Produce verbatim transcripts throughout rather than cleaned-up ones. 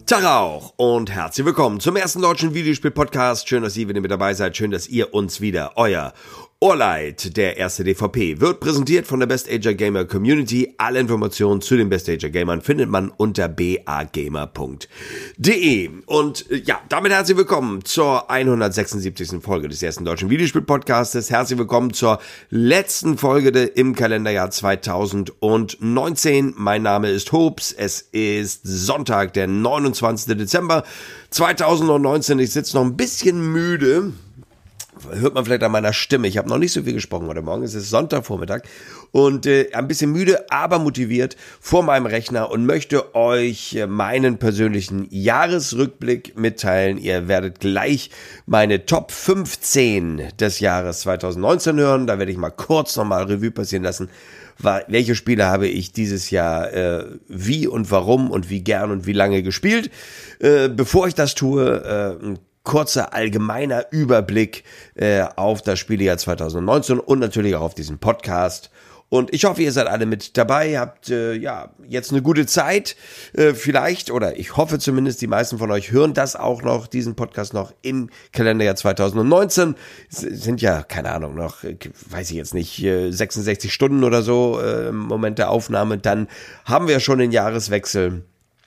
Tag auch und herzlich willkommen zum ersten deutschen Videospiel-Podcast. Schön, dass ihr wieder mit dabei seid. Schön, dass ihr uns wieder euer Ohr leiht. Der erste D V P wird präsentiert von der Best Ager Gamer Community. Alle Informationen zu den Best Ager Gamern findet man unter b a gamer punkt d e. Und ja, damit herzlich willkommen zur hundertsechsundsiebzigsten Folge des ersten deutschen Videospiel-Podcastes. Herzlich willkommen zur letzten Folge im Kalenderjahr zweitausendneunzehn. Mein Name ist Hobbs. Es ist Sonntag, der neunundzwanzigsten Dezember zweitausendneunzehn. Ich sitze noch ein bisschen müde. Hört man vielleicht an meiner Stimme. Ich habe noch nicht so viel gesprochen heute Morgen. Es ist Sonntagvormittag und äh, ein bisschen müde, aber motiviert vor meinem Rechner und möchte euch äh, meinen persönlichen Jahresrückblick mitteilen. Ihr werdet gleich meine Top fünfzehn des Jahres zweitausendneunzehn hören. Da werde ich mal kurz nochmal Revue passieren lassen. Welche Spiele habe ich dieses Jahr äh, wie und warum und wie gern und wie lange gespielt. Äh, bevor ich das tue, äh, ein kurzer allgemeiner Überblick äh, auf das Spielejahr zweitausendneunzehn und natürlich auch auf diesen Podcast. Und ich hoffe, ihr seid alle mit dabei, habt äh, ja jetzt eine gute Zeit, äh, vielleicht, oder ich hoffe zumindest, die meisten von euch hören das auch noch, diesen Podcast noch im Kalenderjahr zweitausendneunzehn. Es sind ja, keine Ahnung, noch, weiß ich jetzt nicht, sechsundsechzig Stunden oder so äh, im Moment der Aufnahme. Dann haben wir schon den Jahreswechsel.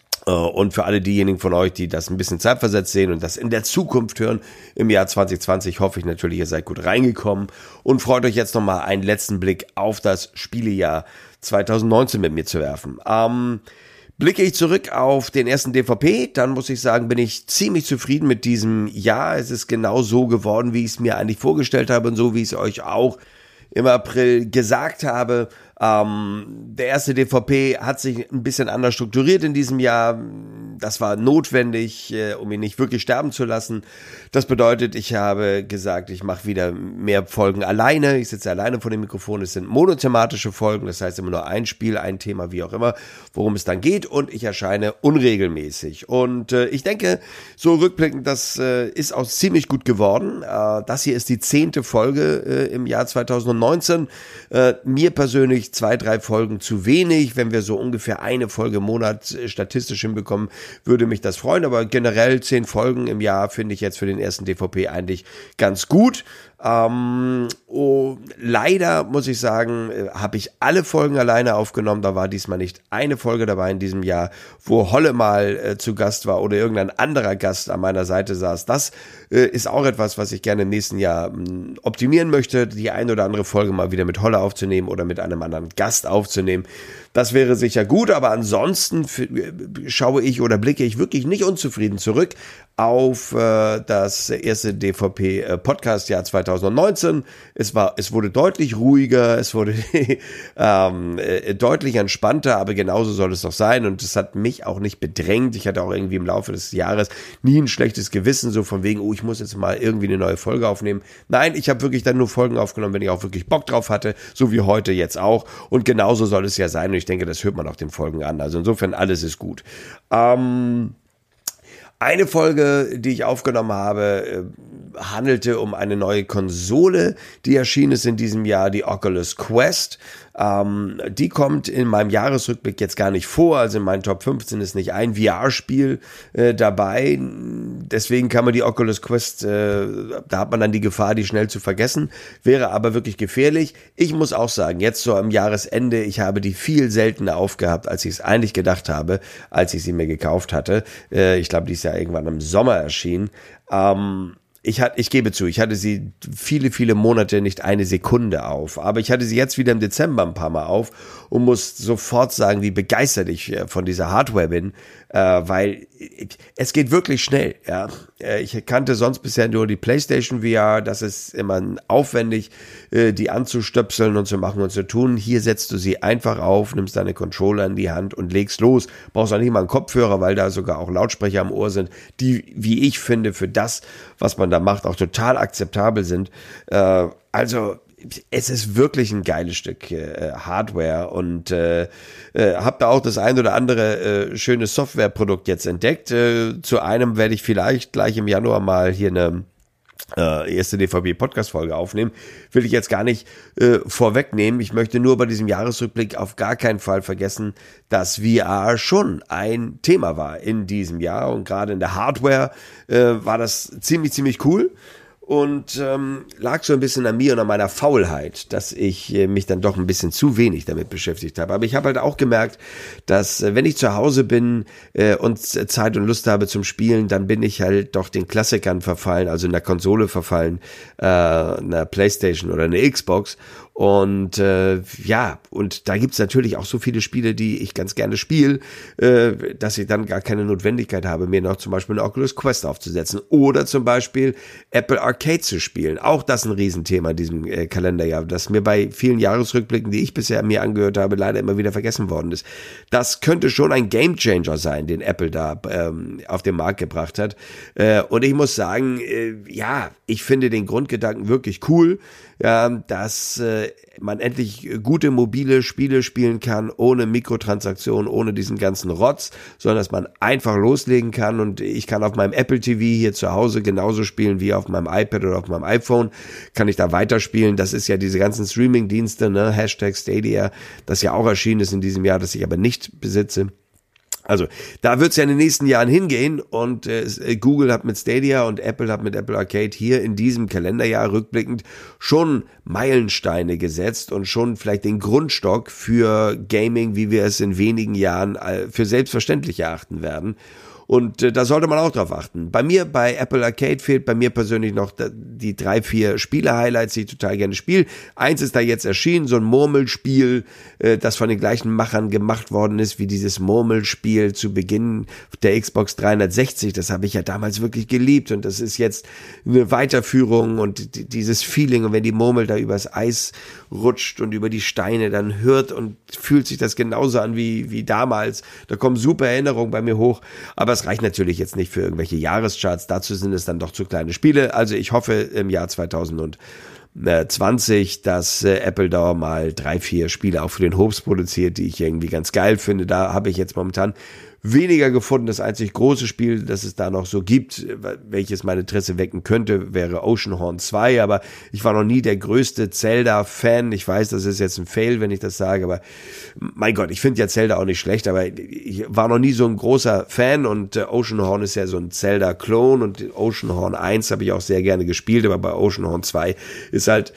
Und für alle diejenigen von euch, die das ein bisschen zeitversetzt sehen und das in der Zukunft hören, im Jahr zwanzig zwanzig, hoffe ich natürlich, ihr seid gut reingekommen und freut euch jetzt nochmal einen letzten Blick auf das Spielejahr zweitausendneunzehn mit mir zu werfen. Ähm, blicke ich zurück auf den ersten D V P, dann muss ich sagen, bin ich ziemlich zufrieden mit diesem Jahr. Es ist genau so geworden, wie ich es mir eigentlich vorgestellt habe und so, wie ich es euch auch im April gesagt habe. Ähm, der erste D V P hat sich ein bisschen anders strukturiert in diesem Jahr. Das war notwendig, äh, um ihn nicht wirklich sterben zu lassen. Das bedeutet, ich habe gesagt, ich mache wieder mehr Folgen alleine. Ich sitze alleine vor dem Mikrofon. Es sind monothematische Folgen, das heißt immer nur ein Spiel, ein Thema, wie auch immer, worum es dann geht. Und ich erscheine unregelmäßig. Und äh, ich denke, so rückblickend, das äh, ist auch ziemlich gut geworden. Äh, das hier ist die zehnte Folge äh, im Jahr zweitausendneunzehn. Äh, mir persönlich zwei, drei Folgen zu wenig. Wenn wir so ungefähr eine Folge im Monat statistisch hinbekommen, würde mich das freuen. Aber generell zehn Folgen im Jahr finde ich jetzt für den ersten D V P eigentlich ganz gut. Ähm, oh, leider muss ich sagen, äh, habe ich alle Folgen alleine aufgenommen. Da war diesmal nicht eine Folge dabei in diesem Jahr, wo Holle mal äh, zu Gast war oder irgendein anderer Gast an meiner Seite saß. Das äh, ist auch etwas, was ich gerne im nächsten Jahr mh, optimieren möchte, die eine oder andere Folge mal wieder mit Holle aufzunehmen oder mit einem anderen Gast aufzunehmen. Das wäre sicher gut, aber ansonsten f- schaue ich oder blicke ich wirklich nicht unzufrieden zurück auf äh, das erste D V P-Podcast-Jahr zweitausendneunzehn. Es war, es wurde deutlich ruhiger, es wurde ähm, äh, deutlich entspannter, aber genauso soll es doch sein und es hat mich auch nicht bedrängt. Ich hatte auch irgendwie im Laufe des Jahres nie ein schlechtes Gewissen, so von wegen, oh, ich muss jetzt mal irgendwie eine neue Folge aufnehmen. Nein, ich habe wirklich dann nur Folgen aufgenommen, wenn ich auch wirklich Bock drauf hatte, so wie heute jetzt auch und genauso soll es ja sein und ich denke, das hört man auch den Folgen an. Also insofern, alles ist gut. Ähm... Eine Folge, die ich aufgenommen habe, handelte um eine neue Konsole, die erschienen ist in diesem Jahr, die Oculus Quest. Ähm, die kommt in meinem Jahresrückblick jetzt gar nicht vor, also in meinen Top fünfzehn ist nicht ein V R-Spiel äh, dabei. Deswegen kann man die Oculus Quest, äh, da hat man dann die Gefahr, die schnell zu vergessen, wäre aber wirklich gefährlich. Ich muss auch sagen, jetzt so am Jahresende, ich habe die viel seltener aufgehabt, als ich es eigentlich gedacht habe, als ich sie mir gekauft hatte. Äh, ich glaube, die ist ja irgendwann im Sommer erschienen. Ähm, Ich hatte, ich gebe zu, ich hatte sie viele, viele Monate nicht eine Sekunde auf, aber ich hatte sie jetzt wieder im Dezember ein paar Mal auf und muss sofort sagen, wie begeistert ich von dieser Hardware bin, äh, weil es geht wirklich schnell, ja. Ich kannte sonst bisher nur die PlayStation V R, das ist immer aufwendig, die anzustöpseln und zu machen und zu tun. Hier setzt du sie einfach auf, nimmst deine Controller in die Hand und legst los. Brauchst auch nicht mal einen Kopfhörer, weil da sogar auch Lautsprecher am Ohr sind, die, wie ich finde, für das, was man da macht, auch total akzeptabel sind. Also es ist wirklich ein geiles Stück äh, Hardware und äh, äh, habe da auch das ein oder andere äh, schöne Softwareprodukt jetzt entdeckt. Äh, zu einem werde ich vielleicht gleich im Januar mal hier eine äh, erste D V B-Podcast-Folge aufnehmen, will ich jetzt gar nicht äh, vorwegnehmen. Ich möchte nur bei diesem Jahresrückblick auf gar keinen Fall vergessen, dass V R schon ein Thema war in diesem Jahr und gerade in der Hardware äh, war das ziemlich, ziemlich cool. Und ähm, lag so ein bisschen an mir und an meiner Faulheit, dass ich äh, mich dann doch ein bisschen zu wenig damit beschäftigt habe. Aber ich habe halt auch gemerkt, dass äh, wenn ich zu Hause bin äh, und Zeit und Lust habe zum Spielen, dann bin ich halt doch den Klassikern verfallen, also in der Konsole verfallen, äh, einer Playstation oder einer Xbox. Und äh, ja, und da gibt's natürlich auch so viele Spiele, die ich ganz gerne spiele, äh, dass ich dann gar keine Notwendigkeit habe, mir noch zum Beispiel eine Oculus Quest aufzusetzen oder zum Beispiel Apple Arcade zu spielen. Auch das ein Riesenthema in diesem äh, Kalenderjahr, das mir bei vielen Jahresrückblicken, die ich bisher mir angehört habe, leider immer wieder vergessen worden ist. Das könnte schon ein Gamechanger sein, den Apple da ähm, auf den Markt gebracht hat. Äh, und ich muss sagen, äh, ja, ich finde den Grundgedanken wirklich cool, ja, dass äh, man endlich gute mobile Spiele spielen kann, ohne Mikrotransaktionen, ohne diesen ganzen Rotz, sondern dass man einfach loslegen kann und ich kann auf meinem Apple T V hier zu Hause genauso spielen wie auf meinem iPad oder auf meinem iPhone, kann ich da weiterspielen. Das ist ja diese ganzen Streaming-Dienste, ne, Hashtag Stadia, das ja auch erschienen ist in diesem Jahr, das ich aber nicht besitze. Also, da wird's ja in den nächsten Jahren hingehen und äh, Google hat mit Stadia und Apple hat mit Apple Arcade hier in diesem Kalenderjahr rückblickend schon Meilensteine gesetzt und schon vielleicht den Grundstock für Gaming, wie wir es in wenigen Jahren äh, für selbstverständlich erachten werden. Und äh, da sollte man auch drauf achten. Bei mir, bei Apple Arcade fehlt bei mir persönlich noch da, die drei, vier Spiele-Highlights, die ich total gerne spiele. Eins ist da jetzt erschienen, so ein Murmelspiel, äh, das von den gleichen Machern gemacht worden ist, wie dieses Murmelspiel zu Beginn der Xbox dreihundertsechzig. Das habe ich ja damals wirklich geliebt und das ist jetzt eine Weiterführung und d- dieses Feeling. Und wenn die Murmel da übers Eis rutscht und über die Steine, dann hört und fühlt sich das genauso an wie, wie damals. Da kommen super Erinnerungen bei mir hoch. Aber es reicht natürlich jetzt nicht für irgendwelche Jahrescharts. Dazu sind es dann doch zu kleine Spiele. Also ich hoffe im Jahr zweitausendzwanzig, dass äh, Apple da mal drei, vier Spiele auch für den Hobbs produziert, die ich irgendwie ganz geil finde. Da habe ich jetzt momentan weniger gefunden. Das einzig große Spiel, das es da noch so gibt, welches mein Interesse wecken könnte, wäre Oceanhorn zwei, aber ich war noch nie der größte Zelda-Fan. Ich weiß, das ist jetzt ein Fail, wenn ich das sage, aber mein Gott, ich finde ja Zelda auch nicht schlecht, aber ich war noch nie so ein großer Fan und Oceanhorn ist ja so ein Zelda-Klon und Oceanhorn eins habe ich auch sehr gerne gespielt, aber bei Oceanhorn zwei ist halt...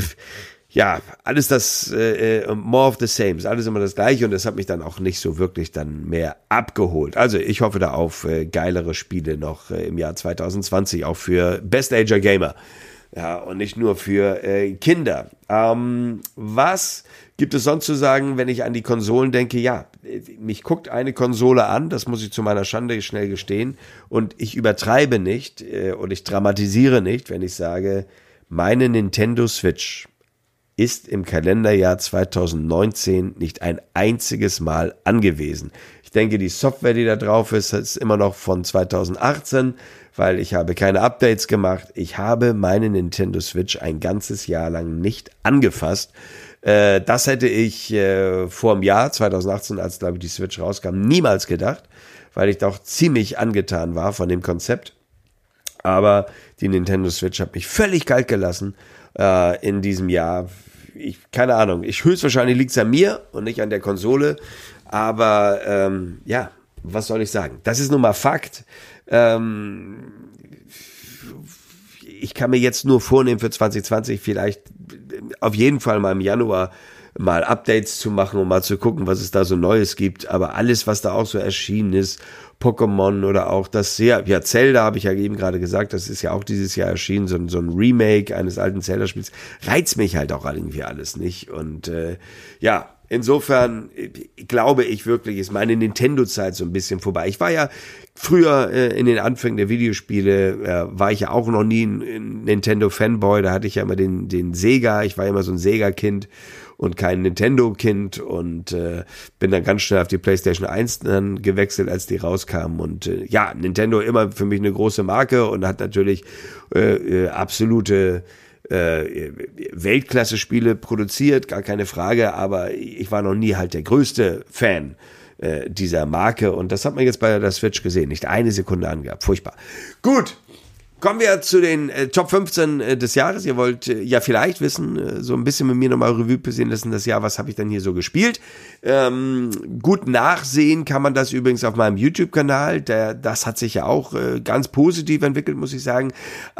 Ja, alles das, äh, more of the same, ist alles immer das Gleiche und das hat mich dann auch nicht so wirklich dann mehr abgeholt. Also ich hoffe da auf äh, geilere Spiele noch äh, im Jahr zweitausendzwanzig, auch für Best Ager Gamer. Ja, und nicht nur für äh, Kinder. Ähm, was gibt es sonst zu sagen, wenn ich an die Konsolen denke? Ja, mich guckt eine Konsole an, das muss ich zu meiner Schande schnell gestehen und ich übertreibe nicht äh, und ich dramatisiere nicht, wenn ich sage, meine Nintendo Switch ist im Kalenderjahr zweitausendneunzehn nicht ein einziges Mal angewiesen. Ich denke, die Software, die da drauf ist, ist immer noch von zweitausendachtzehn, weil ich habe keine Updates gemacht. Ich habe meine Nintendo Switch ein ganzes Jahr lang nicht angefasst. Äh, das hätte ich äh, vor dem Jahr zweitausendachtzehn, als glaube ich die Switch rauskam, niemals gedacht, weil ich doch ziemlich angetan war von dem Konzept. Aber die Nintendo Switch hat mich völlig kalt gelassen äh, in diesem Jahr. Ich, keine Ahnung, ich höchstwahrscheinlich liegt es an mir und nicht an der Konsole, aber ähm, ja, was soll ich sagen? Das ist nun mal Fakt. Ähm, ich kann mir jetzt nur vornehmen für zwanzig zwanzig vielleicht auf jeden Fall mal im Januar mal Updates zu machen und mal zu gucken, was es da so Neues gibt, aber alles, was da auch so erschienen ist, Pokémon oder auch das sehr, ja, Zelda habe ich ja eben gerade gesagt, das ist ja auch dieses Jahr erschienen, so, so ein Remake eines alten Zelda-Spiels, reizt mich halt auch irgendwie alles nicht und äh, ja, insofern glaube ich wirklich, ist meine Nintendo-Zeit so ein bisschen vorbei. Ich war ja früher äh, in den Anfängen der Videospiele, äh, war ich ja auch noch nie ein, ein Nintendo-Fanboy, da hatte ich ja immer den, den Sega, ich war immer so ein Sega-Kind und kein Nintendo-Kind und äh, bin dann ganz schnell auf die PlayStation eins dann gewechselt, als die rauskam und äh, ja, Nintendo immer für mich eine große Marke und hat natürlich äh, äh, absolute äh, Weltklasse-Spiele produziert, gar keine Frage, aber ich war noch nie halt der größte Fan äh, dieser Marke und das hat man jetzt bei der Switch gesehen, nicht eine Sekunde angehabt, furchtbar. Gut, Kommen wir zu den äh, Top fünfzehn äh, des Jahres. Ihr wollt äh, ja vielleicht wissen, äh, so ein bisschen mit mir nochmal Revue passieren lassen, das Jahr, was habe ich denn hier so gespielt. Ähm, gut nachsehen kann man das übrigens auf meinem YouTube-Kanal. Der, das hat sich ja auch äh, ganz positiv entwickelt, muss ich sagen.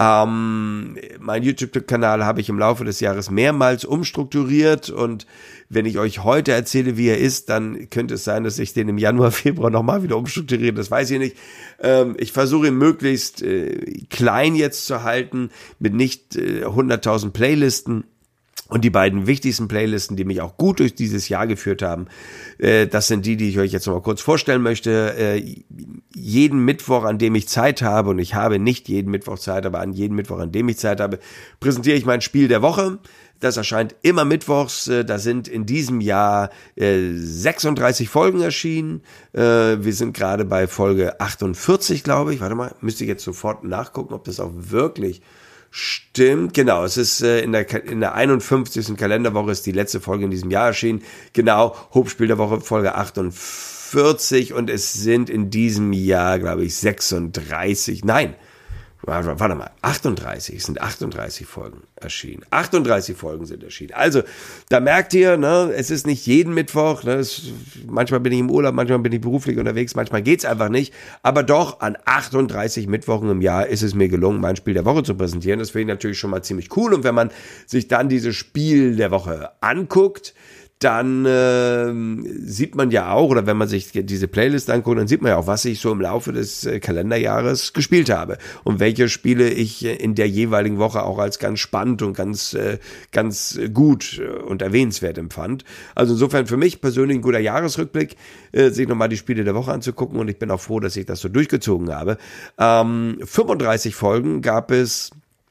Ähm, mein YouTube-Kanal habe ich im Laufe des Jahres mehrmals umstrukturiert und wenn ich euch heute erzähle, wie er ist, dann könnte es sein, dass ich den im Januar, Februar nochmal wieder umstrukturiere. Das weiß ich nicht. Ähm, ich versuche ihn möglichst äh, klein jetzt zu halten, mit nicht äh, hunderttausend Playlisten. Und die beiden wichtigsten Playlisten, die mich auch gut durch dieses Jahr geführt haben, äh, das sind die, die ich euch jetzt noch mal kurz vorstellen möchte. Äh, jeden Mittwoch, an dem ich Zeit habe, und ich habe nicht jeden Mittwoch Zeit, aber an jedem Mittwoch, an dem ich Zeit habe, präsentiere ich mein Spiel der Woche. Das erscheint immer mittwochs. Da sind in diesem Jahr äh, sechsunddreißig Folgen erschienen. Äh, wir sind gerade bei Folge achtundvierzig, glaube ich. Warte mal, müsste ich jetzt sofort nachgucken, ob das auch wirklich stimmt. Genau, es ist äh, in der in der einundfünfzigsten Kalenderwoche ist die letzte Folge in diesem Jahr erschienen. Genau, Hauptspiel der Woche, Folge achtundvierzig. Und es sind in diesem Jahr, glaube ich, sechsunddreißig. Nein. Warte mal, achtunddreißig, es sind achtunddreißig Folgen erschienen. achtunddreißig Folgen sind erschienen. Also, da merkt ihr, ne, es ist nicht jeden Mittwoch, ne, es, manchmal bin ich im Urlaub, manchmal bin ich beruflich unterwegs, manchmal geht's einfach nicht, aber doch an achtunddreißig Mittwochen im Jahr ist es mir gelungen, mein Spiel der Woche zu präsentieren. Das finde ich natürlich schon mal ziemlich cool und wenn man sich dann dieses Spiel der Woche anguckt, dann äh, sieht man ja auch, oder wenn man sich diese Playlist anguckt, dann sieht man ja auch, was ich so im Laufe des äh, Kalenderjahres gespielt habe und welche Spiele ich äh, in der jeweiligen Woche auch als ganz spannend und ganz äh, ganz gut äh, und erwähnenswert empfand. Also insofern für mich persönlich ein guter Jahresrückblick, äh, sich nochmal die Spiele der Woche anzugucken und ich bin auch froh, dass ich das so durchgezogen habe. Ähm, fünfunddreißig Folgen gab es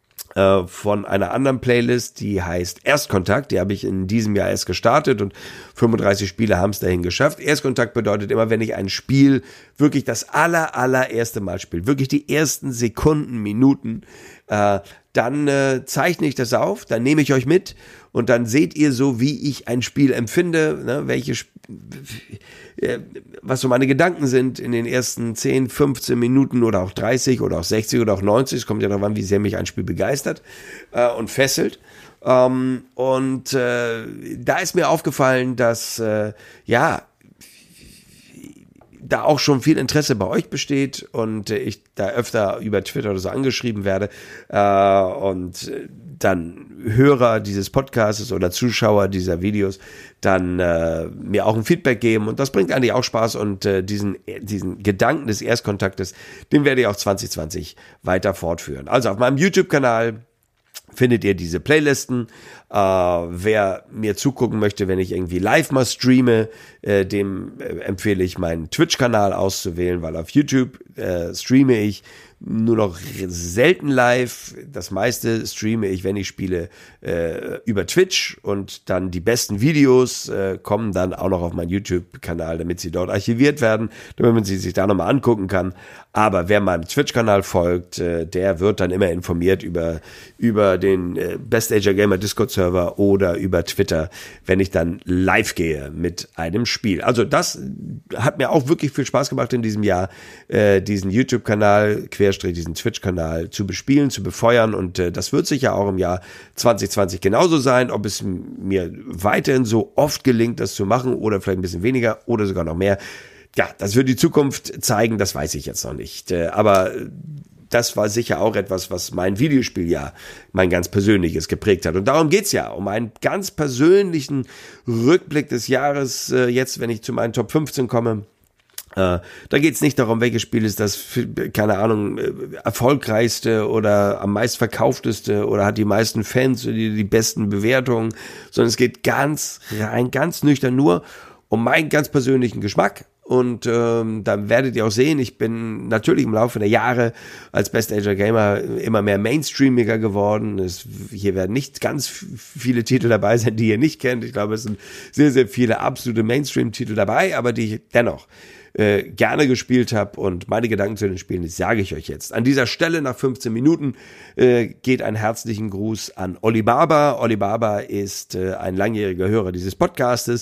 von einer anderen Playlist, die heißt Erstkontakt, die habe ich in diesem Jahr erst gestartet und fünfunddreißig Spiele haben es dahin geschafft. Erstkontakt bedeutet immer, wenn ich ein Spiel wirklich das aller, allererste Mal spiele, wirklich die ersten Sekunden, Minuten, äh, dann äh, zeichne ich das auf, dann nehme ich euch mit und dann seht ihr so, wie ich ein Spiel empfinde, ne, welche Sp- äh, was so meine Gedanken sind in den ersten zehn, fünfzehn Minuten oder auch dreißig oder auch sechzig oder auch neunzig, es kommt ja darauf an, wie sehr mich ein Spiel begeistert äh, und fesselt. Ähm, und äh, da ist mir aufgefallen, dass äh, ja da auch schon viel Interesse bei euch besteht und äh, ich da öfter über Twitter oder so angeschrieben werde äh, und dann Hörer dieses Podcasts oder Zuschauer dieser Videos dann äh, mir auch ein Feedback geben und das bringt eigentlich auch Spaß und äh, diesen diesen Gedanken des Erstkontaktes, den werde ich auch zwanzig zwanzig weiter fortführen. Also auf meinem YouTube-Kanal findet ihr diese Playlisten. Äh, wer mir zugucken möchte, wenn ich irgendwie live mal streame, äh, dem äh, empfehle ich meinen Twitch-Kanal auszuwählen, weil auf YouTube äh, streame ich nur noch selten live. Das meiste streame ich, wenn ich spiele, äh, über Twitch und dann die besten Videos äh, kommen dann auch noch auf meinen YouTube-Kanal, damit sie dort archiviert werden, damit man sie sich da nochmal angucken kann. Aber wer meinem Twitch-Kanal folgt, äh, der wird dann immer informiert über über den äh, Best Ager Gamer Discord-Server oder über Twitter, wenn ich dann live gehe mit einem Spiel. Also das hat mir auch wirklich viel Spaß gemacht in diesem Jahr, äh, diesen YouTube-Kanal, Querstrich diesen Twitch-Kanal zu bespielen, zu befeuern und äh, das wird sicher auch im Jahr zwanzig zwanzig genauso sein. Ob es mir weiterhin so oft gelingt, das zu machen oder vielleicht ein bisschen weniger oder sogar noch mehr, ja, das wird die Zukunft zeigen, das weiß ich jetzt noch nicht. Äh, aber das war sicher auch etwas, was mein Videospieljahr, mein ganz persönliches geprägt hat. Und darum geht's ja, um einen ganz persönlichen Rückblick des Jahres, äh, jetzt, wenn ich zu meinen Top fünfzehn komme. Äh, da geht's nicht darum, welches Spiel ist das, keine Ahnung, erfolgreichste oder am meistverkaufteste oder hat die meisten Fans oder die, die besten Bewertungen, sondern es geht ganz rein, ganz nüchtern nur um meinen ganz persönlichen Geschmack. Und ähm, dann werdet ihr auch sehen, ich bin natürlich im Laufe der Jahre als Best Ager Gamer immer mehr Mainstreamiger geworden. Es, hier werden nicht ganz viele Titel dabei sein, die ihr nicht kennt. Ich glaube, es sind sehr, sehr viele absolute Mainstream-Titel dabei, aber die ich dennoch äh, gerne gespielt habe. Und meine Gedanken zu den Spielen, das sage ich euch jetzt. An dieser Stelle nach fünfzehn Minuten äh, geht ein herzlichen Gruß an Olli Barber. Olli Barber ist äh, ein langjähriger Hörer dieses Podcastes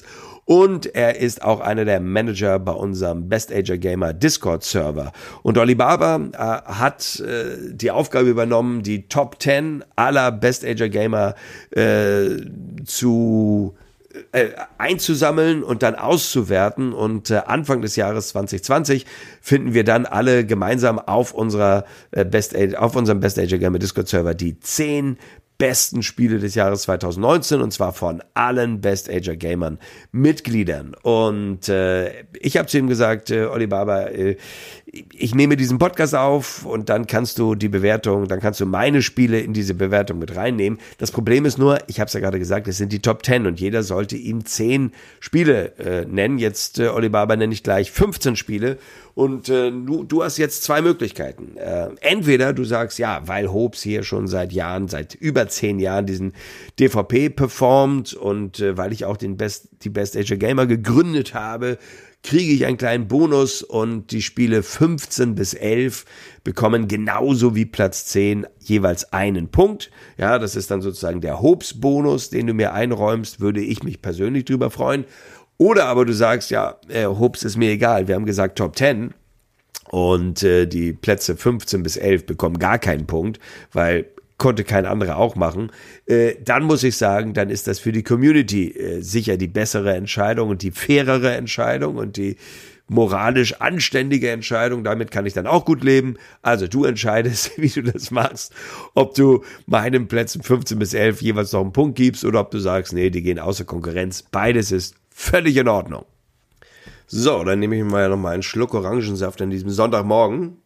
und er ist auch einer der Manager bei unserem Best Ager Gamer Discord-Server. Und Olibaba äh, hat äh, die Aufgabe übernommen, die Top zehn aller Best Ager Gamer äh, zu äh, einzusammeln und dann auszuwerten. Und äh, Anfang des Jahres zwanzig zwanzig finden wir dann alle gemeinsam auf unserer äh, Best Ager, auf unserem Best Ager Gamer Discord-Server die zehn besten Spiele des Jahres zwanzig neunzehn, und zwar von allen Best Ager Gamern Mitgliedern. Und äh, ich habe zu ihm gesagt, äh, Olibaba, äh, ich nehme diesen Podcast auf und dann kannst du die Bewertung, dann kannst du meine Spiele in diese Bewertung mit reinnehmen. Das Problem ist nur, ich habe es ja gerade gesagt, es sind die Top zehn und jeder sollte ihm zehn Spiele äh, nennen. Jetzt, äh, Olibaba, nenne ich gleich fünfzehn Spiele. Und äh, du, du hast jetzt zwei Möglichkeiten. Äh, entweder du sagst, ja, weil Hobbs hier schon seit Jahren, seit über zehn Jahren diesen D V P performt und äh, weil ich auch den Best, die Best Ager Gamer gegründet habe, kriege ich einen kleinen Bonus und die Spiele fünfzehn bis elf bekommen genauso wie Platz zehn jeweils einen Punkt. Ja, das ist dann sozusagen der Hobbs-Bonus, den du mir einräumst, würde ich mich persönlich drüber freuen. Oder aber du sagst, ja, äh, Hobbs ist mir egal, wir haben gesagt Top zehn und äh, die Plätze fünfzehn bis elf bekommen gar keinen Punkt, weil konnte kein anderer auch machen. Äh, dann muss ich sagen, dann ist das für die Community äh, sicher die bessere Entscheidung und die fairere Entscheidung und die moralisch anständige Entscheidung. Damit kann ich dann auch gut leben. Also du entscheidest, wie du das machst, ob du meinen Plätzen fünfzehn bis elf jeweils noch einen Punkt gibst oder ob du sagst, nee, die gehen außer Konkurrenz. Beides ist völlig in Ordnung. So, dann nehme ich mal noch mal einen Schluck Orangensaft an diesem Sonntagmorgen.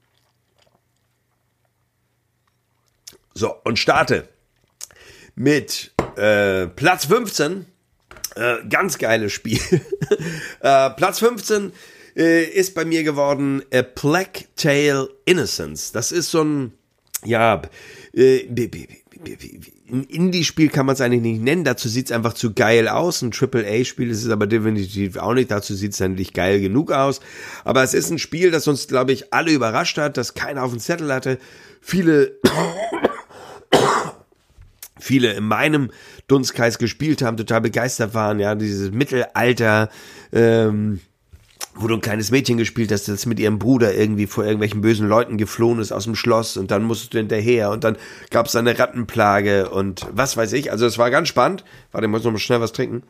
So, und starte mit äh, Platz fünfzehn. Äh, ganz geiles Spiel. äh, Platz fünfzehn äh, ist bei mir geworden A Plague Tale Innocence. Das ist so ein, ja, äh, ein Indie-Spiel kann man es eigentlich nicht nennen, dazu sieht es einfach zu geil aus. Ein Triple A-Spiel ist es aber definitiv auch nicht, dazu sieht es dann nicht geil genug aus. Aber es ist ein Spiel, das uns, glaube ich, alle überrascht hat, das keiner auf dem Zettel hatte. Viele, viele in meinem Dunstkreis gespielt haben, total begeistert waren, ja, dieses Mittelalter, ähm, wo du ein kleines Mädchen gespielt hast, das mit ihrem Bruder irgendwie vor irgendwelchen bösen Leuten geflohen ist aus dem Schloss und dann musstest du hinterher und dann gab es eine Rattenplage und was weiß ich. Also es war ganz spannend. Warte, ich muss noch mal schnell was trinken.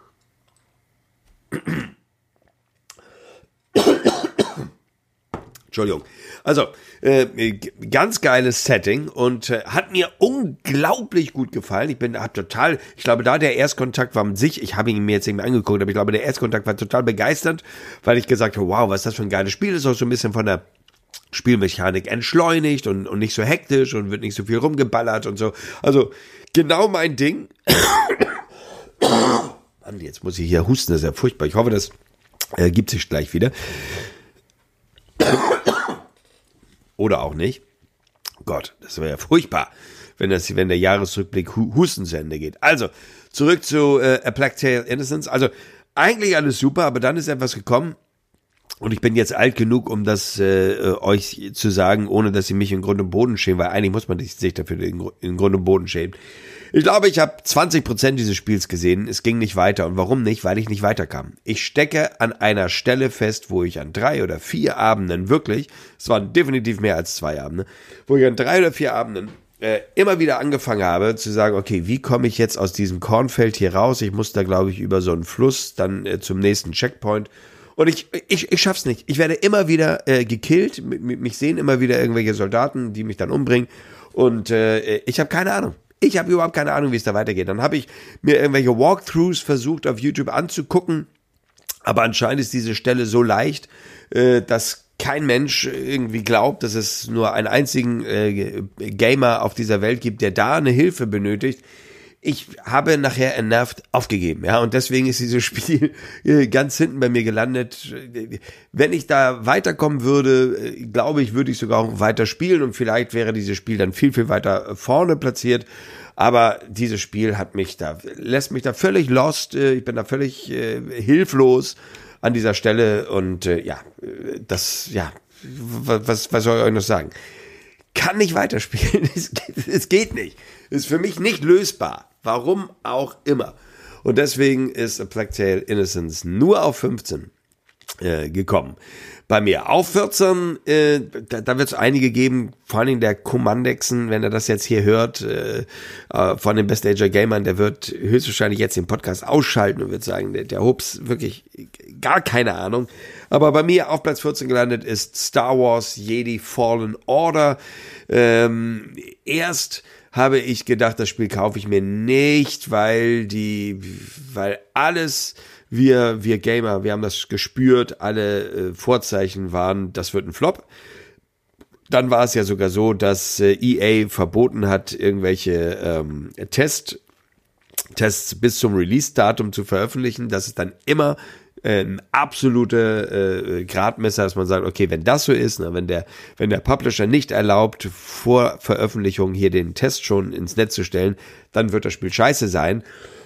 Entschuldigung. Also, äh, ganz geiles Setting und äh, hat mir unglaublich gut gefallen. Ich bin hab total, ich glaube, da der Erstkontakt war mit sich, ich habe ihn mir jetzt nicht mehr angeguckt, aber ich glaube, der Erstkontakt war total begeistert, weil ich gesagt habe, wow, was ist das für ein geiles Spiel, ist auch so ein bisschen von der Spielmechanik entschleunigt und, und nicht so hektisch und wird nicht so viel rumgeballert und so. Also, genau mein Ding. Mann, jetzt muss ich hier husten, das ist ja furchtbar. Ich hoffe, das äh, gibt sich gleich wieder. Oder auch nicht. Gott, das wäre ja furchtbar, wenn das, wenn der Jahresrückblick Husten zu Ende geht. Also, zurück zu äh, A Plague Tale Innocence. Also, eigentlich alles super, aber dann ist etwas gekommen und ich bin jetzt alt genug, um das äh, euch zu sagen, ohne dass ihr mich in Grund und Boden schämt, weil eigentlich muss man sich dafür in, in Grund und Boden schämen. Ich glaube, ich habe zwanzig Prozent dieses Spiels gesehen. Es ging nicht weiter. Und warum nicht? Weil ich nicht weiterkam. Ich stecke an einer Stelle fest, wo ich an drei oder vier Abenden wirklich, es waren definitiv mehr als zwei Abende, wo ich an drei oder vier Abenden äh, immer wieder angefangen habe zu sagen, okay, wie komme ich jetzt aus diesem Kornfeld hier raus? Ich muss da, glaube ich, über so einen Fluss dann äh, zum nächsten Checkpoint. Und ich, ich, ich schaff's nicht. Ich werde immer wieder äh, gekillt. M- mich sehen immer wieder irgendwelche Soldaten, die mich dann umbringen. Und äh, ich habe keine Ahnung. Ich habe überhaupt keine Ahnung, wie es da weitergeht. Dann habe ich mir irgendwelche Walkthroughs versucht auf YouTube anzugucken, aber anscheinend ist diese Stelle so leicht, äh, dass kein Mensch irgendwie glaubt, dass es nur einen einzigen äh, Gamer auf dieser Welt gibt, der da eine Hilfe benötigt. Ich habe nachher entnervt aufgegeben, ja, und deswegen ist dieses Spiel ganz hinten bei mir gelandet. Wenn ich da weiterkommen würde, glaube ich, würde ich sogar auch weiter spielen und vielleicht wäre dieses Spiel dann viel, viel weiter vorne platziert. Aber dieses Spiel hat mich da, lässt mich da völlig lost. Ich bin da völlig äh, hilflos an dieser Stelle und äh, ja, das, ja, was, was soll ich euch noch sagen? Kann nicht weiterspielen. Es geht, es geht nicht. Ist für mich nicht lösbar. Warum auch immer. Und deswegen ist A Plague Tale Innocence nur auf fünfzehn äh, gekommen. Bei mir auf vierzehn, äh, da, da wird es einige geben, vor allen Dingen der Commandexen, wenn er das jetzt hier hört, äh, äh, von den Best Ager Gamern, der wird höchstwahrscheinlich jetzt den Podcast ausschalten und wird sagen, der, der Hups, wirklich gar keine Ahnung. Aber bei mir auf Platz vierzehn gelandet ist Star Wars Jedi Fallen Order. Ähm, erst habe ich gedacht, das Spiel kaufe ich mir nicht, weil die, weil alles... Wir, wir Gamer, wir haben das gespürt, alle äh, Vorzeichen waren, das wird ein Flop. Dann war es ja sogar so, dass äh, E A verboten hat, irgendwelche ähm, Test, Tests bis zum Release-Datum zu veröffentlichen. Das ist dann immer äh, ein absoluter äh, Gradmesser, dass man sagt, okay, wenn das so ist, na, wenn der, wenn der Publisher nicht erlaubt, vor Veröffentlichung hier den Test schon ins Netz zu stellen, dann wird das Spiel scheiße sein.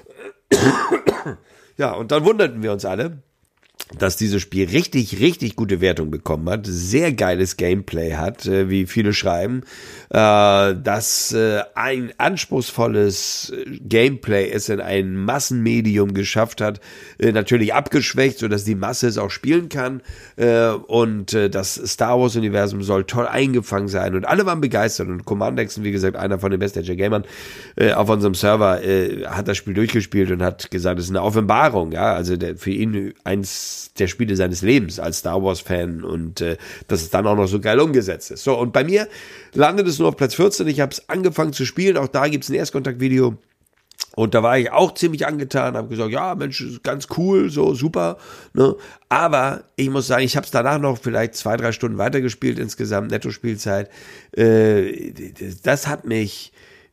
Ja, und dann wunderten wir uns alle, dass dieses Spiel richtig, richtig gute Wertung bekommen hat, sehr geiles Gameplay hat, äh, wie viele schreiben, äh, dass äh, ein anspruchsvolles Gameplay es in ein Massenmedium geschafft hat, äh, natürlich abgeschwächt, sodass die Masse es auch spielen kann, äh, und äh, das Star Wars Universum soll toll eingefangen sein und alle waren begeistert und Commandexen, wie gesagt, einer von den Best Ager Gamern äh, auf unserem Server, äh, hat das Spiel durchgespielt und hat gesagt, es ist eine Offenbarung, ja, also der, für ihn eins der Spiele seines Lebens als Star Wars Fan und äh, dass es dann auch noch so geil umgesetzt ist. So, und bei mir landet es nur auf Platz vierzehn. Ich habe es angefangen zu spielen. Auch da gibt es ein Erstkontaktvideo. Und da war ich auch ziemlich angetan, habe gesagt, ja, Mensch, ist ganz cool, so super. Ne? Aber ich muss sagen, ich habe es danach noch vielleicht zwei, drei Stunden weitergespielt insgesamt, Netto-Spielzeit. Äh, das hat mich...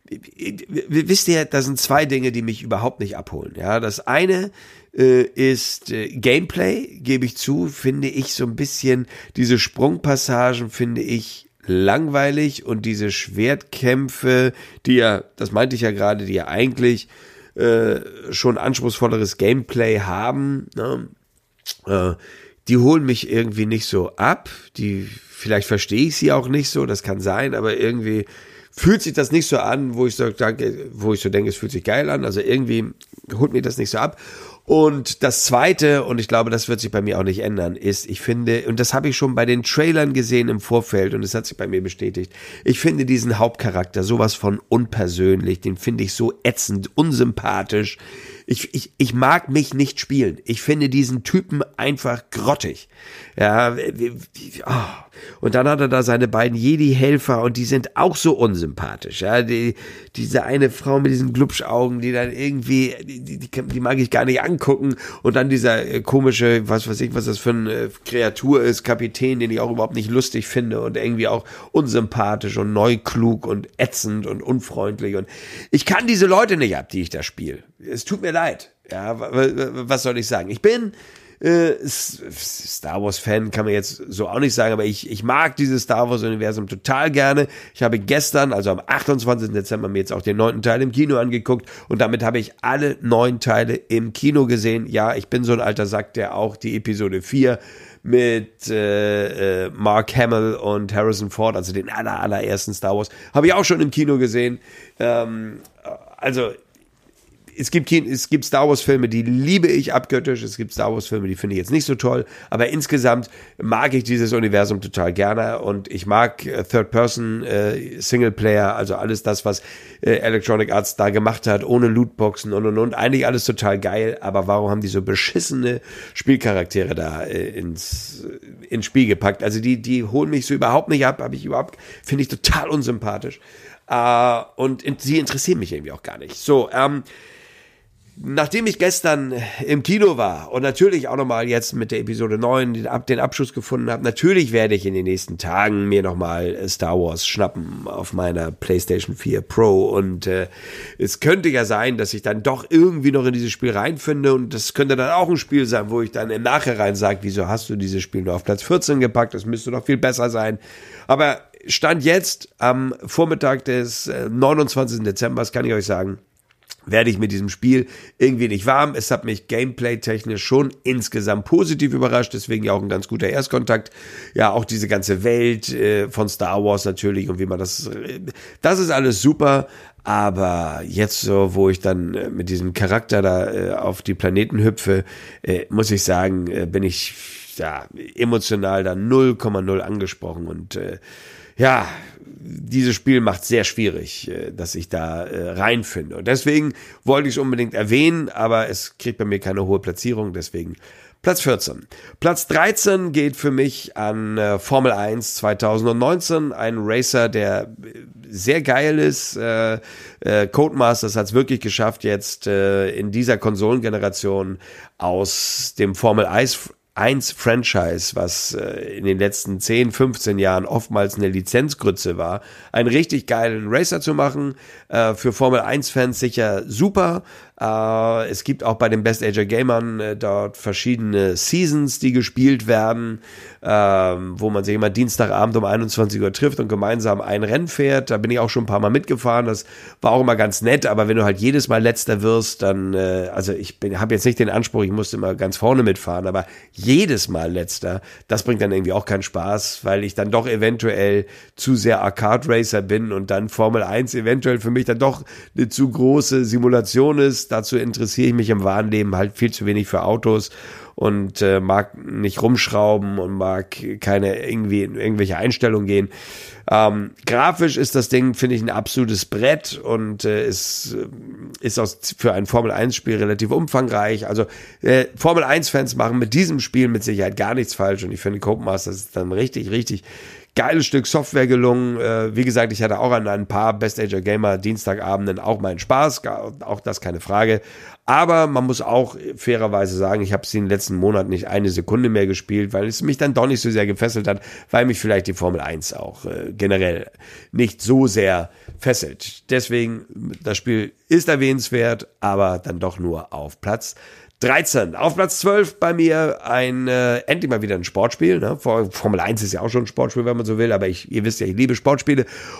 Wisst ihr, das sind zwei Dinge, die mich überhaupt nicht abholen. Ja, das eine äh, ist äh, Gameplay, gebe ich zu, finde ich so ein bisschen, diese Sprungpassagen finde ich langweilig und diese Schwertkämpfe, die ja, das meinte ich ja gerade, die ja eigentlich äh, schon anspruchsvolleres Gameplay haben, ne? äh, die holen mich irgendwie nicht so ab, die, vielleicht verstehe ich sie auch nicht so, das kann sein, aber irgendwie fühlt sich das nicht so an, wo ich so denke, wo ich so denke, es fühlt sich geil an. Also irgendwie holt mir das nicht so ab. Und das Zweite, und ich glaube, das wird sich bei mir auch nicht ändern, ist, ich finde, und das habe ich schon bei den Trailern gesehen im Vorfeld, und das hat sich bei mir bestätigt, ich finde diesen Hauptcharakter sowas von unpersönlich, den finde ich so ätzend, unsympathisch. Ich, ich, ich mag mich nicht spielen. Ich finde diesen Typen einfach grottig. Ja, oh. Und dann hat er da seine beiden Jedi-Helfer und die sind auch so unsympathisch. Ja, die, diese eine Frau mit diesen Glubschaugen, die dann irgendwie, die, die, die mag ich gar nicht angucken. Und dann dieser komische, was weiß ich, was das für eine Kreatur ist, Kapitän, den ich auch überhaupt nicht lustig finde und irgendwie auch unsympathisch und neuklug und ätzend und unfreundlich. Und ich kann diese Leute nicht ab, die ich da spiele. Es tut mir leid. Ja, was soll ich sagen? Ich bin äh, Star Wars Fan, kann man jetzt so auch nicht sagen, aber ich, ich mag dieses Star Wars Universum total gerne. Ich habe gestern, also am achtundzwanzigsten Dezember, mir jetzt auch den neunten Teil im Kino angeguckt und damit habe ich alle neun Teile im Kino gesehen. Ja, ich bin so ein alter Sack, der auch die Episode vier mit äh, äh, Mark Hamill und Harrison Ford, also den aller, allerersten Star Wars, habe ich auch schon im Kino gesehen. Ähm, also Es gibt, es gibt Star Wars Filme, die liebe ich abgöttisch. Es gibt Star Wars Filme, die finde ich jetzt nicht so toll. Aber insgesamt mag ich dieses Universum total gerne. Und ich mag äh, Third-Person, äh, Singleplayer, also alles das, was äh, Electronic Arts da gemacht hat, ohne Lootboxen und und und. Eigentlich alles total geil. Aber warum haben die so beschissene Spielcharaktere da äh, ins, ins Spiel gepackt? Also die, die holen mich so überhaupt nicht ab. Habe ich überhaupt, finde ich total unsympathisch. Äh, und in, sie interessieren mich irgendwie auch gar nicht. So, ähm, nachdem ich gestern im Kino war und natürlich auch nochmal jetzt mit der Episode neun den, Ab- den Abschluss gefunden habe, natürlich werde ich in den nächsten Tagen mir nochmal Star Wars schnappen auf meiner PlayStation vier Pro und äh, es könnte ja sein, dass ich dann doch irgendwie noch in dieses Spiel reinfinde und das könnte dann auch ein Spiel sein, wo ich dann im Nachhinein sage, wieso hast du dieses Spiel nur auf Platz vierzehn gepackt, das müsste doch viel besser sein, aber Stand jetzt am Vormittag des äh, neunundzwanzigsten Dezember, kann ich euch sagen, werde ich mit diesem Spiel irgendwie nicht warm. Es hat mich gameplay-technisch schon insgesamt positiv überrascht, deswegen ja auch ein ganz guter Erstkontakt. Ja, auch diese ganze Welt äh, von Star Wars natürlich und wie man das, äh, das ist alles super, aber jetzt so, wo ich dann äh, mit diesem Charakter da äh, auf die Planeten hüpfe, äh, muss ich sagen, äh, bin ich ja emotional da null Komma null angesprochen und äh, ja, dieses Spiel macht sehr schwierig, dass ich da äh, reinfinde. Und deswegen wollte ich es unbedingt erwähnen, aber es kriegt bei mir keine hohe Platzierung, deswegen Platz vierzehn. Platz dreizehn geht für mich an äh, Formel eins zwanzig neunzehn, ein Racer, der sehr geil ist. Äh, äh, Codemasters hat es wirklich geschafft, jetzt äh, in dieser Konsolengeneration aus dem Formel eins eins Franchise, was äh, in den letzten zehn, fünfzehn Jahren oftmals eine Lizenzgrütze war, einen richtig geilen Racer zu machen. Äh, für Formel eins Fans sicher super. Äh, es gibt auch bei den Best Ager Gamern äh, dort verschiedene Seasons, die gespielt werden, äh, wo man sich immer Dienstagabend um einundzwanzig Uhr trifft und gemeinsam ein Rennen fährt. Da bin ich auch schon ein paar Mal mitgefahren. Das war auch immer ganz nett, aber wenn du halt jedes Mal Letzter wirst, dann, äh, also ich habe jetzt nicht den Anspruch, ich musste immer ganz vorne mitfahren, aber jedes Mal Letzter, das bringt dann irgendwie auch keinen Spaß, weil ich dann doch eventuell zu sehr Arcade-Racer bin und dann Formel eins eventuell für mich dann doch eine zu große Simulation ist. Dazu interessiere ich mich im wahren Leben halt viel zu wenig für Autos und äh, mag nicht rumschrauben und mag keine irgendwie in irgendwelche Einstellungen gehen. Ähm, grafisch ist das Ding, finde ich, ein absolutes Brett und äh, ist, ist aus, für ein Formel eins Spiel relativ umfangreich. Also äh, Formel eins Fans machen mit diesem Spiel mit Sicherheit gar nichts falsch und ich finde Codemasters ist dann richtig, richtig geiles Stück Software gelungen. Äh, wie gesagt, ich hatte auch an ein paar Best Ager Gamer Dienstagabenden auch meinen Spaß, auch das keine Frage. Aber man muss auch fairerweise sagen, ich habe es in den letzten Monaten nicht eine Sekunde mehr gespielt, weil es mich dann doch nicht so sehr gefesselt hat, weil mich vielleicht die Formel eins auch äh, generell nicht so sehr fesselt. Deswegen, das Spiel ist erwähnenswert, aber dann doch nur auf Platz dreizehn. Auf Platz zwölf bei mir ein, äh, endlich mal wieder ein Sportspiel. Ne? Formel eins ist ja auch schon ein Sportspiel, wenn man so will, aber ich, ihr wisst ja, ich liebe Sportspiele.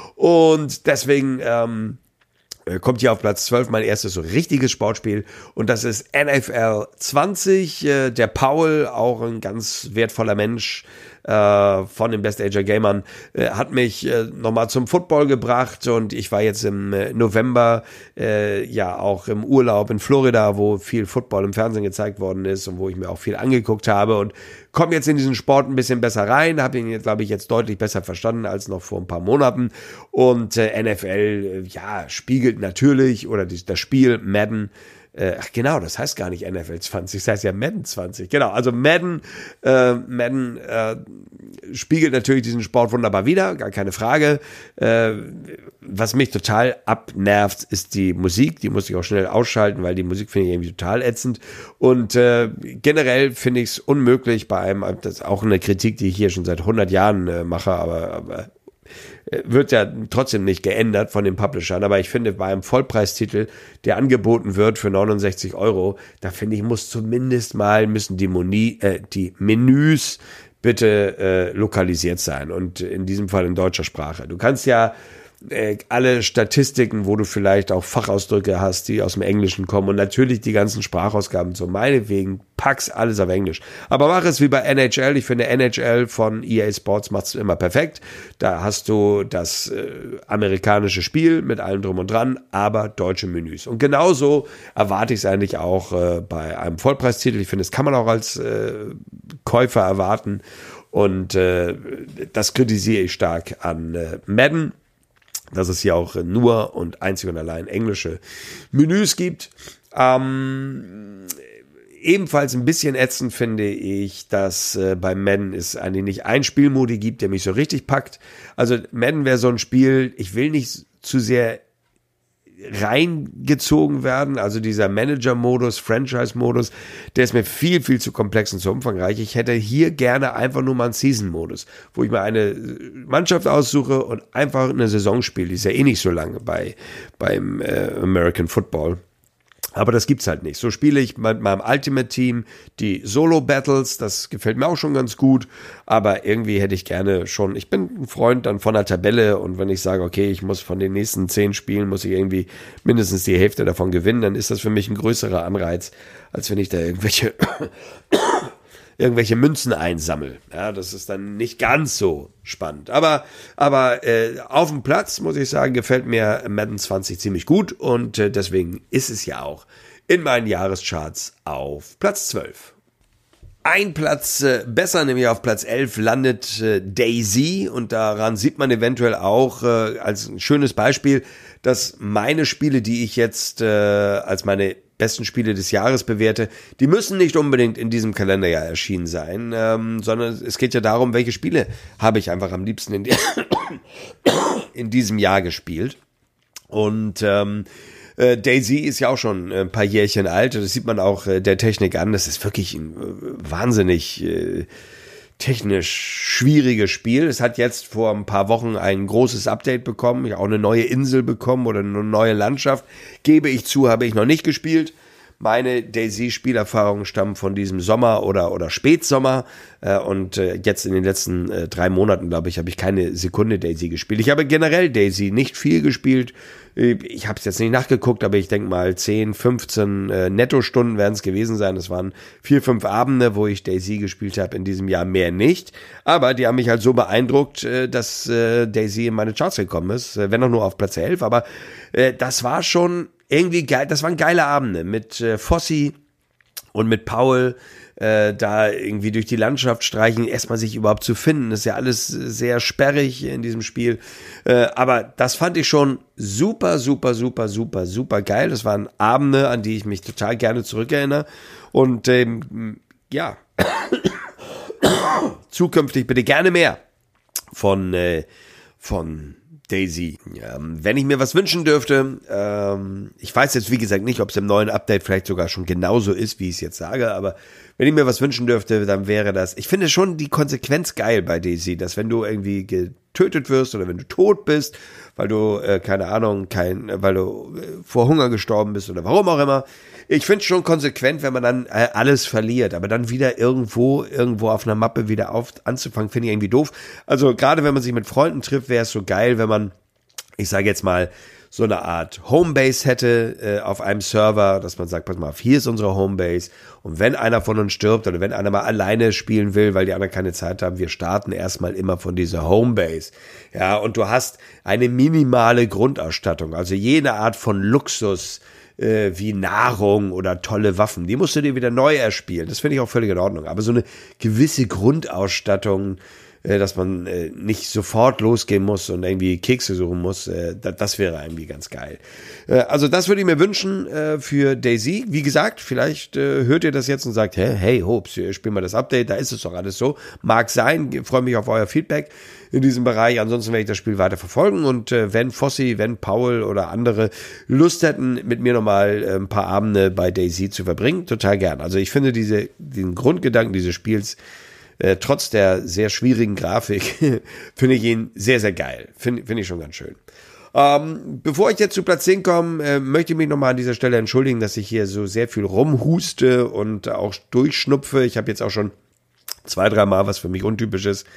Und deswegen ähm, kommt hier auf Platz zwölf mein erstes so richtiges Sportspiel und das ist N F L zwanzig. Äh, der Paul, auch ein ganz wertvoller Mensch äh, von den Best Ager Gamern, äh, hat mich äh, nochmal zum Football gebracht und ich war jetzt im äh, November äh, ja auch im Urlaub in Florida, wo viel Football im Fernsehen gezeigt worden ist und wo ich mir auch viel angeguckt habe und komme jetzt in diesen Sport ein bisschen besser rein, habe ihn, glaube ich, jetzt deutlich besser verstanden als noch vor ein paar Monaten und äh, N F L, äh, ja, spiegelt natürlich, oder die, das Spiel Madden, äh, ach genau, das heißt gar nicht N F L zwanzig, das heißt ja Madden zwanzig, genau, also Madden, äh, Madden äh, spiegelt natürlich diesen Sport wunderbar wider, gar keine Frage. Äh, was mich total abnervt, ist die Musik, die muss ich auch schnell ausschalten, weil die Musik finde ich irgendwie total ätzend und äh, generell finde ich es unmöglich bei einem, das ist auch eine Kritik, die ich hier schon seit hundert Jahren äh, mache, aber, aber wird ja trotzdem nicht geändert von den Publishern, aber ich finde, bei einem Vollpreistitel, der angeboten wird für neunundsechzig Euro, da finde ich, muss zumindest mal, müssen die, Moni, äh, die Menüs bitte äh, lokalisiert sein und in diesem Fall in deutscher Sprache. Du kannst ja äh, alle Statistiken, wo du vielleicht auch Fachausdrücke hast, die aus dem Englischen kommen und natürlich die ganzen Sprachausgaben, so meinetwegen, pack's alles auf Englisch. Aber mach es wie bei N H L. Ich finde, N H L von E A Sports macht's immer perfekt. Da hast du das äh, amerikanische Spiel mit allem drum und dran, aber deutsche Menüs. Und genauso erwarte ich es eigentlich auch äh, bei einem Vollpreistitel. Ich finde, das kann man auch als äh, Käufer erwarten. Und äh, das kritisiere ich stark an äh, Madden, dass es hier auch nur und einzig und allein englische Menüs gibt. Ähm, ebenfalls ein bisschen ätzend finde ich, dass äh, bei Madden es eigentlich nicht einen Spielmodi gibt, der mich so richtig packt. Also Madden wäre so ein Spiel, ich will nicht zu sehr reingezogen werden, also dieser Manager-Modus, Franchise-Modus, der ist mir viel, viel zu komplex und zu umfangreich. Ich hätte hier gerne einfach nur mal einen Season-Modus, wo ich mir eine Mannschaft aussuche und einfach eine Saison spiele. Die ist ja eh nicht so lange bei beim äh, American Football. Aber das gibt's halt nicht. So spiele ich mit meinem Ultimate Team die Solo-Battles, das gefällt mir auch schon ganz gut, aber irgendwie hätte ich gerne schon, ich bin ein Freund dann von der Tabelle und wenn ich sage, okay, ich muss von den nächsten zehn Spielen, muss ich irgendwie mindestens die Hälfte davon gewinnen, dann ist das für mich ein größerer Anreiz, als wenn ich da irgendwelche irgendwelche Münzen einsammel. Ja, das ist dann nicht ganz so spannend. Aber, aber äh, auf dem Platz, muss ich sagen, gefällt mir Madden zwanzig ziemlich gut und äh, deswegen ist es ja auch in meinen Jahrescharts auf Platz zwölf. Ein Platz äh, besser, nämlich auf Platz elf, landet äh, DayZ und daran sieht man eventuell auch äh, als ein schönes Beispiel, dass meine Spiele, die ich jetzt äh, als meine besten Spiele des Jahres bewerte, die müssen nicht unbedingt in diesem Kalenderjahr erschienen sein, ähm, sondern es geht ja darum, welche Spiele habe ich einfach am liebsten in, die in diesem Jahr gespielt. Und ähm, äh, DayZ ist ja auch schon ein paar Jährchen alt, das sieht man auch äh, der Technik an, das ist wirklich ein äh, wahnsinnig äh, technisch schwieriges Spiel. Es hat jetzt vor ein paar Wochen ein großes Update bekommen. Ich habe auch eine neue Insel bekommen oder eine neue Landschaft. Gebe ich zu, habe ich noch nicht gespielt. Meine DayZ-Spielerfahrungen stammen von diesem Sommer oder, oder Spätsommer. Äh, und äh, jetzt in den letzten äh, drei Monaten, glaube ich, habe ich keine Sekunde DayZ gespielt. Ich habe generell DayZ nicht viel gespielt. Ich habe es jetzt nicht nachgeguckt, aber ich denke mal zehn, fünfzehn äh, Nettostunden werden es gewesen sein. Es waren vier, fünf Abende, wo ich DayZ gespielt habe, in diesem Jahr mehr nicht. Aber die haben mich halt so beeindruckt, äh, dass äh, DayZ in meine Charts gekommen ist, äh, wenn auch nur auf Platz elf. Aber äh, das war schon irgendwie geil. Das waren geile Abende mit äh, Fossi und mit Paul. Äh, da irgendwie durch die Landschaft streichen, erstmal sich überhaupt zu finden. Das ist ja alles sehr sperrig in diesem Spiel. Äh, aber das fand ich schon super, super, super, super, super geil. Das waren Abende, an die ich mich total gerne zurückerinnere. Und ähm, ja, zukünftig bitte gerne mehr von, äh, von DayZ. Ja, wenn ich mir was wünschen dürfte, ähm, ich weiß jetzt wie gesagt nicht, ob es im neuen Update vielleicht sogar schon genauso ist, wie ich es jetzt sage, aber wenn ich mir was wünschen dürfte, dann wäre das, ich finde schon die Konsequenz geil bei DayZ, dass wenn du irgendwie getötet wirst oder wenn du tot bist, weil du, äh, keine Ahnung, kein, weil du äh, vor Hunger gestorben bist oder warum auch immer, ich finde es schon konsequent, wenn man dann äh, alles verliert, aber dann wieder irgendwo, irgendwo auf einer Mappe wieder auf, anzufangen, finde ich irgendwie doof. Also gerade wenn man sich mit Freunden trifft, wäre es so geil, wenn man, ich sage jetzt mal, so eine Art Homebase hätte äh, auf einem Server, dass man sagt, pass mal auf, hier ist unsere Homebase und wenn einer von uns stirbt oder wenn einer mal alleine spielen will, weil die anderen keine Zeit haben, wir starten erstmal immer von dieser Homebase. Ja, und du hast eine minimale Grundausstattung, also jede Art von Luxus, äh, wie Nahrung oder tolle Waffen, die musst du dir wieder neu erspielen. Das finde ich auch völlig in Ordnung, aber so eine gewisse Grundausstattung, dass man äh, nicht sofort losgehen muss und irgendwie Kekse suchen muss, äh, das, das wäre irgendwie ganz geil. Äh, also das würde ich mir wünschen äh, für DayZ. Wie gesagt, vielleicht äh, hört ihr das jetzt und sagt, hey, hey, Hops, spielen wir das Update, da ist es doch alles so. Mag sein, ich freue mich auf euer Feedback in diesem Bereich. Ansonsten werde ich das Spiel weiter verfolgen und äh, wenn Fossi, wenn Paul oder andere Lust hätten, mit mir nochmal äh, ein paar Abende bei DayZ zu verbringen, total gern. Also ich finde diese, den Grundgedanken dieses Spiels Äh, trotz der sehr schwierigen Grafik finde ich ihn sehr, sehr geil. Finde find ich schon ganz schön. Ähm, bevor ich jetzt zu Platz zehn komme, äh, möchte ich mich nochmal an dieser Stelle entschuldigen, dass ich hier so sehr viel rumhuste und auch durchschnupfe. Ich habe jetzt auch schon zwei, dreimal, was für mich untypisch ist,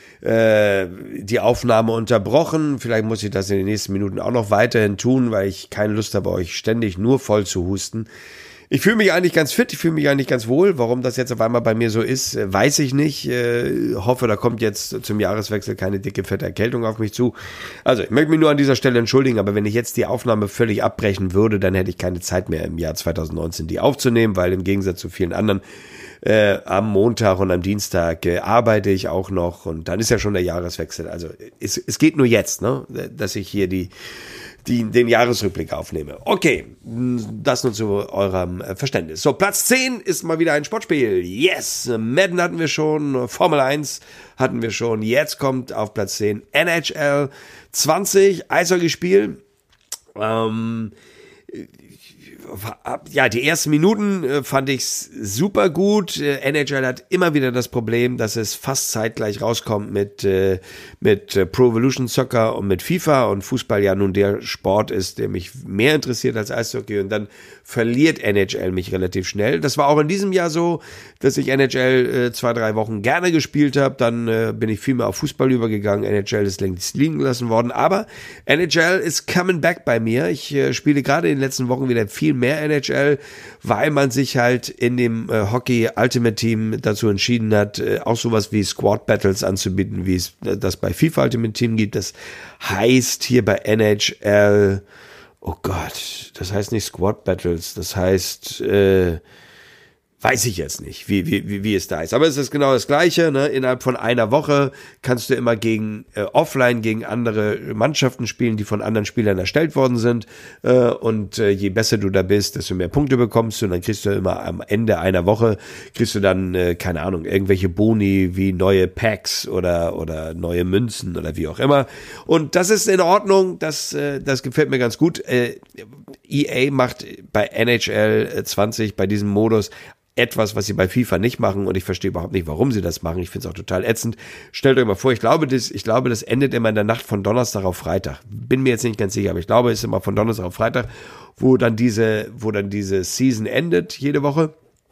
äh, die Aufnahme unterbrochen. Vielleicht muss ich das in den nächsten Minuten auch noch weiterhin tun, weil ich keine Lust habe, euch ständig nur voll zu husten. Ich fühle mich eigentlich ganz fit, ich fühle mich eigentlich ganz wohl. Warum das jetzt auf einmal bei mir so ist, weiß ich nicht. Äh, hoffe, da kommt jetzt zum Jahreswechsel keine dicke, fette Erkältung auf mich zu. Also, ich möchte mich nur an dieser Stelle entschuldigen, aber wenn ich jetzt die Aufnahme völlig abbrechen würde, dann hätte ich keine Zeit mehr im Jahr zwanzig neunzehn die aufzunehmen, weil im Gegensatz zu vielen anderen äh, am Montag und am Dienstag äh, arbeite ich auch noch und dann ist ja schon der Jahreswechsel. Also, es, es geht nur jetzt, ne, dass ich hier die Die, den Jahresrückblick aufnehme. Okay, das nur zu eurem Verständnis. So, Platz zehn ist mal wieder ein Sportspiel. Yes, Madden hatten wir schon, Formel eins hatten wir schon. Jetzt kommt auf Platz zehn N H L zwanzig, Eishockeyspiel. Ähm, ja, die ersten Minuten äh, fand ich's super gut. Äh, N H L hat immer wieder das Problem, dass es fast zeitgleich rauskommt mit äh, mit äh, Pro Evolution Soccer und mit FIFA und Fußball ja nun der Sport ist, der mich mehr interessiert als Eishockey, und dann verliert N H L mich relativ schnell. Das war auch in diesem Jahr so, dass ich N H L äh, zwei, drei Wochen gerne gespielt habe. Dann äh, bin ich viel mehr auf Fußball übergegangen. N H L ist längst liegen gelassen worden. Aber N H L ist coming back bei mir. Ich äh, spiele gerade in den letzten Wochen wieder viel mehr N H L, weil man sich halt in dem äh, Hockey Ultimate Team dazu entschieden hat, äh, auch sowas wie Squad Battles anzubieten, wie es äh, das bei FIFA Ultimate Team gibt. Das heißt hier bei N H L, oh Gott, das heißt nicht Squad Battles, das heißt, äh, weiß ich jetzt nicht, wie, wie, wie es da ist. Aber es ist genau das Gleiche, ne? Innerhalb von einer Woche kannst du immer gegen, äh, offline gegen andere Mannschaften spielen, die von anderen Spielern erstellt worden sind. Äh, und äh, je besser du da bist, desto mehr Punkte bekommst du. Und dann kriegst du immer am Ende einer Woche, kriegst du dann, äh, keine Ahnung, irgendwelche Boni wie neue Packs oder, oder neue Münzen oder wie auch immer. Und das ist in Ordnung, das, äh, das gefällt mir ganz gut. Äh, E A macht bei N H L zwanzig, bei diesem Modus, etwas, was sie bei FIFA nicht machen, und ich verstehe überhaupt nicht, warum sie das machen. Ich finde es auch total ätzend. Stellt euch mal vor, ich glaube, das, ich glaube, das endet immer in der Nacht von Donnerstag auf Freitag. Bin mir jetzt nicht ganz sicher, aber ich glaube, es ist immer von Donnerstag auf Freitag, wo dann diese, wo dann diese Season endet, jede Woche.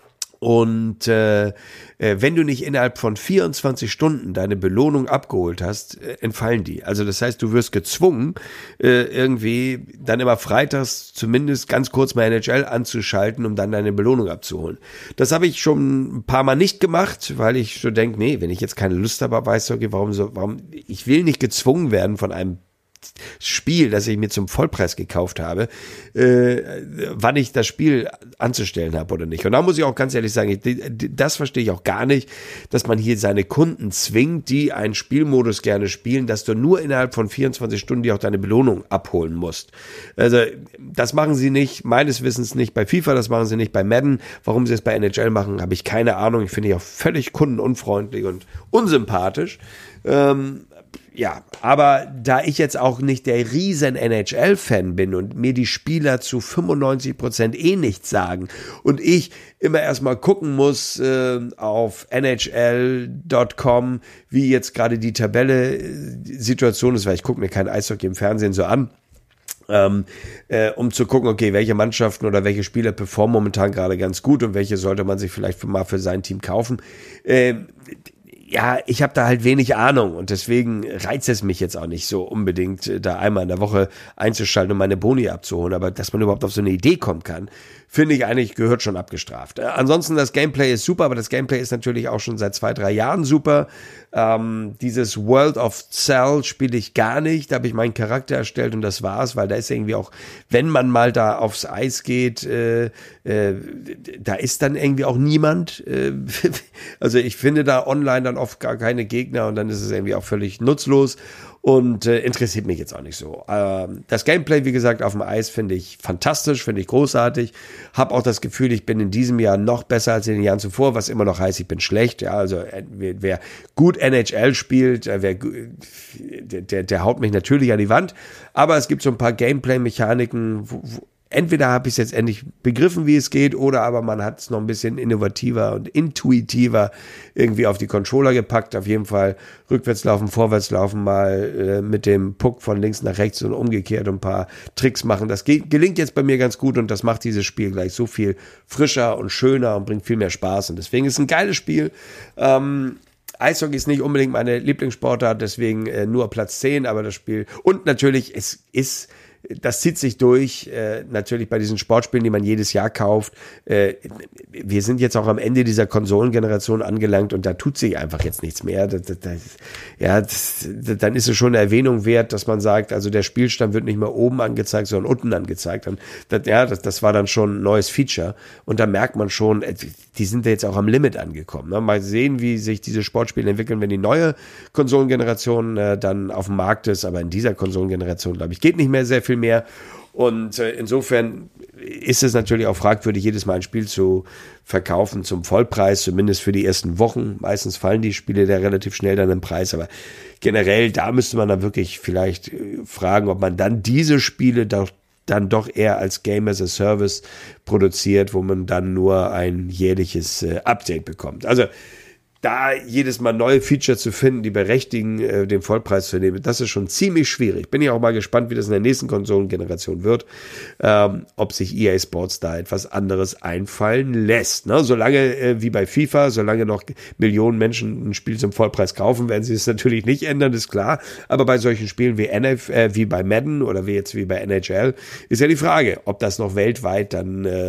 Und äh, äh, wenn du nicht innerhalb von vierundzwanzig Stunden deine Belohnung abgeholt hast, äh, entfallen die. Also das heißt, du wirst gezwungen, äh, irgendwie dann immer freitags zumindest ganz kurz mal N H L anzuschalten, um dann deine Belohnung abzuholen. Das habe ich schon ein paar Mal nicht gemacht, weil ich so denke, nee, wenn ich jetzt keine Lust habe auf Eishockey, warum so, warum, ich will nicht gezwungen werden von einem Spiel, das ich mir zum Vollpreis gekauft habe, äh, wann ich das Spiel anzustellen habe oder nicht. Und da muss ich auch ganz ehrlich sagen, ich, das verstehe ich auch gar nicht, dass man hier seine Kunden zwingt, die einen Spielmodus gerne spielen, dass du nur innerhalb von vierundzwanzig Stunden dir auch deine Belohnung abholen musst. Also das machen sie nicht, meines Wissens nicht bei FIFA, das machen sie nicht bei Madden. Warum sie es bei N H L machen, habe ich keine Ahnung. Ich finde ich auch völlig kundenunfreundlich und unsympathisch. Ähm, Ja, aber da ich jetzt auch nicht der riesen N H L-Fan bin und mir die Spieler zu fünfundneunzig Prozent eh nichts sagen und ich immer erstmal gucken muss äh, auf N H L Punkt com, wie jetzt gerade die Tabelle-Situation ist, weil ich gucke mir kein Eishockey im Fernsehen so an, ähm, äh, um zu gucken, okay, welche Mannschaften oder welche Spieler performen momentan gerade ganz gut und welche sollte man sich vielleicht mal für sein Team kaufen. Äh, Ja, ich habe da halt wenig Ahnung und deswegen reizt es mich jetzt auch nicht so unbedingt, da einmal in der Woche einzuschalten und meine Boni abzuholen. Aber dass man überhaupt auf so eine Idee kommen kann, finde ich eigentlich, gehört schon abgestraft. Ansonsten, das Gameplay ist super, aber das Gameplay ist natürlich auch schon seit zwei, drei Jahren super. Ähm, dieses World of Cell spiele ich gar nicht. Da habe ich meinen Charakter erstellt und das war's, weil da ist irgendwie auch, wenn man mal da aufs Eis geht, äh, äh, da ist dann irgendwie auch niemand. Äh, also ich finde da online dann oft gar keine Gegner und dann ist es irgendwie auch völlig nutzlos und äh, interessiert mich jetzt auch nicht so. Ähm, das Gameplay, wie gesagt, auf dem Eis finde ich fantastisch, finde ich großartig. Hab auch das Gefühl, ich bin in diesem Jahr noch besser als in den Jahren zuvor, was immer noch heißt, ich bin schlecht. Ja, also äh, wer, wer gut N H L spielt, äh, wer, der, der, der haut mich natürlich an die Wand. Aber es gibt so ein paar Gameplay-Mechaniken, wo, wo entweder habe ich es jetzt endlich begriffen, wie es geht, oder aber man hat es noch ein bisschen innovativer und intuitiver irgendwie auf die Controller gepackt. Auf jeden Fall rückwärts laufen, vorwärts laufen, mal äh, mit dem Puck von links nach rechts und umgekehrt und ein paar Tricks machen. Das ge- gelingt jetzt bei mir ganz gut und das macht dieses Spiel gleich so viel frischer und schöner und bringt viel mehr Spaß. Und deswegen ist es ein geiles Spiel. Ähm, Eishockey ist nicht unbedingt meine Lieblingssportart, deswegen äh, nur Platz zehn, aber das Spiel, und natürlich, es ist, das zieht sich durch, äh, natürlich bei diesen Sportspielen, die man jedes Jahr kauft. Äh, wir sind jetzt auch am Ende dieser Konsolengeneration angelangt und da tut sich einfach jetzt nichts mehr. Das, das, das, ja, das, das, dann ist es schon eine Erwähnung wert, dass man sagt, also der Spielstand wird nicht mehr oben angezeigt, sondern unten angezeigt. Und das, ja, das, das war dann schon ein neues Feature. Und da merkt man schon, die sind jetzt auch am Limit angekommen. Ne? Mal sehen, wie sich diese Sportspiele entwickeln, wenn die neue Konsolengeneration äh, dann auf dem Markt ist. Aber in dieser Konsolengeneration, glaube ich, geht nicht mehr sehr viel mehr. Und äh, insofern ist es natürlich auch fragwürdig, jedes Mal ein Spiel zu verkaufen zum Vollpreis, zumindest für die ersten Wochen. Meistens fallen die Spiele da relativ schnell dann im Preis, aber generell, da müsste man dann wirklich vielleicht fragen, ob man dann diese Spiele doch dann doch eher als Game as a Service produziert, wo man dann nur ein jährliches äh, Update bekommt. Also da jedes Mal neue Feature zu finden, die berechtigen, äh, den Vollpreis zu nehmen, das ist schon ziemlich schwierig. Bin ja auch mal gespannt, wie das in der nächsten Konsolengeneration wird, ähm, ob sich E A Sports da etwas anderes einfallen lässt. Ne? Solange, äh, wie bei FIFA, solange noch Millionen Menschen ein Spiel zum Vollpreis kaufen, werden sie es natürlich nicht ändern, ist klar. Aber bei solchen Spielen wie N F, äh, wie bei Madden oder wie jetzt wie bei N H L, ist ja die Frage, ob das noch weltweit dann äh,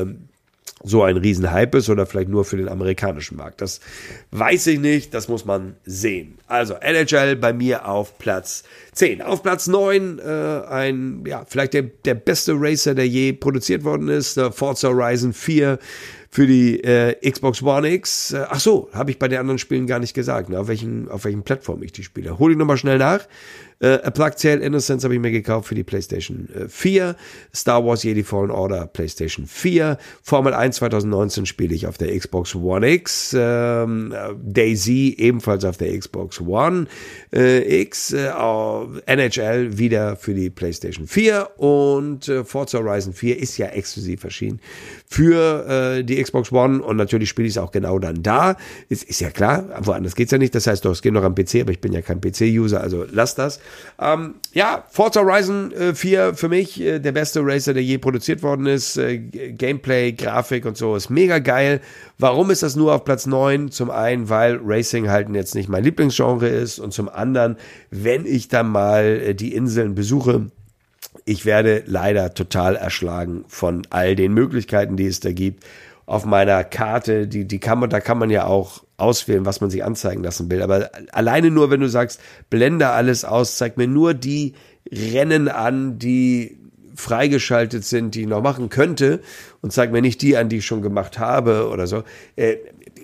so ein Riesenhype ist oder vielleicht nur für den amerikanischen Markt. Das weiß ich nicht, das muss man sehen. Also N H L bei mir auf Platz zehn. Auf Platz neun äh, ein, ja, vielleicht der, der beste Racer, der je produziert worden ist, der Forza Horizon vier für die äh, Xbox One X. Äh, ach so, habe ich bei den anderen Spielen gar nicht gesagt, ne, auf welchen, auf welchen Plattformen ich die spiele. Hol ich nochmal schnell nach. Uh, A Plague Tale Innocence habe ich mir gekauft für die PlayStation uh, vier, Star Wars Jedi Fallen Order PlayStation vier, Formel eins zwanzig neunzehn spiele ich auf der Xbox One X, ähm, DayZ ebenfalls auf der Xbox One äh, X, äh, N H L wieder für die PlayStation vier und äh, Forza Horizon vier ist ja exklusiv erschienen für äh, die Xbox One und natürlich spiele ich es auch genau dann da. Ist, ist ja klar, woanders geht's ja nicht, das heißt doch, es geht noch am P C, aber ich bin ja kein P C-User, also lass das. Ähm, ja, Forza Horizon äh, vier für mich äh, der beste Racer, der je produziert worden ist. Äh, Gameplay, Grafik und so ist mega geil. Warum ist das nur auf Platz neun? Zum einen, weil Racing halt jetzt nicht mein Lieblingsgenre ist und zum anderen, wenn ich dann mal äh, die Inseln besuche, ich werde leider total erschlagen von all den Möglichkeiten, die es da gibt. Auf meiner Karte, die, die kann man, da kann man ja auch auswählen, was man sich anzeigen lassen will. Aber alleine nur, wenn du sagst, blende alles aus, zeig mir nur die Rennen an, die freigeschaltet sind, die ich noch machen könnte und zeig mir nicht die an, die ich schon gemacht habe oder so. Äh,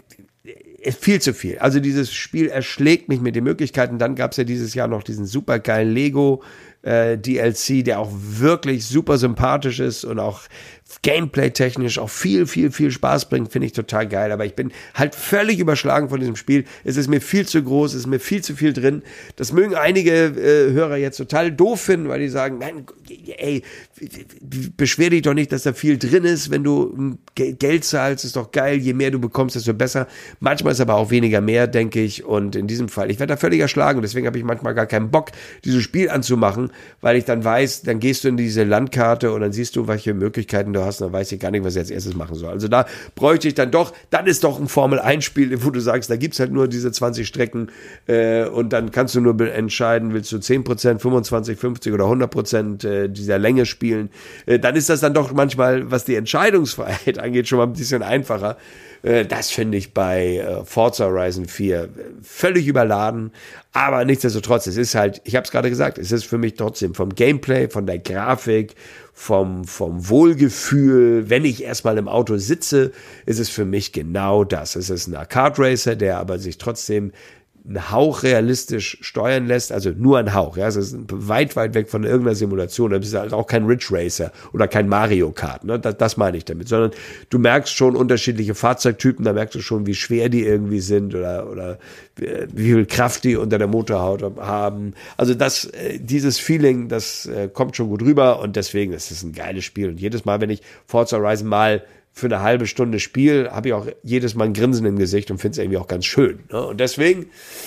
viel zu viel. Also dieses Spiel erschlägt mich mit den Möglichkeiten. Dann gab es ja dieses Jahr noch diesen supergeilen Lego äh, D L C, der auch wirklich super sympathisch ist und auch Gameplay-technisch auch viel, viel, viel Spaß bringt, finde ich total geil. Aber ich bin halt völlig überschlagen von diesem Spiel. Es ist mir viel zu groß, es ist mir viel zu viel drin. Das mögen einige äh, Hörer jetzt total doof finden, weil die sagen, nein, ey, beschwer dich doch nicht, dass da viel drin ist. Wenn du Geld zahlst, ist doch geil. Je mehr du bekommst, desto besser. Manchmal ist aber auch weniger mehr, denke ich. Und in diesem Fall, ich werde da völlig erschlagen. Deswegen habe ich manchmal gar keinen Bock, dieses Spiel anzumachen, weil ich dann weiß, dann gehst du in diese Landkarte und dann siehst du, welche Möglichkeiten du hast, dann weiß ich gar nicht, was ich als erstes machen soll. Also da bräuchte ich dann doch, dann ist doch ein Formel eins Spiel, wo du sagst, da gibt's halt nur diese zwanzig Strecken äh, und dann kannst du nur entscheiden, willst du zehn Prozent, fünfundzwanzig, fünfzig oder hundert Prozent äh, dieser Länge spielen. Äh, dann ist das dann doch manchmal, was die Entscheidungsfreiheit angeht, schon mal ein bisschen einfacher. Äh, das finde ich bei äh, Forza Horizon vier völlig überladen, aber nichtsdestotrotz, es ist halt, ich habe es gerade gesagt, es ist für mich trotzdem vom Gameplay, von der Grafik, vom, vom Wohlgefühl, wenn ich erstmal im Auto sitze, ist es für mich genau das. Es ist ein Arcade-Racer, der aber sich trotzdem einen Hauch realistisch steuern lässt, also nur ein Hauch, ja, es ist weit, weit weg von irgendeiner Simulation, das ist halt auch kein Ridge Racer oder kein Mario Kart, ne? das, das meine ich damit, sondern du merkst schon unterschiedliche Fahrzeugtypen, da merkst du schon, wie schwer die irgendwie sind oder, oder wie viel Kraft die unter der Motorhaut haben, also das, dieses Feeling, das kommt schon gut rüber und deswegen, das ist ein geiles Spiel und jedes Mal, wenn ich Forza Horizon mal für eine halbe Stunde Spiel, habe ich auch jedes Mal ein Grinsen im Gesicht und finde es irgendwie auch ganz schön. Ne? Und deswegen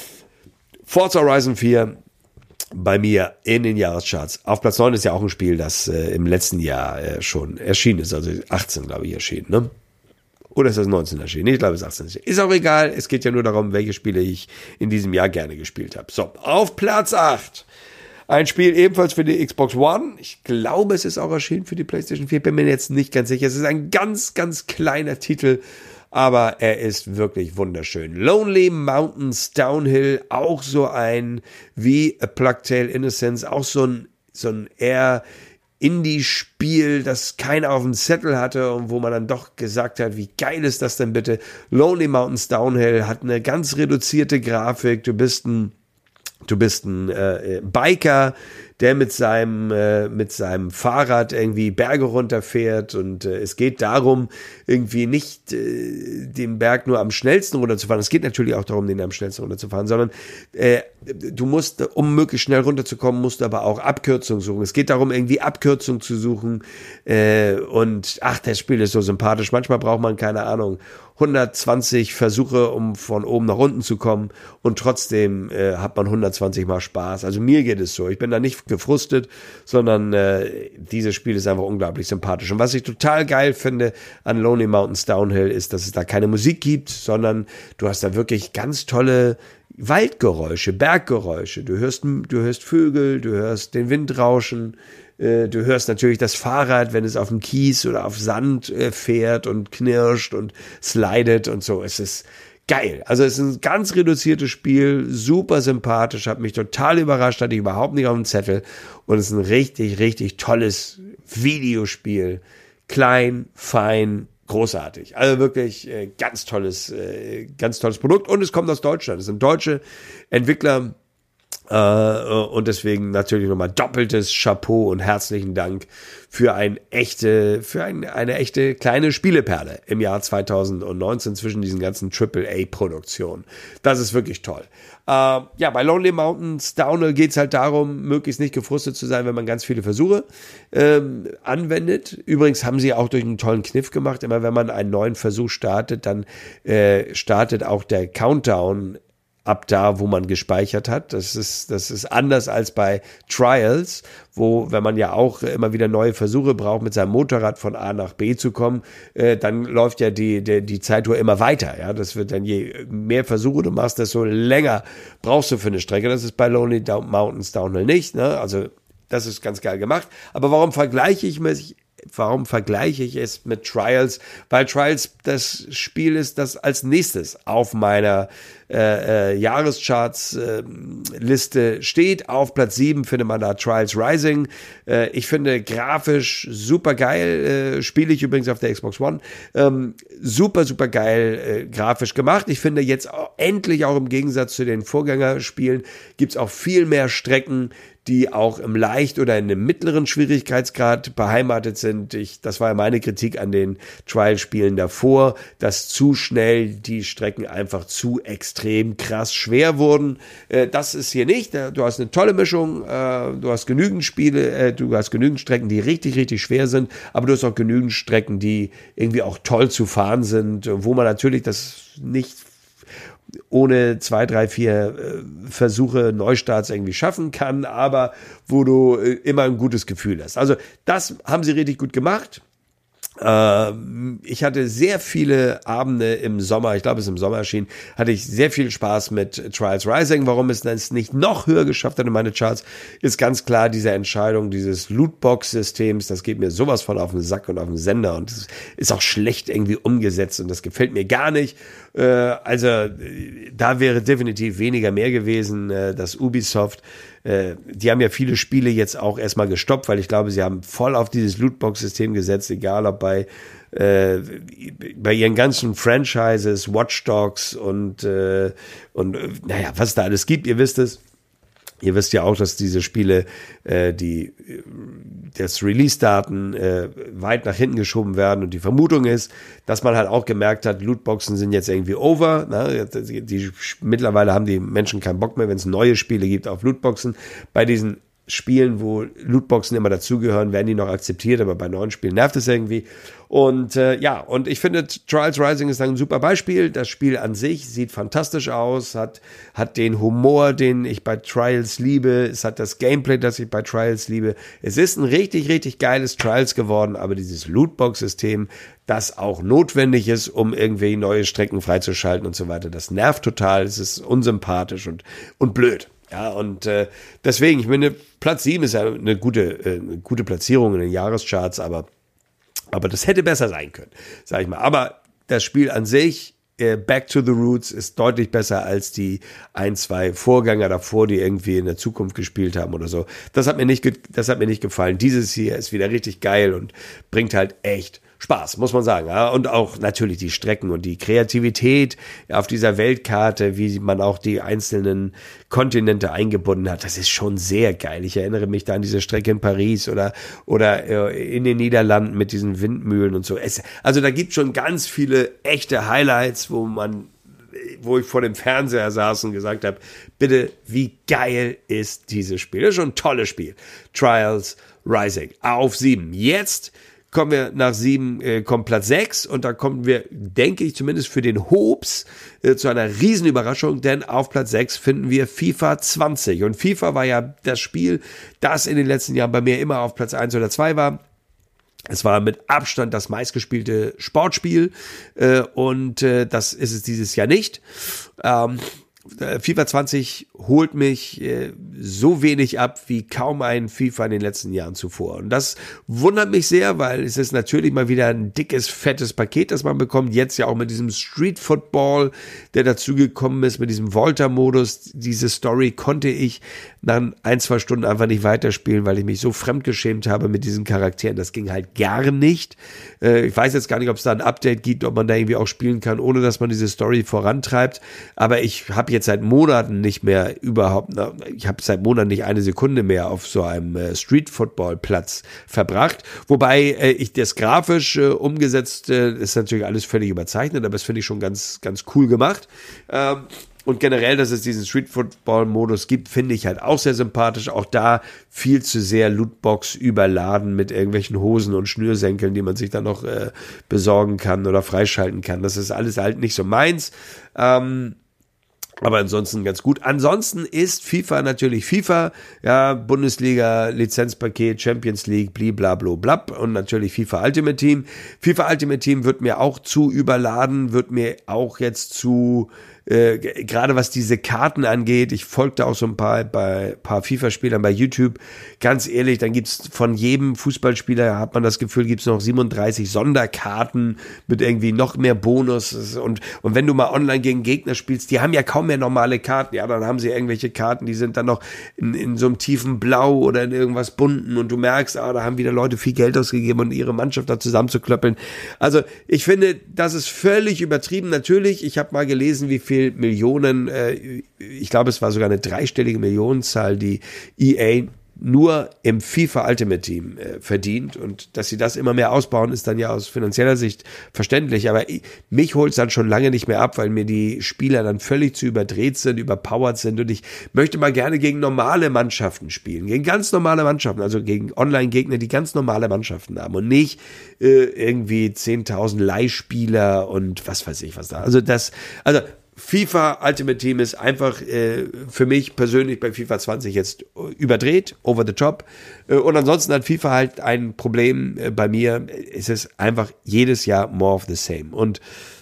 Forza Horizon vier bei mir in den Jahrescharts. Auf Platz neun ist ja auch ein Spiel, das äh, im letzten Jahr äh, schon erschienen ist, also achtzehn, glaube ich, erschienen. Ne? Oder ist das neunzehn erschienen? Ich glaube, es ist achtzehn erschienen. Ist auch egal, es geht ja nur darum, welche Spiele ich in diesem Jahr gerne gespielt habe. So, auf Platz acht. Ein Spiel ebenfalls für die Xbox One. Ich glaube, es ist auch erschienen für die PlayStation vier. Bin mir jetzt nicht ganz sicher. Es ist ein ganz, ganz kleiner Titel, aber er ist wirklich wunderschön. Lonely Mountains Downhill, auch so ein wie A Plague Tale Innocence, auch so ein, so ein eher Indie-Spiel, das keiner auf dem Zettel hatte und wo man dann doch gesagt hat, wie geil ist das denn bitte? Lonely Mountains Downhill hat eine ganz reduzierte Grafik. Du bist ein Du bist ein äh, Biker, der mit seinem, äh, mit seinem Fahrrad irgendwie Berge runterfährt und äh, es geht darum, irgendwie nicht äh, den Berg nur am schnellsten runterzufahren. Es geht natürlich auch darum, den am schnellsten runterzufahren, sondern äh, du musst, um möglichst schnell runterzukommen, musst du aber auch Abkürzungen suchen. Es geht darum, irgendwie Abkürzungen zu suchen äh, und ach, das Spiel ist so sympathisch. Manchmal braucht man, keine Ahnung, hundertzwanzig Versuche, um von oben nach unten zu kommen und trotzdem äh, hat man hundertzwanzig Mal Spaß. Also mir geht es so. Ich bin da nicht gefrustet, sondern äh, dieses Spiel ist einfach unglaublich sympathisch. Und was ich total geil finde an Lonely Mountains Downhill ist, dass es da keine Musik gibt, sondern du hast da wirklich ganz tolle Waldgeräusche, Berggeräusche. Du hörst, du hörst Vögel, du hörst den Wind rauschen. Du hörst natürlich das Fahrrad, wenn es auf dem Kies oder auf Sand fährt und knirscht und slidet und so. Es ist geil. Also es ist ein ganz reduziertes Spiel, super sympathisch, hat mich total überrascht, hatte ich überhaupt nicht auf dem Zettel. Und es ist ein richtig, richtig tolles Videospiel. Klein, fein, großartig. Also wirklich äh, ganz tolles, äh, ganz tolles Produkt. Und es kommt aus Deutschland. Es sind deutsche Entwickler. Uh, und deswegen natürlich nochmal doppeltes Chapeau und herzlichen Dank für ein echte, für ein, eine echte kleine Spieleperle im Jahr zweitausendneunzehn zwischen diesen ganzen Triple A Produktionen. Das ist wirklich toll. Uh, ja, bei Lonely Mountains Downhill geht es halt darum, möglichst nicht gefrustet zu sein, wenn man ganz viele Versuche ähm, anwendet. Übrigens haben sie auch durch einen tollen Kniff gemacht. Immer wenn man einen neuen Versuch startet, dann äh, startet auch der Countdown ab da, wo man gespeichert hat. Das ist, das ist anders als bei Trials, wo, wenn man ja auch immer wieder neue Versuche braucht, mit seinem Motorrad von A nach B zu kommen, äh, dann läuft ja die, die, die Zeituhr immer weiter. Ja, das wird dann, je mehr Versuche du machst, desto länger brauchst du für eine Strecke. Das ist bei Lonely Mountains Downhill nicht, ne? Also, das ist ganz geil gemacht. Aber warum vergleiche ich mich Warum vergleiche ich es mit Trials? Weil Trials das Spiel ist, das als nächstes auf meiner äh, äh, Jahrescharts-Liste äh, steht. Auf Platz sieben findet man da Trials Rising. Äh, ich finde grafisch super geil. Äh, spiele ich übrigens auf der Xbox One. Ähm, super, super geil äh, grafisch gemacht. Ich finde jetzt auch, endlich auch im Gegensatz zu den Vorgängerspielen gibt es auch viel mehr Strecken, die auch im leicht oder in einem mittleren Schwierigkeitsgrad beheimatet sind. Ich, das war ja meine Kritik an den Trial-Spielen davor, dass zu schnell die Strecken einfach zu extrem krass schwer wurden. Äh, das ist hier nicht. Du hast eine tolle Mischung. Äh, du hast genügend Spiele, äh, du hast genügend Strecken, die richtig, richtig schwer sind, aber du hast auch genügend Strecken, die irgendwie auch toll zu fahren sind, wo man natürlich das nicht ohne zwei, drei, vier äh, Versuche Neustarts irgendwie schaffen kann, aber wo du äh, immer ein gutes Gefühl hast. Also das haben sie richtig gut gemacht. Äh, ich hatte sehr viele Abende im Sommer, ich glaube es ist im Sommer erschienen, hatte ich sehr viel Spaß mit Trials Rising. Warum es das nicht noch höher geschafft hat in meine Charts, ist ganz klar diese Entscheidung dieses Lootbox-Systems. Das geht mir sowas von auf den Sack und auf den Sender und das ist auch schlecht irgendwie umgesetzt und das gefällt mir gar nicht. Äh, also da wäre definitiv weniger mehr gewesen, äh, dass Ubisoft, äh, die haben ja viele Spiele jetzt auch erstmal gestoppt, weil ich glaube, sie haben voll auf dieses Lootbox-System gesetzt, egal ob bei äh, bei ihren ganzen Franchises, Watch Dogs und äh, und äh, naja, was es da alles gibt, ihr wisst es. Ihr wisst ja auch, dass diese Spiele, äh, die das Release-Daten äh, weit nach hinten geschoben werden und die Vermutung ist, dass man halt auch gemerkt hat, Lootboxen sind jetzt irgendwie over. Ne? Die, die, mittlerweile haben die Menschen keinen Bock mehr, wenn es neue Spiele gibt auf Lootboxen. Bei diesen Spielen, wo Lootboxen immer dazugehören, werden die noch akzeptiert, aber bei neuen Spielen nervt es irgendwie. Und äh, ja, und ich finde, Trials Rising ist ein super Beispiel. Das Spiel an sich sieht fantastisch aus, hat, hat den Humor, den ich bei Trials liebe, es hat das Gameplay, das ich bei Trials liebe. Es ist ein richtig, richtig geiles Trials geworden, aber dieses Lootbox-System, das auch notwendig ist, um irgendwie neue Strecken freizuschalten und so weiter, das nervt total, es ist unsympathisch und, und blöd. Ja, und äh, deswegen, ich meine, Platz sieben ist ja eine gute, äh, eine gute Platzierung in den Jahrescharts, aber, aber das hätte besser sein können, sag ich mal. Aber das Spiel an sich, äh, Back to the Roots, ist deutlich besser als die ein, zwei Vorgänger davor, die irgendwie in der Zukunft gespielt haben oder so. Das hat mir nicht, ge- das hat mir nicht gefallen. Dieses hier ist wieder richtig geil und bringt halt echt Spaß, muss man sagen. Ja. Und auch natürlich die Strecken und die Kreativität auf dieser Weltkarte, wie man auch die einzelnen Kontinente eingebunden hat, das ist schon sehr geil. Ich erinnere mich da an diese Strecke in Paris oder, oder äh, in den Niederlanden mit diesen Windmühlen und so. Es, also da gibt es schon ganz viele echte Highlights, wo man wo ich vor dem Fernseher saß und gesagt habe, bitte, wie geil ist dieses Spiel? Das ist schon ein tolles Spiel. Trials Rising auf sieben. Jetzt kommen wir nach sieben, äh, kommt Platz sechs und da kommen wir, denke ich, zumindest für den Hobbs äh, zu einer Riesenüberraschung, denn auf Platz sechs finden wir FIFA zwanzig und FIFA war ja das Spiel, das in den letzten Jahren bei mir immer auf Platz eins oder zwei war. Es war mit Abstand das meistgespielte Sportspiel äh, und äh, das ist es dieses Jahr nicht. Ähm, FIFA zwanzig holt mich äh, so wenig ab wie kaum ein FIFA in den letzten Jahren zuvor. Und das wundert mich sehr, weil es ist natürlich mal wieder ein dickes, fettes Paket, das man bekommt. Jetzt ja auch mit diesem Street Football, der dazugekommen ist, mit diesem Volta-Modus. Diese Story konnte ich nach ein, zwei Stunden einfach nicht weiterspielen, weil ich mich so fremdgeschämt habe mit diesen Charakteren. Das ging halt gar nicht. Äh, ich weiß jetzt gar nicht, ob es da ein Update gibt, ob man da irgendwie auch spielen kann, ohne dass man diese Story vorantreibt. Aber ich habe jetzt seit Monaten nicht mehr überhaupt, ich habe seit Monaten nicht eine Sekunde mehr auf so einem äh, Street-Football-Platz verbracht. Wobei äh, ich das grafisch äh, umgesetzt, äh, ist natürlich alles völlig überzeichnet, aber das finde ich schon ganz, ganz cool gemacht. Ähm, Und generell, dass es diesen Street-Football-Modus gibt, finde ich halt auch sehr sympathisch. Auch da viel zu sehr Lootbox überladen mit irgendwelchen Hosen und Schnürsenkeln, die man sich dann noch äh, besorgen kann oder freischalten kann. Das ist alles halt nicht so meins. Ähm, aber ansonsten ganz gut. Ansonsten ist FIFA natürlich FIFA, ja, Bundesliga, Lizenzpaket, Champions League, blablabla, blab und natürlich FIFA Ultimate Team. FIFA Ultimate Team wird mir auch zu überladen, wird mir auch jetzt zu Äh, gerade was diese Karten angeht, ich folgte auch so ein paar bei paar FIFA-Spielern bei YouTube, ganz ehrlich, dann gibt's von jedem Fußballspieler, hat man das Gefühl, gibt's noch siebenunddreißig Sonderkarten mit irgendwie noch mehr Bonus und und wenn du mal online gegen Gegner spielst, die haben ja kaum mehr normale Karten, ja, dann haben sie irgendwelche Karten, die sind dann noch in, in so einem tiefen Blau oder in irgendwas Bunten und du merkst, ah, da haben wieder Leute viel Geld ausgegeben, um ihre Mannschaft da zusammenzuklöppeln. Also ich finde, das ist völlig übertrieben. Natürlich, ich habe mal gelesen, wie viel Millionen, äh, ich glaube, es war sogar eine dreistellige Millionenzahl, die E A nur im FIFA Ultimate Team äh, verdient und dass sie das immer mehr ausbauen, ist dann ja aus finanzieller Sicht verständlich, aber ich, mich holt es dann schon lange nicht mehr ab, weil mir die Spieler dann völlig zu überdreht sind, überpowered sind und ich möchte mal gerne gegen normale Mannschaften spielen, gegen ganz normale Mannschaften, also gegen Online-Gegner, die ganz normale Mannschaften haben und nicht äh, irgendwie zehntausend Leihspieler und was weiß ich was da, also das, also FIFA Ultimate Team ist einfach äh, für mich persönlich bei FIFA zwanzig jetzt überdreht, over the top. Äh, und ansonsten hat FIFA halt ein Problem äh, bei mir. Es ist einfach jedes Jahr more of the same. Und,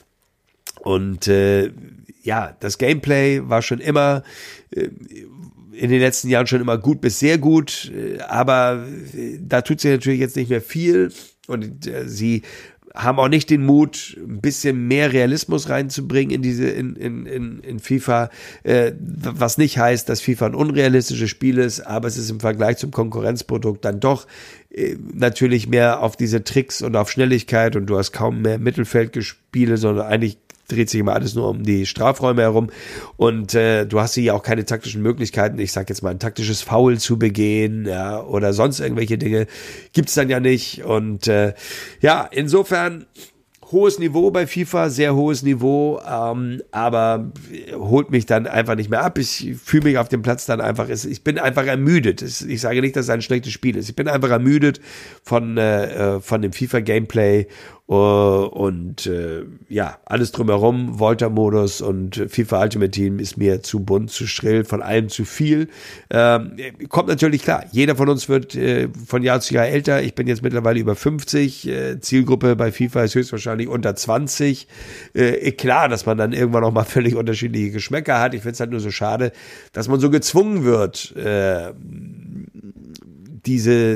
und äh, ja, das Gameplay war schon immer äh, in den letzten Jahren schon immer gut bis sehr gut. Äh, aber äh, da tut sich natürlich jetzt nicht mehr viel. Und äh, sie haben auch nicht den Mut, ein bisschen mehr Realismus reinzubringen in diese in in in, in FIFA, äh, was nicht heißt, dass FIFA ein unrealistisches Spiel ist, aber es ist im Vergleich zum Konkurrenzprodukt dann doch äh, natürlich mehr auf diese Tricks und auf Schnelligkeit und du hast kaum mehr Mittelfeldspiele, sondern eigentlich dreht sich immer alles nur um die Strafräume herum und äh, du hast hier auch keine taktischen Möglichkeiten, ich sag jetzt mal ein taktisches Foul zu begehen, ja, oder sonst irgendwelche Dinge gibt's dann ja nicht und äh, ja, insofern hohes Niveau bei FIFA, sehr hohes Niveau, ähm, aber holt mich dann einfach nicht mehr ab. Ich fühle mich auf dem Platz dann einfach, ich bin einfach ermüdet. Ich sage nicht, dass es ein schlechtes Spiel ist. Ich bin einfach ermüdet von, äh, von dem FIFA-Gameplay uh, und äh, ja, alles drumherum, Volta-Modus und FIFA Ultimate Team ist mir zu bunt, zu schrill, von allem zu viel. Ähm, kommt natürlich klar, jeder von uns wird äh, von Jahr zu Jahr älter. Ich bin jetzt mittlerweile über fünfzig. Äh, Zielgruppe bei FIFA ist höchstwahrscheinlich unter zwanzig. Äh, klar, dass man dann irgendwann auch mal völlig unterschiedliche Geschmäcker hat. Ich finde es halt nur so schade, dass man so gezwungen wird, äh, diese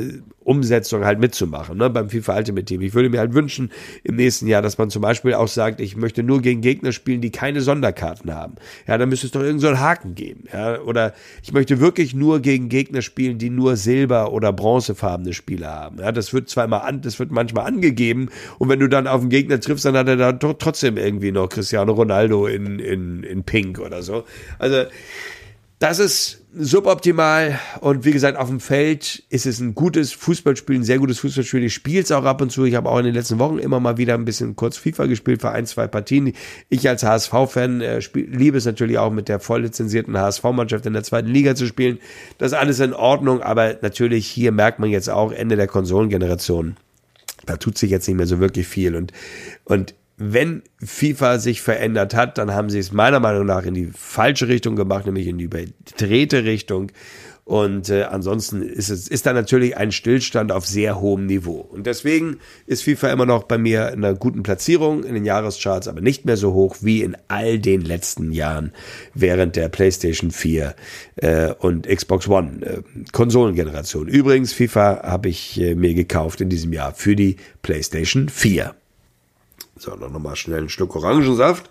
Umsetzung halt mitzumachen, ne, beim FIFA Ultimate Team. Ich würde mir halt wünschen im nächsten Jahr, dass man zum Beispiel auch sagt, ich möchte nur gegen Gegner spielen, die keine Sonderkarten haben. Ja, dann müsste es doch irgend so einen Haken geben. Ja, oder ich möchte wirklich nur gegen Gegner spielen, die nur Silber- oder bronzefarbene Spieler haben. Ja, das wird zweimal an, das wird manchmal angegeben und wenn du dann auf einen Gegner triffst, dann hat er da trotzdem irgendwie noch Cristiano Ronaldo in, in, in Pink oder so. Also, das ist suboptimal und wie gesagt, auf dem Feld ist es ein gutes Fußballspiel, ein sehr gutes Fußballspiel. Ich spiele es auch ab und zu. Ich habe auch in den letzten Wochen immer mal wieder ein bisschen kurz FIFA gespielt für ein, zwei Partien. Ich als H S V-Fan äh, spiel, liebe es natürlich auch mit der voll lizenzierten H S V-Mannschaft in der zweiten Liga zu spielen. Das ist alles in Ordnung, aber natürlich hier merkt man jetzt auch Ende der Konsolengeneration. Da tut sich jetzt nicht mehr so wirklich viel und, und wenn FIFA sich verändert hat, dann haben sie es meiner Meinung nach in die falsche Richtung gemacht, nämlich in die überdrehte Richtung. Und äh, ansonsten ist es ist da natürlich ein Stillstand auf sehr hohem Niveau. Und deswegen ist FIFA immer noch bei mir in einer guten Platzierung in den Jahrescharts, aber nicht mehr so hoch wie in all den letzten Jahren während der PlayStation vier äh, und Xbox One äh, Konsolengeneration. Übrigens, FIFA habe ich äh, mir gekauft in diesem Jahr für die PlayStation vier. So, noch mal schnell einen Schluck Orangensaft.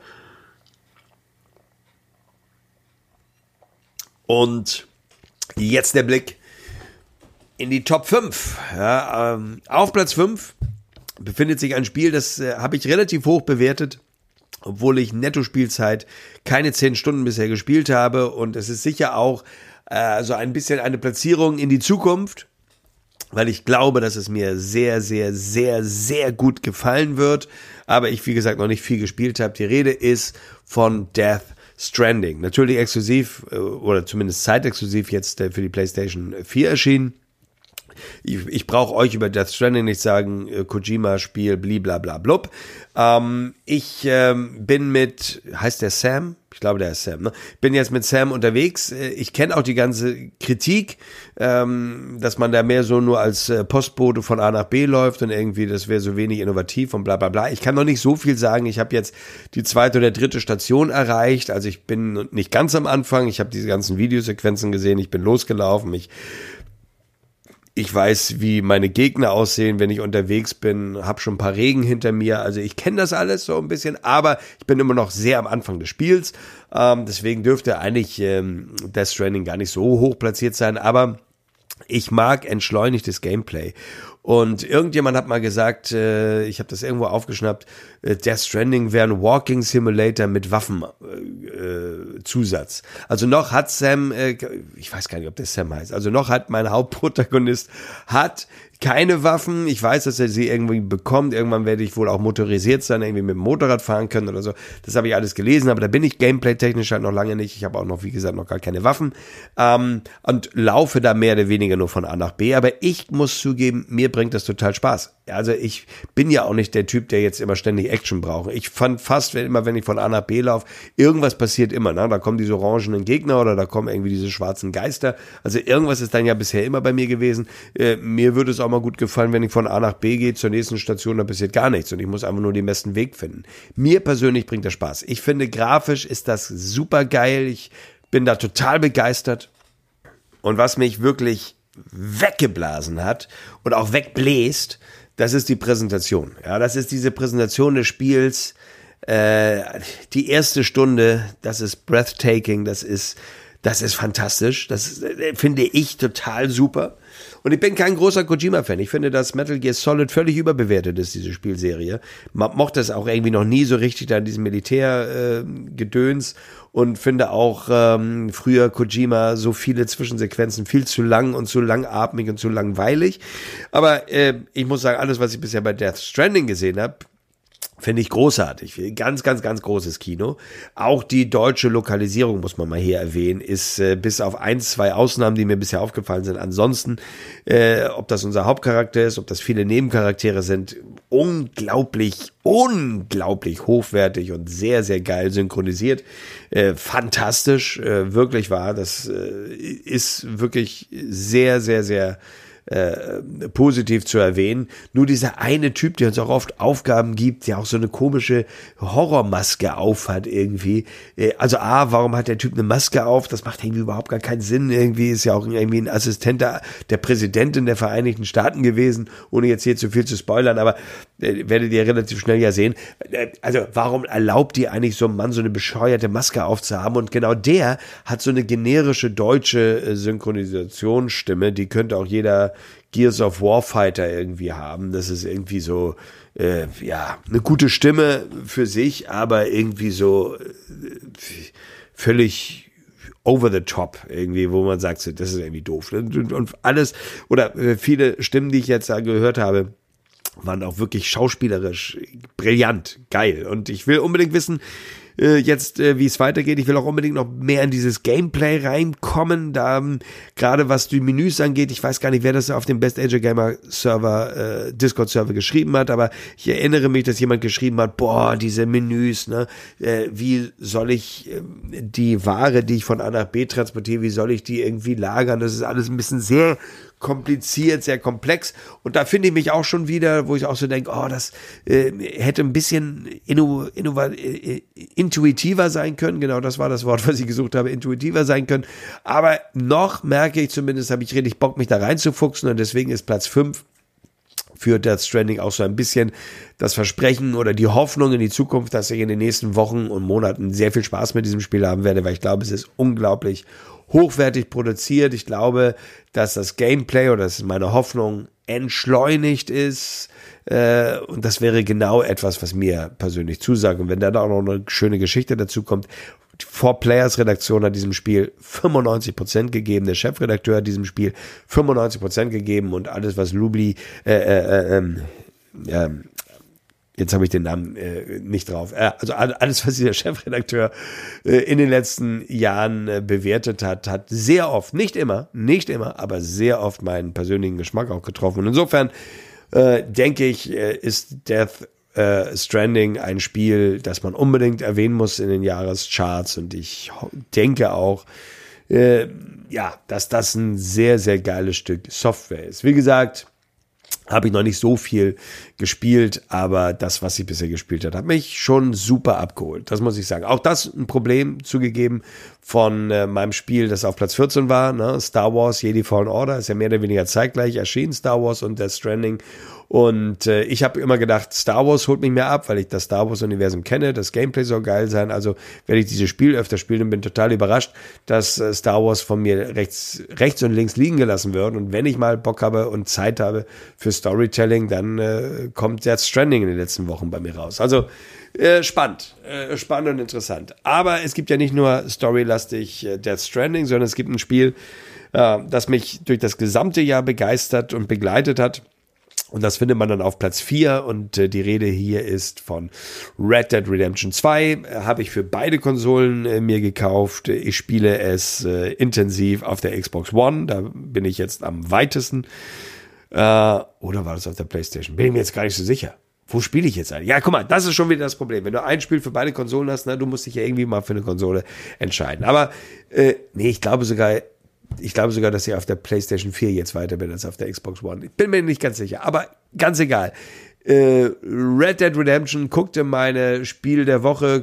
Und jetzt der Blick in die Top fünf. Ja, ähm, auf Platz fünf befindet sich ein Spiel, das äh, habe ich relativ hoch bewertet, obwohl ich Netto-Spielzeit keine zehn Stunden bisher gespielt habe. Und es ist sicher auch äh, so ein bisschen eine Platzierung in die Zukunft, weil ich glaube, dass es mir sehr, sehr, sehr, sehr gut gefallen wird. Aber ich, wie gesagt, noch nicht viel gespielt habe. Die Rede ist von Death Stranding. Natürlich exklusiv oder zumindest zeitexklusiv jetzt für die PlayStation vier erschienen. Ich, ich brauche euch über Death Stranding nicht sagen, Kojima-Spiel, bliblablub. Ähm, ich ähm, bin mit, heißt der Sam? Ich glaube, der ist Sam, ne? Bin jetzt mit Sam unterwegs. Ich kenne auch die ganze Kritik, ähm, dass man da mehr so nur als äh, Postbote von A nach B läuft und irgendwie, das wäre so wenig innovativ und bla bla bla. Ich kann noch nicht so viel sagen. Ich habe jetzt die zweite oder dritte Station erreicht. Also ich bin nicht ganz am Anfang. Ich habe diese ganzen Videosequenzen gesehen. Ich bin losgelaufen. Ich Ich weiß, wie meine Gegner aussehen, wenn ich unterwegs bin, habe schon ein paar Regen hinter mir, also ich kenne das alles so ein bisschen, aber ich bin immer noch sehr am Anfang des Spiels, ähm, deswegen dürfte eigentlich ähm, Death Stranding gar nicht so hoch platziert sein, aber ich mag entschleunigtes Gameplay. Und irgendjemand hat mal gesagt, äh, ich habe das irgendwo aufgeschnappt, äh, Death Stranding wäre ein Walking Simulator mit Waffenzusatz. Äh, also noch hat Sam, äh, ich weiß gar nicht, ob der Sam heißt, also noch hat mein Hauptprotagonist, hat keine Waffen. Ich weiß, dass er sie irgendwie bekommt. Irgendwann werde ich wohl auch motorisiert sein, irgendwie mit dem Motorrad fahren können oder so. Das habe ich alles gelesen, aber da bin ich gameplay-technisch halt noch lange nicht. Ich habe auch noch, wie gesagt, noch gar keine Waffen ähm, und laufe da mehr oder weniger nur von A nach B. Aber ich muss zugeben, mir bringt das total Spaß. Also ich bin ja auch nicht der Typ, der jetzt immer ständig Action braucht. Ich fand fast, wenn immer, wenn ich von A nach B laufe, irgendwas passiert immer. Ne? Da kommen diese orangenen Gegner oder da kommen irgendwie diese schwarzen Geister. Also irgendwas ist dann ja bisher immer bei mir gewesen. Äh, mir würde es auch mal gut gefallen, wenn ich von A nach B gehe, zur nächsten Station, da passiert gar nichts und ich muss einfach nur den besten Weg finden. Mir persönlich bringt das Spaß. Ich finde, grafisch ist das super geil. Ich bin da total begeistert. Und was mich wirklich weggeblasen hat und auch wegbläst, das ist die Präsentation. Ja, das ist diese Präsentation des Spiels. Äh, die erste Stunde, das ist breathtaking, das ist, das ist fantastisch. Das äh, finde ich total super. Und ich bin kein großer Kojima-Fan. Ich finde, dass Metal Gear Solid völlig überbewertet ist, diese Spielserie. Man mochte es auch irgendwie noch nie so richtig, da in diesem Militär-Gedöns. Äh, und finde auch ähm, früher Kojima so viele Zwischensequenzen viel zu lang und zu langatmig und zu langweilig. Aber äh, ich muss sagen, alles, was ich bisher bei Death Stranding gesehen habe, finde ich großartig. Ganz, ganz, ganz großes Kino. Auch die deutsche Lokalisierung, muss man mal hier erwähnen, ist äh, bis auf ein, zwei Ausnahmen, die mir bisher aufgefallen sind. Ansonsten, äh, ob das unser Hauptcharakter ist, ob das viele Nebencharaktere sind, unglaublich, unglaublich hochwertig und sehr, sehr geil synchronisiert. Äh, fantastisch, äh, wirklich wahr. Das äh, ist wirklich sehr, sehr, sehr äh, positiv zu erwähnen. Nur dieser eine Typ, der uns auch oft Aufgaben gibt, der auch so eine komische Horrormaske aufhat irgendwie. Äh, also A, warum hat der Typ eine Maske auf? Das macht irgendwie überhaupt gar keinen Sinn. Irgendwie ist ja auch irgendwie ein Assistent der, der Präsidentin der Vereinigten Staaten gewesen, ohne jetzt hier zu viel zu spoilern, aber äh, werdet ihr relativ schnell ja sehen. Äh, also warum erlaubt die eigentlich so einem Mann so eine bescheuerte Maske aufzuhaben? Und genau der hat so eine generische deutsche äh, Synchronisationsstimme, die könnte auch jeder Gears of War Fighter irgendwie haben. Das ist irgendwie so, äh, ja, eine gute Stimme für sich, aber irgendwie so äh, völlig over the top irgendwie, wo man sagt, das ist irgendwie doof. Und, und alles, oder äh, viele Stimmen, die ich jetzt da gehört habe, waren auch wirklich schauspielerisch brillant, geil. Und ich will unbedingt wissen, äh, jetzt, äh, wie es weitergeht. Ich will auch unbedingt noch mehr in dieses Gameplay reinkommen, da ähm, gerade was die Menüs angeht. Ich weiß gar nicht, wer das auf dem Best Ager Gamer Server, äh, Discord Server geschrieben hat, aber ich erinnere mich, dass jemand geschrieben hat, boah, diese Menüs, ne, äh, wie soll ich äh, die Ware, die ich von A nach B transportiere, wie soll ich die irgendwie lagern? Das ist alles ein bisschen sehr kompliziert, sehr komplex. Und da finde ich mich auch schon wieder, wo ich auch so denke, oh, das äh, hätte ein bisschen inno, inno, äh, intuitiver sein können. Genau, das war das Wort, was ich gesucht habe, intuitiver sein können. Aber noch merke ich zumindest, habe ich richtig Bock, mich da reinzufuchsen, und deswegen ist Platz fünf für Death Stranding auch so ein bisschen das Versprechen oder die Hoffnung in die Zukunft, dass ich in den nächsten Wochen und Monaten sehr viel Spaß mit diesem Spiel haben werde, weil ich glaube, es ist unglaublich hochwertig produziert. Ich glaube, dass das Gameplay, oder das ist meine Hoffnung, entschleunigt ist. Äh, und das wäre genau etwas, was mir persönlich zusagt. Und wenn da auch noch eine schöne Geschichte dazu kommt, die Four Players Redaktion hat diesem Spiel fünfundneunzig Prozent gegeben, der Chefredakteur hat diesem Spiel fünfundneunzig Prozent gegeben, und alles, was Lubli, äh, äh, äh, äh, jetzt habe ich den Namen äh, nicht drauf, äh, also alles, was dieser Chefredakteur äh, in den letzten Jahren äh, bewertet hat, hat sehr oft, nicht immer, nicht immer, aber sehr oft meinen persönlichen Geschmack auch getroffen. Und insofern äh, denke ich, äh, ist Death Uh, Stranding ein Spiel, das man unbedingt erwähnen muss in den Jahrescharts, und ich denke auch, äh, ja, dass das ein sehr, sehr geiles Stück Software ist. Wie gesagt, habe ich noch nicht so viel gespielt, aber das, was ich bisher gespielt habe, hat mich schon super abgeholt. Das muss ich sagen. Auch das ein Problem zugegeben von äh, meinem Spiel, das auf Platz vierzehn war, ne? Star Wars Jedi Fallen Order, ist ja mehr oder weniger zeitgleich erschienen, Star Wars und Death Stranding. Und äh, ich habe immer gedacht, Star Wars holt mich mehr ab, weil ich das Star Wars-Universum kenne, das Gameplay soll geil sein, also werde ich dieses Spiel öfter spielen und bin total überrascht, dass äh, Star Wars von mir rechts, rechts und links liegen gelassen wird. Und wenn ich mal Bock habe und Zeit habe für Storytelling, dann äh, kommt Death Stranding in den letzten Wochen bei mir raus. Also äh, spannend, äh, spannend und interessant. Aber es gibt ja nicht nur storylastig äh, Death Stranding, sondern es gibt ein Spiel, äh, das mich durch das gesamte Jahr begeistert und begleitet hat. Und das findet man dann auf Platz vier, und äh, die Rede hier ist von Red Dead Redemption zwei. Äh, habe ich für beide Konsolen äh, mir gekauft. Ich spiele es äh, intensiv auf der Xbox One, da bin ich jetzt am weitesten. Äh, oder war das auf der PlayStation? Bin ich mir jetzt gar nicht so sicher. Wo spiele ich jetzt eigentlich? Ja, guck mal, das ist schon wieder das Problem. Wenn du ein Spiel für beide Konsolen hast, na, du musst dich ja irgendwie mal für eine Konsole entscheiden. Aber äh, nee, ich glaube sogar... Ich glaube sogar, dass ich auf der PlayStation vier jetzt weiter bin als auf der Xbox One. Ich bin mir nicht ganz sicher, aber ganz egal. Äh, Red Dead Redemption, guckte meine Spiel der Woche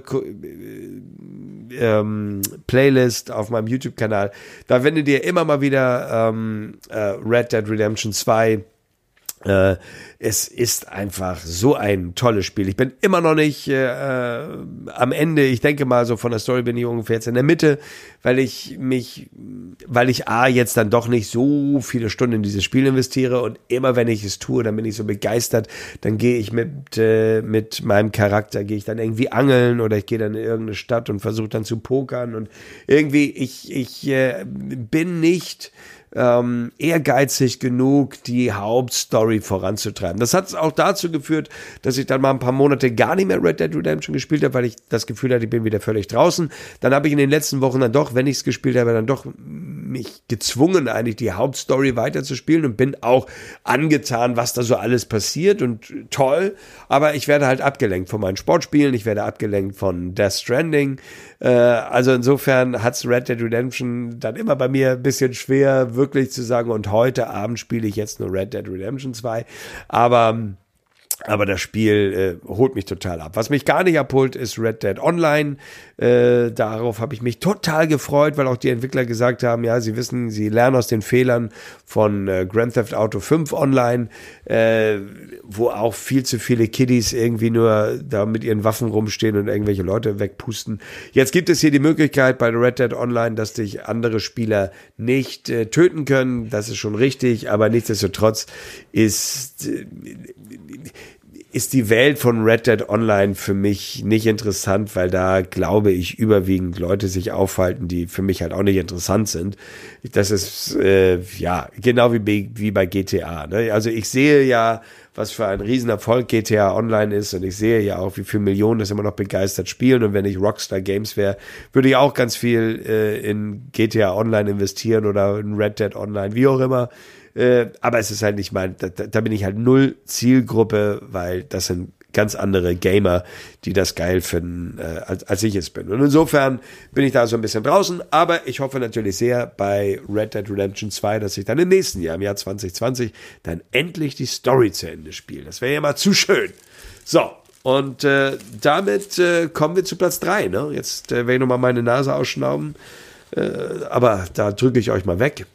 äh, ähm, Playlist auf meinem YouTube-Kanal. Da findet ihr immer mal wieder ähm, äh, Red Dead Redemption zwei. Äh, es ist einfach so ein tolles Spiel. Ich bin immer noch nicht äh, am Ende. Ich denke mal, so von der Story bin ich ungefähr jetzt in der Mitte, weil ich mich, weil ich A, jetzt dann doch nicht so viele Stunden in dieses Spiel investiere, und immer wenn ich es tue, dann bin ich so begeistert, dann gehe ich mit äh, mit meinem Charakter, gehe ich dann irgendwie angeln, oder ich gehe dann in irgendeine Stadt und versuche dann zu pokern, und irgendwie, ich, ich äh, bin nicht Ähm, ehrgeizig genug, die Hauptstory voranzutreiben. Das hat auch dazu geführt, dass ich dann mal ein paar Monate gar nicht mehr Red Dead Redemption gespielt habe, weil ich das Gefühl hatte, ich bin wieder völlig draußen. Dann habe ich in den letzten Wochen dann doch, wenn ich es gespielt habe, dann doch mich gezwungen, eigentlich die Hauptstory weiterzuspielen und bin auch angetan, was da so alles passiert und toll, aber ich werde halt abgelenkt von meinen Sportspielen, ich werde abgelenkt von Death Stranding, äh, also insofern hat's Red Dead Redemption dann immer bei mir ein bisschen schwer, wirklich zu sagen, und heute Abend spiele ich jetzt nur Red Dead Redemption zwei, aber Aber das Spiel äh, holt mich total ab. Was mich gar nicht abholt, ist Red Dead Online. Äh, darauf habe ich mich total gefreut, weil auch die Entwickler gesagt haben, ja, sie wissen, sie lernen aus den Fehlern von äh, Grand Theft Auto fünf Online, äh, wo auch viel zu viele Kiddies irgendwie nur da mit ihren Waffen rumstehen und irgendwelche Leute wegpusten. Jetzt gibt es hier die Möglichkeit bei Red Dead Online, dass dich andere Spieler nicht äh, töten können. Das ist schon richtig, aber nichtsdestotrotz ist äh, ist die Welt von Red Dead Online für mich nicht interessant, weil da, glaube ich, überwiegend Leute sich aufhalten, die für mich halt auch nicht interessant sind. Das ist, äh, ja, genau wie, wie bei G T A. Ne? Also ich sehe ja, was für ein Riesenerfolg G T A Online ist und ich sehe ja auch, wie viele Millionen das immer noch begeistert spielen und wenn ich Rockstar Games wäre, würde ich auch ganz viel äh, in G T A Online investieren oder in Red Dead Online, wie auch immer. Äh, aber es ist halt nicht mein, da, da bin ich halt null Zielgruppe, weil das sind ganz andere Gamer, die das geil finden, äh, als, als ich es bin. Und insofern bin ich da so ein bisschen draußen, aber ich hoffe natürlich sehr bei Red Dead Redemption zwei, dass ich dann im nächsten Jahr, im Jahr zwanzig zwanzig, dann endlich die Story zu Ende spiele. Das wäre ja mal zu schön. So, und äh, damit äh, kommen wir zu Platz drei. Ne? Jetzt äh, werde ich nochmal meine Nase ausschnauben, äh, aber da drücke ich euch mal weg.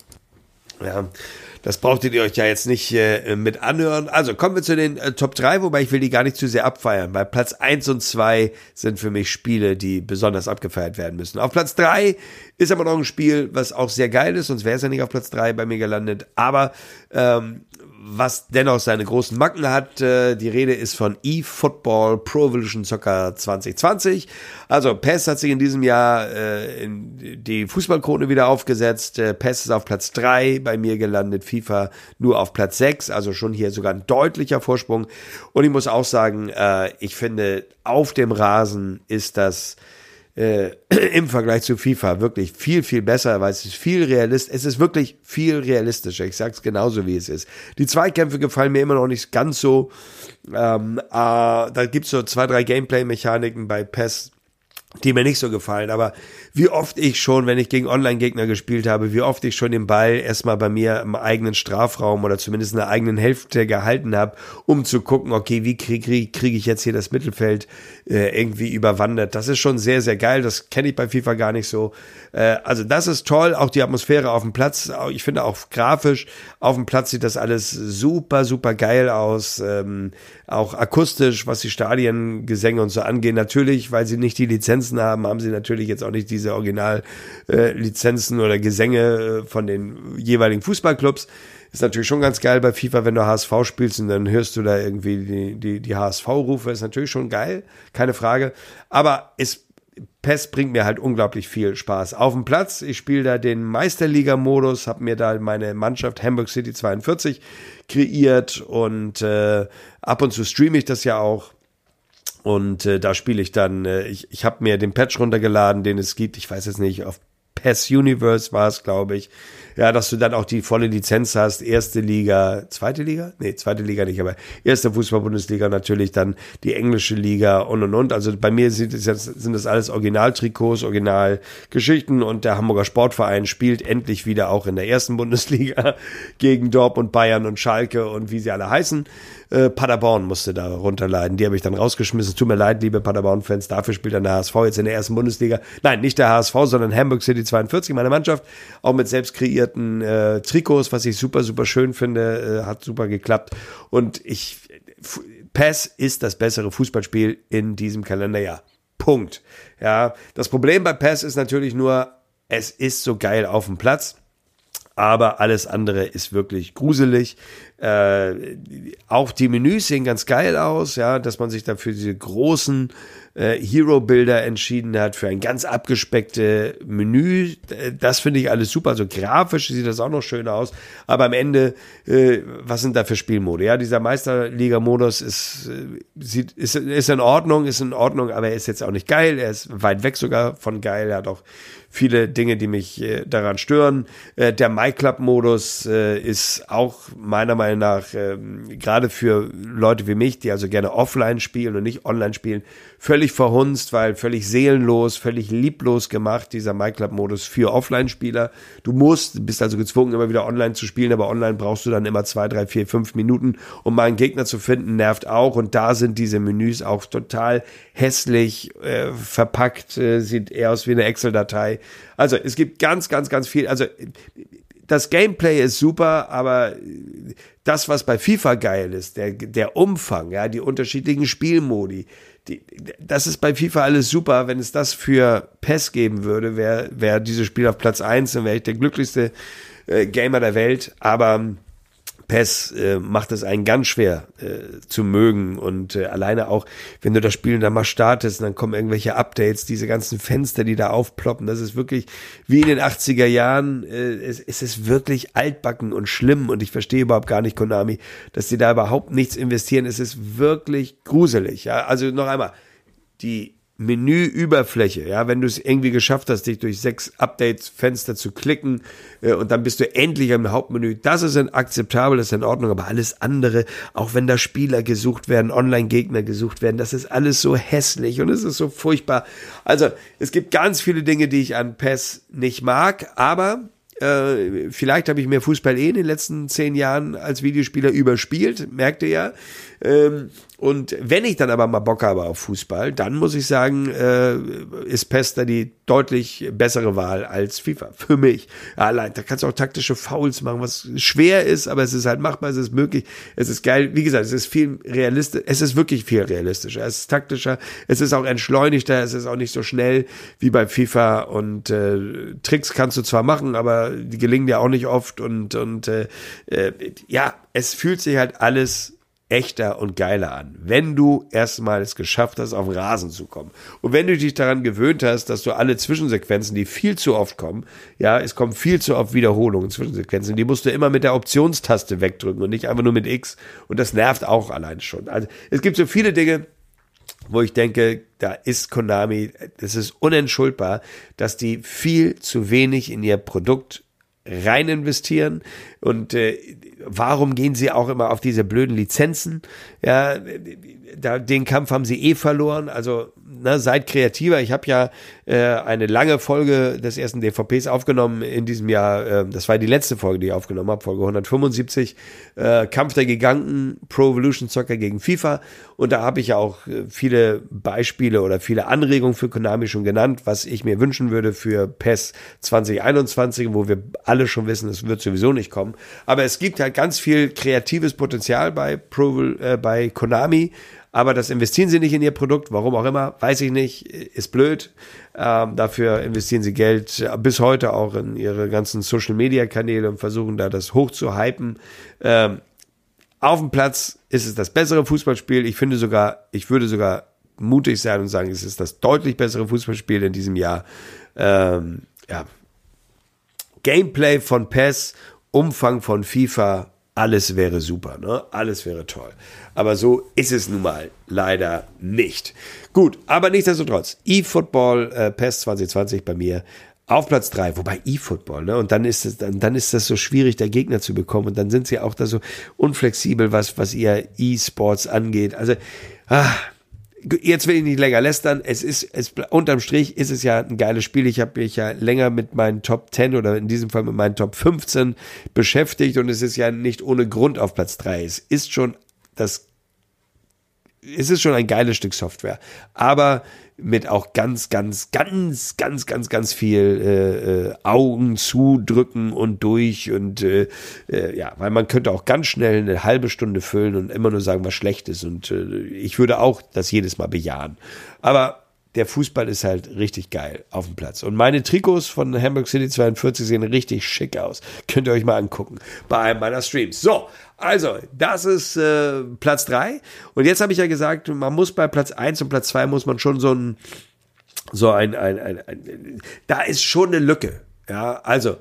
Ja, das brauchtet ihr euch ja jetzt nicht äh, mit anhören. Also kommen wir zu den äh, Top drei, wobei ich will die gar nicht zu sehr abfeiern, weil Platz eins und zwei sind für mich Spiele, die besonders abgefeiert werden müssen. Auf Platz drei ist aber noch ein Spiel, was auch sehr geil ist, sonst wäre es ja nicht auf Platz drei bei mir gelandet, aber ähm, was dennoch seine großen Macken hat. Äh, die Rede ist von eFootball Pro Evolution Soccer zwanzig zwanzig. Also P E S hat sich in diesem Jahr äh, in die Fußballkrone wieder aufgesetzt. Äh, P E S ist auf Platz drei bei mir gelandet, FIFA nur auf Platz sechs, also schon hier sogar ein deutlicher Vorsprung. Und ich muss auch sagen, äh, ich finde, auf dem Rasen ist das Äh, im Vergleich zu FIFA wirklich viel, viel besser, weil es ist viel realistisch, es ist wirklich viel realistischer, ich sag's genauso, wie es ist. Die Zweikämpfe gefallen mir immer noch nicht ganz so, ähm, äh, da gibt's so zwei, drei Gameplay-Mechaniken bei P E S, die mir nicht so gefallen, aber wie oft ich schon, wenn ich gegen Online-Gegner gespielt habe, wie oft ich schon den Ball erstmal bei mir im eigenen Strafraum oder zumindest in der eigenen Hälfte gehalten habe, um zu gucken, okay, wie kriege krieg, krieg ich jetzt hier das Mittelfeld äh, irgendwie überwandert. Das ist schon sehr, sehr geil, das kenne ich bei FIFA gar nicht so. Äh, also das ist toll, auch die Atmosphäre auf dem Platz, ich finde auch grafisch, auf dem Platz sieht das alles super, super geil aus, ähm, auch akustisch, was die Stadiengesänge und so angeht. Natürlich, weil sie nicht die Lizenzen haben, haben sie natürlich jetzt auch nicht diese Original-Lizenzen äh, oder Gesänge äh, von den jeweiligen Fußballclubs. Ist natürlich schon ganz geil bei FIFA, wenn du H S V spielst und dann hörst du da irgendwie die, die, die H S V-Rufe. Ist natürlich schon geil, keine Frage. Aber ist P E S bringt mir halt unglaublich viel Spaß. Auf dem Platz, ich spiele da den Meisterliga-Modus, habe mir da meine Mannschaft Hamburg City zweiundvierzig kreiert und äh, ab und zu streame ich das ja auch. Und äh, da spiele ich dann, äh, ich, ich habe mir den Patch runtergeladen, den es gibt, ich weiß jetzt nicht, auf P E S Universe war es, glaube ich. Ja, dass du dann auch die volle Lizenz hast, erste Liga, zweite Liga? Nee, zweite Liga nicht, aber erste Fußball-Bundesliga natürlich, dann die englische Liga und und und. Also bei mir sind das, jetzt, sind das alles Originaltrikots, Originalgeschichten und der Hamburger Sportverein spielt endlich wieder auch in der ersten Bundesliga gegen Dortmund, Bayern und Schalke und wie sie alle heißen. Äh, Paderborn musste da runterleiden. Die habe ich dann rausgeschmissen. Tut mir leid, liebe Paderborn-Fans, dafür spielt dann der H S V jetzt in der ersten Bundesliga. Nein, nicht der H S V, sondern Hamburg City zweiundvierzig, meine Mannschaft, auch mit selbst kreierten äh, Trikots, was ich super, super schön finde, äh, hat super geklappt. Und ich, P E S ist das bessere Fußballspiel in diesem Kalenderjahr. Punkt. Ja, das Problem bei P E S ist natürlich nur, es ist so geil auf dem Platz. Aber alles andere ist wirklich gruselig. Äh, auch die Menüs sehen ganz geil aus, ja, dass man sich dafür diese großen äh, Hero Builder entschieden hat, für ein ganz abgespeckte Menü. Das finde ich alles super. Also grafisch sieht das auch noch schön aus. Aber am Ende, äh, was sind da für Spielmode? Ja, dieser Meisterliga-Modus ist, äh, sieht, ist, ist in Ordnung, ist in Ordnung, aber er ist jetzt auch nicht geil. Er ist weit weg sogar von geil. Er hat auch viele Dinge, die mich äh, daran stören. Äh, der MyClub-Modus äh, ist auch meiner Meinung nach äh, gerade für Leute wie mich, die also gerne offline spielen und nicht online spielen, völlig verhunzt, weil völlig seelenlos, völlig lieblos gemacht, dieser MyClub-Modus für Offline-Spieler. Du musst, bist also gezwungen, immer wieder online zu spielen, aber online brauchst du dann immer zwei, drei, vier, fünf Minuten, um mal einen Gegner zu finden, nervt auch. Und da sind diese Menüs auch total hässlich äh, verpackt, äh, sieht eher aus wie eine Excel-Datei. Also es gibt ganz, ganz, ganz viel, also das Gameplay ist super, aber das, was bei FIFA geil ist, der, der Umfang, ja, die unterschiedlichen Spielmodi, die, das ist bei FIFA alles super. Wenn es das für P E S geben würde, wäre wär dieses Spiel auf Platz eins, dann wäre ich der glücklichste äh, Gamer der Welt, aber P E S äh, macht es einen ganz schwer äh, zu mögen und äh, alleine auch, wenn du das Spiel dann mal startest und dann kommen irgendwelche Updates, diese ganzen Fenster, die da aufploppen, das ist wirklich wie in den achtziger Jahren, äh, es, es ist wirklich altbacken und schlimm und ich verstehe überhaupt gar nicht, Konami, dass die da überhaupt nichts investieren, es ist wirklich gruselig, ja, also noch einmal, die Menüüberfläche, ja, wenn du es irgendwie geschafft hast, dich durch sechs Updates-Fenster zu klicken äh, und dann bist du endlich im Hauptmenü, das ist akzeptabel, das ist in Ordnung, aber alles andere, auch wenn da Spieler gesucht werden, Online-Gegner gesucht werden, das ist alles so hässlich und es ist so furchtbar. Also, es gibt ganz viele Dinge, die ich an P E S nicht mag, aber äh, vielleicht habe ich mir Fußball eh in den letzten zehn Jahren als Videospieler überspielt, merkt ihr ja. Ähm, und wenn ich dann aber mal Bock habe auf Fußball, dann muss ich sagen, äh, ist P E S da die deutlich bessere Wahl als FIFA. Für mich. Ja, allein, da kannst du auch taktische Fouls machen, was schwer ist, aber es ist halt machbar, es ist möglich, es ist geil. Wie gesagt, es ist viel realistisch, es ist wirklich viel realistischer, es ist taktischer, es ist auch entschleunigter, es ist auch nicht so schnell wie bei FIFA und äh, Tricks kannst du zwar machen, aber die gelingen dir auch nicht oft und, und äh, äh, ja, es fühlt sich halt alles echter und geiler an, wenn du erstmal es geschafft hast, auf den Rasen zu kommen. Und wenn du dich daran gewöhnt hast, dass du alle Zwischensequenzen, die viel zu oft kommen, ja, es kommen viel zu oft Wiederholungen, Zwischensequenzen, die musst du immer mit der Optionstaste wegdrücken und nicht einfach nur mit X. Und das nervt auch allein schon. Also es gibt so viele Dinge, wo ich denke, da ist Konami, das ist unentschuldbar, dass die viel zu wenig in ihr Produkt rein investieren und äh, warum gehen sie auch immer auf diese blöden Lizenzen? Ja, da, den Kampf haben sie eh verloren, also na, seid kreativer. Ich habe ja äh, eine lange Folge des ersten D V Ps aufgenommen in diesem Jahr, äh, das war die letzte Folge, die ich aufgenommen habe, Folge hundertfünfundsiebzig, äh, Kampf der Giganten, Pro Evolution Soccer gegen FIFA und da habe ich ja auch äh, viele Beispiele oder viele Anregungen für Konami schon genannt, was ich mir wünschen würde für P E S zwanzig einundzwanzig, wo wir alle schon wissen, es wird sowieso nicht kommen, aber es gibt halt ganz viel kreatives Potenzial bei Pro, äh, bei Konami, aber das investieren sie nicht in ihr Produkt, warum auch immer, weiß ich nicht, ist blöd. Ähm, dafür investieren sie Geld bis heute auch in ihre ganzen Social-Media-Kanäle und versuchen da das hoch zu hypen. Ähm, auf dem Platz ist es das bessere Fußballspiel. Ich finde sogar, ich würde sogar mutig sein und sagen, es ist das deutlich bessere Fußballspiel in diesem Jahr. Ähm, ja. Gameplay von P E S, Umfang von FIFA, alles wäre super, ne? Alles wäre toll. Aber so ist es nun mal leider nicht. Gut, aber nichtsdestotrotz, eFootball äh, P E S zwanzig zwanzig bei mir auf Platz drei, wobei eFootball, ne? Und dann ist es, dann, dann ist das so schwierig, da Gegner zu bekommen. Und dann sind sie auch da so unflexibel, was, was ihr E-Sports angeht. Also, ah, jetzt will ich nicht länger lästern. Es ist, es, unterm Strich ist es ja ein geiles Spiel. Ich habe mich ja länger mit meinen Top zehn oder in diesem Fall mit meinen Top fünfzehn beschäftigt und es ist ja nicht ohne Grund auf Platz drei. Es ist schon das, es ist schon ein geiles Stück Software. Aber mit auch ganz, ganz, ganz, ganz, ganz, ganz viel äh, äh, Augen zudrücken und durch und äh, äh, ja, weil man könnte auch ganz schnell eine halbe Stunde füllen und immer nur sagen, was schlecht ist und äh, ich würde auch das jedes Mal bejahen. Aber der Fußball ist halt richtig geil auf dem Platz. Und meine Trikots von Hamburg City zweiundvierzig sehen richtig schick aus. Könnt ihr euch mal angucken bei einem meiner Streams. So, also, das ist äh, Platz drei. Und jetzt habe ich ja gesagt, man muss bei Platz eins und Platz zwei muss man schon so ein, so ein, ein, ein, ein da ist schon eine Lücke. Ja, also,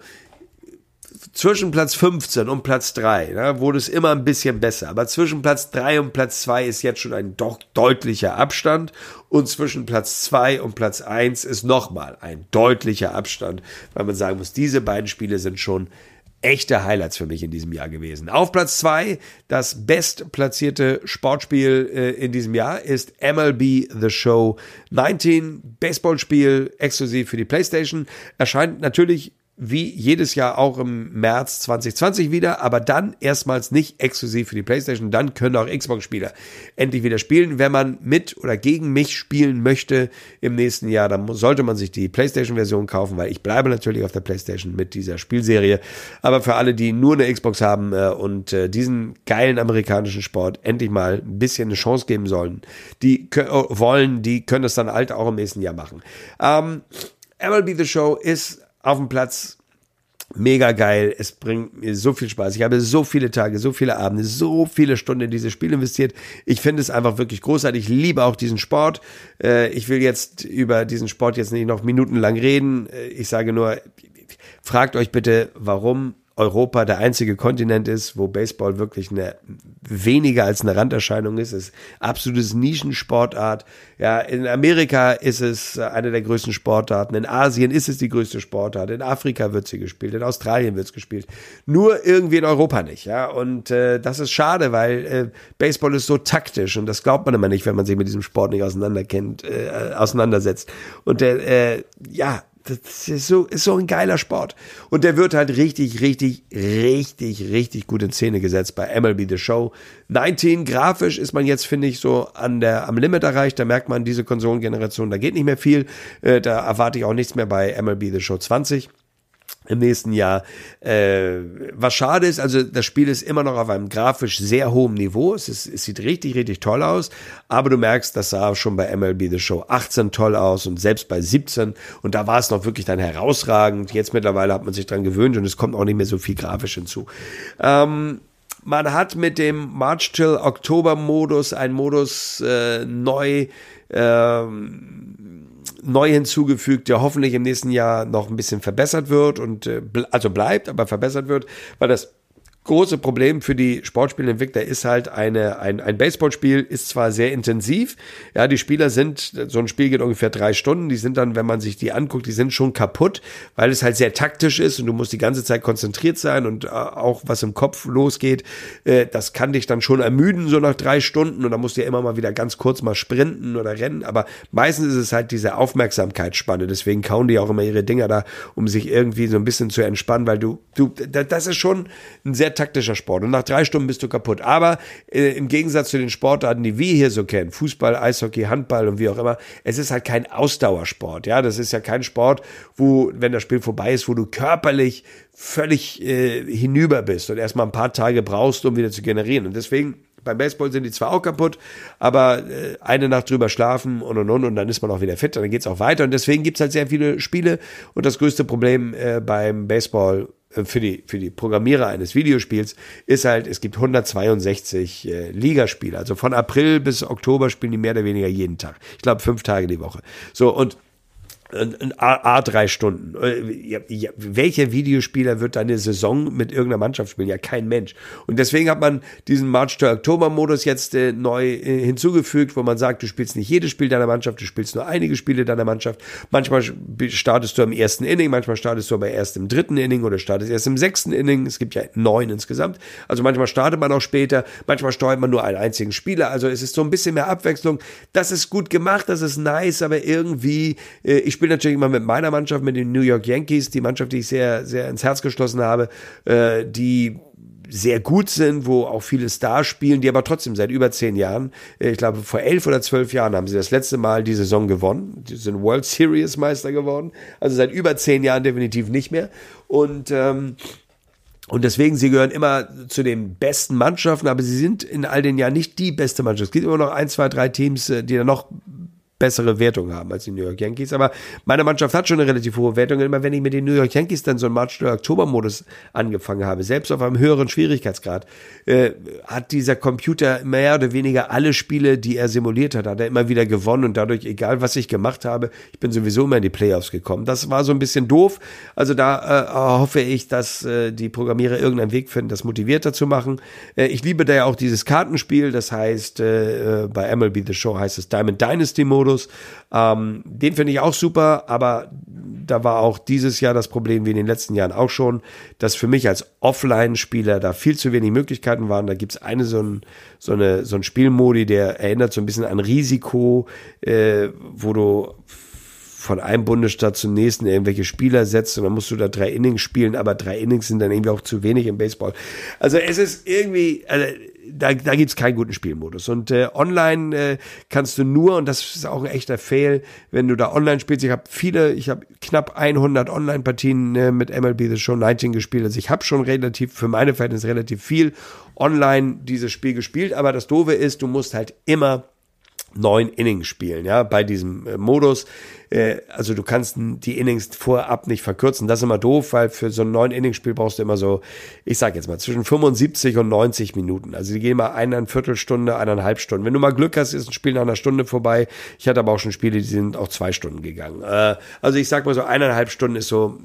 zwischen Platz fünfzehn und Platz drei, ja, wurde es immer ein bisschen besser. Aber zwischen Platz drei und Platz zwei ist jetzt schon ein doch deutlicher Abstand. Und zwischen Platz zwei und Platz eins ist nochmal ein deutlicher Abstand, weil man sagen muss, diese beiden Spiele sind schon echte Highlights für mich in diesem Jahr gewesen. Auf Platz zwei, das bestplatzierte Sportspiel äh, in diesem Jahr ist M L B The Show neunzehn, Baseballspiel exklusiv für die PlayStation. Erscheint natürlich wie jedes Jahr auch im März zwanzig zwanzig wieder, aber dann erstmals nicht exklusiv für die PlayStation. Dann können auch Xbox-Spieler endlich wieder spielen. Wenn man mit oder gegen mich spielen möchte im nächsten Jahr, dann sollte man sich die PlayStation-Version kaufen, weil ich bleibe natürlich auf der PlayStation mit dieser Spielserie. Aber für alle, die nur eine Xbox haben äh, und äh, diesen geilen amerikanischen Sport endlich mal ein bisschen eine Chance geben sollen, die äh, wollen, die können das dann halt auch im nächsten Jahr machen. Ähm, M L B The Show ist auf dem Platz mega geil, es bringt mir so viel Spaß. Ich habe so viele Tage, so viele Abende, so viele Stunden in dieses Spiel investiert. Ich finde es einfach wirklich großartig. Ich liebe auch diesen Sport. Ich will jetzt über diesen Sport jetzt nicht noch minutenlang reden. Ich sage nur, fragt euch bitte, warum Europa der einzige Kontinent ist, wo Baseball wirklich eine weniger als eine Randerscheinung ist. Es ist absolutes Nischensportart. Ja, in Amerika ist es eine der größten Sportarten. In Asien ist es die größte Sportart. In Afrika wird sie gespielt. In Australien wird es gespielt. Nur irgendwie in Europa nicht. Ja, und äh, das ist schade, weil äh, Baseball ist so taktisch und das glaubt man immer nicht, wenn man sich mit diesem Sport nicht auseinander kennt, äh, auseinandersetzt. Und der, äh, ja. Das ist so, ist so ein geiler Sport. Und der wird halt richtig, richtig, richtig, richtig gut in Szene gesetzt bei M L B The Show neunzehn. Grafisch ist man jetzt, finde ich, so an der, am Limit erreicht. Da merkt man, diese Konsolengeneration, da geht nicht mehr viel. Äh, da erwarte ich auch nichts mehr bei M L B The Show zwanzig. Im nächsten Jahr. Äh, was schade ist, also das Spiel ist immer noch auf einem grafisch sehr hohen Niveau. Es, ist, es sieht richtig, richtig toll aus. Aber du merkst, das sah schon bei M L B The Show achtzehn toll aus und selbst bei siebzehn. Und da war es noch wirklich dann herausragend. Jetzt mittlerweile hat man sich dran gewöhnt und es kommt auch nicht mehr so viel grafisch hinzu. Ähm, man hat mit dem March till Oktober Modus einen Modus äh, neu ähm, neu hinzugefügt, der hoffentlich im nächsten Jahr noch ein bisschen verbessert wird und äh, also bleibt, aber verbessert wird, weil das große Problem für die Sportspielentwickler ist halt eine, ein, ein Baseballspiel ist zwar sehr intensiv, ja, die Spieler sind, so ein Spiel geht ungefähr drei Stunden, die sind dann, wenn man sich die anguckt, die sind schon kaputt, weil es halt sehr taktisch ist und du musst die ganze Zeit konzentriert sein und äh, auch was im Kopf losgeht, äh, das kann dich dann schon ermüden, so nach drei Stunden und dann musst du ja immer mal wieder ganz kurz mal sprinten oder rennen, aber meistens ist es halt diese Aufmerksamkeitsspanne, deswegen kauen die auch immer ihre Dinger da, um sich irgendwie so ein bisschen zu entspannen, weil du, du, das ist schon ein sehr taktischer Sport und nach drei Stunden bist du kaputt. Aber äh, im Gegensatz zu den Sportarten, die wir hier so kennen, Fußball, Eishockey, Handball und wie auch immer, es ist halt kein Ausdauersport. Ja, das ist ja kein Sport, wo, wenn das Spiel vorbei ist, wo du körperlich völlig äh, hinüber bist und erstmal ein paar Tage brauchst, um wieder zu generieren. Und deswegen, beim Baseball sind die zwar auch kaputt, aber äh, eine Nacht drüber schlafen und und und und dann ist man auch wieder fit und dann geht's auch weiter. Und deswegen gibt's halt sehr viele Spiele und das größte Problem äh, beim Baseball für die, für die Programmierer eines Videospiels ist halt, es gibt hundertzweiundsechzig äh, Ligaspiele. Also von April bis Oktober spielen die mehr oder weniger jeden Tag. Ich glaube, fünf Tage die Woche. So, und A, drei Stunden. Ja, ja, welcher Videospieler wird da eine Saison mit irgendeiner Mannschaft spielen? Ja, kein Mensch. Und deswegen hat man diesen March till Oktober Modus jetzt äh, neu äh, hinzugefügt, wo man sagt, du spielst nicht jedes Spiel deiner Mannschaft, du spielst nur einige Spiele deiner Mannschaft. Manchmal startest du am ersten Inning, manchmal startest du aber erst im dritten Inning oder startest erst im sechsten Inning. Es gibt ja neun insgesamt. Also manchmal startet man auch später, manchmal steuert man nur einen einzigen Spieler. Also es ist so ein bisschen mehr Abwechslung. Das ist gut gemacht, das ist nice, aber irgendwie, äh, ich Ich spiele natürlich immer mit meiner Mannschaft, mit den New York Yankees, die Mannschaft, die ich sehr, sehr ins Herz geschlossen habe, äh, die sehr gut sind, wo auch viele Stars spielen, die aber trotzdem seit über zehn Jahren, äh, ich glaube vor elf oder zwölf Jahren haben sie das letzte Mal die Saison gewonnen, die sind World Series Meister geworden, also seit über zehn Jahren definitiv nicht mehr und ähm, Und deswegen, sie gehören immer zu den besten Mannschaften, aber sie sind in all den Jahren nicht die beste Mannschaft. Es gibt immer noch ein, zwei, drei Teams, die da noch bessere Wertung haben als die New York Yankees, aber meine Mannschaft hat schon eine relativ hohe Wertung. Immer wenn ich mit den New York Yankees dann so einen March-Oktober-Modus angefangen habe, selbst auf einem höheren Schwierigkeitsgrad, äh, hat dieser Computer mehr oder weniger alle Spiele, die er simuliert hat, hat er immer wieder gewonnen und dadurch, egal was ich gemacht habe, ich bin sowieso immer in die Playoffs gekommen. Das war so ein bisschen doof, also da äh, hoffe ich, dass äh, die Programmierer irgendeinen Weg finden, das motivierter zu machen. Äh, ich liebe da ja auch dieses Kartenspiel, das heißt, äh, bei M L B The Show heißt es Diamond Dynasty Modus. Ähm, den finde ich auch super, aber da war auch dieses Jahr das Problem, wie in den letzten Jahren auch schon, dass für mich als Offline-Spieler da viel zu wenig Möglichkeiten waren. Da gibt es eine so, ein, so eine so ein Spielmodi, der erinnert so ein bisschen an Risiko, äh, wo du von einem Bundesstaat zum nächsten irgendwelche Spieler setzt und dann musst du da drei Innings spielen, aber drei Innings sind dann irgendwie auch zu wenig im Baseball. Also es ist irgendwie, also da, da gibt's keinen guten Spielmodus und äh, online äh, kannst du nur, und das ist auch ein echter Fail, wenn du da online spielst. Ich habe viele, ich habe knapp hundert Online-Partien äh, mit M L B The Show neunzehn gespielt, also ich habe schon relativ, für meine Verhältnisse relativ viel online dieses Spiel gespielt, aber das Doofe ist, du musst halt immer neun Innings spielen, ja, bei diesem äh, Modus. Äh, also du kannst die Innings vorab nicht verkürzen. Das ist immer doof, weil für so ein neun Innings Spiel brauchst du immer so, ich sag jetzt mal, zwischen fünfundsiebzig und neunzig Minuten. Also die gehen mal eine Viertelstunde, eineinhalb Stunden. Wenn du mal Glück hast, ist ein Spiel nach einer Stunde vorbei. Ich hatte aber auch schon Spiele, die sind auch zwei Stunden gegangen. Äh, also ich sag mal so, eineinhalb Stunden ist so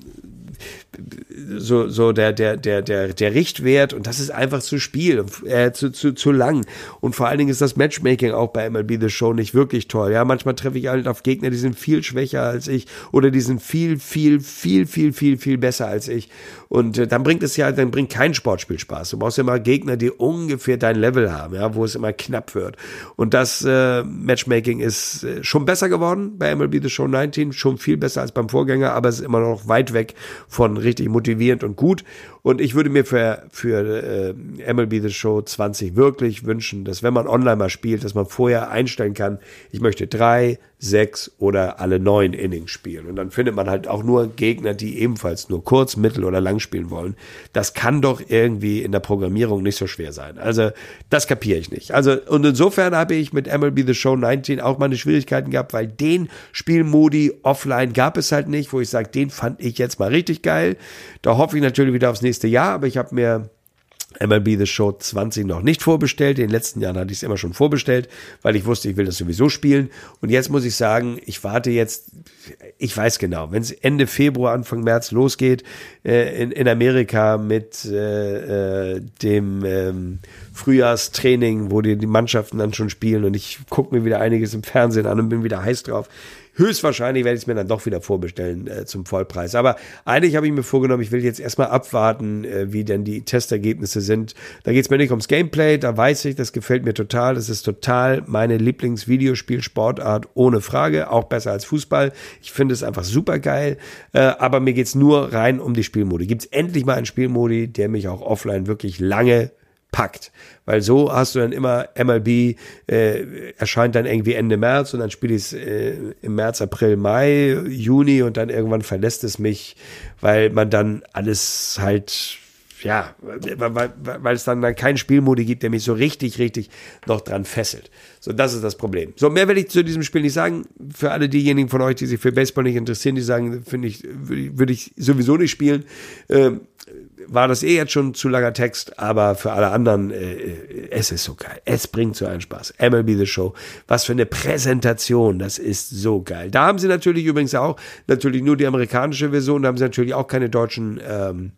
so so der der der der der Richtwert, und das ist einfach zu Spiel, äh, zu zu zu lang, und vor allen Dingen ist das Matchmaking auch bei M L B The Show nicht wirklich toll. Ja, manchmal treffe ich halt auf Gegner, die sind viel schwächer als ich oder die sind viel viel viel viel viel viel besser als ich, und äh, dann bringt es ja dann bringt kein Sportspiel Spaß. Du brauchst ja immer Gegner, die ungefähr dein Level haben, ja, wo es immer knapp wird, und das äh, Matchmaking ist äh, schon besser geworden bei M L B The Show neunzehn, schon viel besser als beim Vorgänger, aber es ist immer noch weit weg von richtig motivierend und gut. Und ich würde mir für, für äh, M L B The Show zwanzig wirklich wünschen, dass wenn man online mal spielt, dass man vorher einstellen kann, ich möchte drei, sechs oder alle neun Innings spielen. Und dann findet man halt auch nur Gegner, die ebenfalls nur kurz, mittel oder lang spielen wollen. Das kann doch irgendwie in der Programmierung nicht so schwer sein. Also das kapiere ich nicht. Also, und insofern habe ich mit M L B The Show neunzehn auch meine Schwierigkeiten gehabt, weil den Spielmodi offline gab es halt nicht, wo ich sage, den fand ich jetzt mal richtig geil. Da hoffe ich natürlich wieder aufs nächste Jahr, aber ich habe mir M L B The Show zwanzig noch nicht vorbestellt. In den letzten Jahren hatte ich es immer schon vorbestellt, weil ich wusste, ich will das sowieso spielen. Und jetzt muss ich sagen, ich warte jetzt, ich weiß genau, wenn es Ende Februar, Anfang März losgeht, äh, in, in Amerika mit äh, äh, dem ähm, Frühjahrstraining, wo die, die Mannschaften dann schon spielen, und ich gucke mir wieder einiges im Fernsehen an und bin wieder heiß drauf. Höchstwahrscheinlich werde ich es mir dann doch wieder vorbestellen äh, zum Vollpreis. Aber eigentlich habe ich mir vorgenommen, ich will jetzt erstmal abwarten, äh, wie denn die Testergebnisse sind. Da geht es mir nicht ums Gameplay, da weiß ich, das gefällt mir total. Das ist total meine Lieblingsvideospielsportart, ohne Frage, auch besser als Fußball. Ich finde es einfach super geil, äh, aber mir geht's nur rein um die Spielmodi. Gibt es endlich mal einen Spielmodi, der mich auch offline wirklich lange packt, weil so hast du dann immer M L B äh, erscheint dann irgendwie Ende März und dann spiele ich es äh, im März, April, Mai, Juni und dann irgendwann verlässt es mich, weil man dann alles halt, ja, weil, weil es dann, dann keinen Spielmodi gibt, der mich so richtig, richtig noch dran fesselt. So, das ist das Problem. So, mehr will ich zu diesem Spiel nicht sagen. Für alle diejenigen von euch, die sich für Baseball nicht interessieren, die sagen, finde ich, würde ich sowieso nicht spielen, ähm, war das eh jetzt schon zu langer Text, aber für alle anderen, äh, es ist so geil. Es bringt so einen Spaß. M L B The Show, was für eine Präsentation, das ist so geil. Da haben sie natürlich übrigens auch, natürlich nur die amerikanische Version, da haben sie natürlich auch keine deutschen ähm,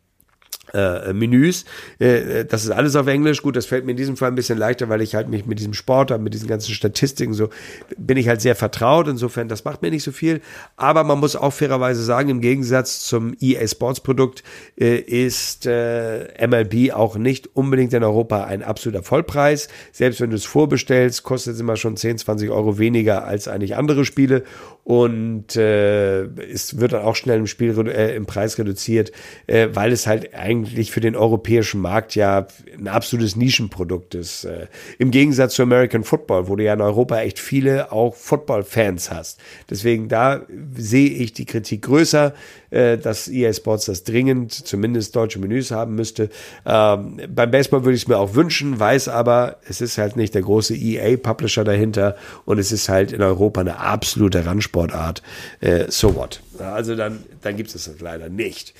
Äh, Menüs, äh, das ist alles auf Englisch. Gut, das fällt mir in diesem Fall ein bisschen leichter, weil ich halt mich mit diesem Sport, mit diesen ganzen Statistiken so, bin ich halt sehr vertraut, insofern, das macht mir nicht so viel, aber man muss auch fairerweise sagen, im Gegensatz zum E A Sports Produkt äh, ist äh, M L B auch nicht unbedingt in Europa ein absoluter Vollpreis, selbst wenn du es vorbestellst, kostet es immer schon zehn, zwanzig Euro weniger als eigentlich andere Spiele, und äh, es wird dann auch schnell im Spiel äh, im Preis reduziert, äh, weil es halt eigentlich eigentlich für den europäischen Markt ja ein absolutes Nischenprodukt ist. Äh, Im Gegensatz zu American Football, wo du ja in Europa echt viele auch Football-Fans hast. Deswegen da sehe ich die Kritik größer, äh, dass E A Sports das dringend zumindest deutsche Menüs haben müsste. Ähm, beim Baseball würde ich es mir auch wünschen, weiß aber, es ist halt nicht der große E A-Publisher dahinter und es ist halt in Europa eine absolute Randsportart. Äh, so what? Also dann, dann gibt es das leider nicht.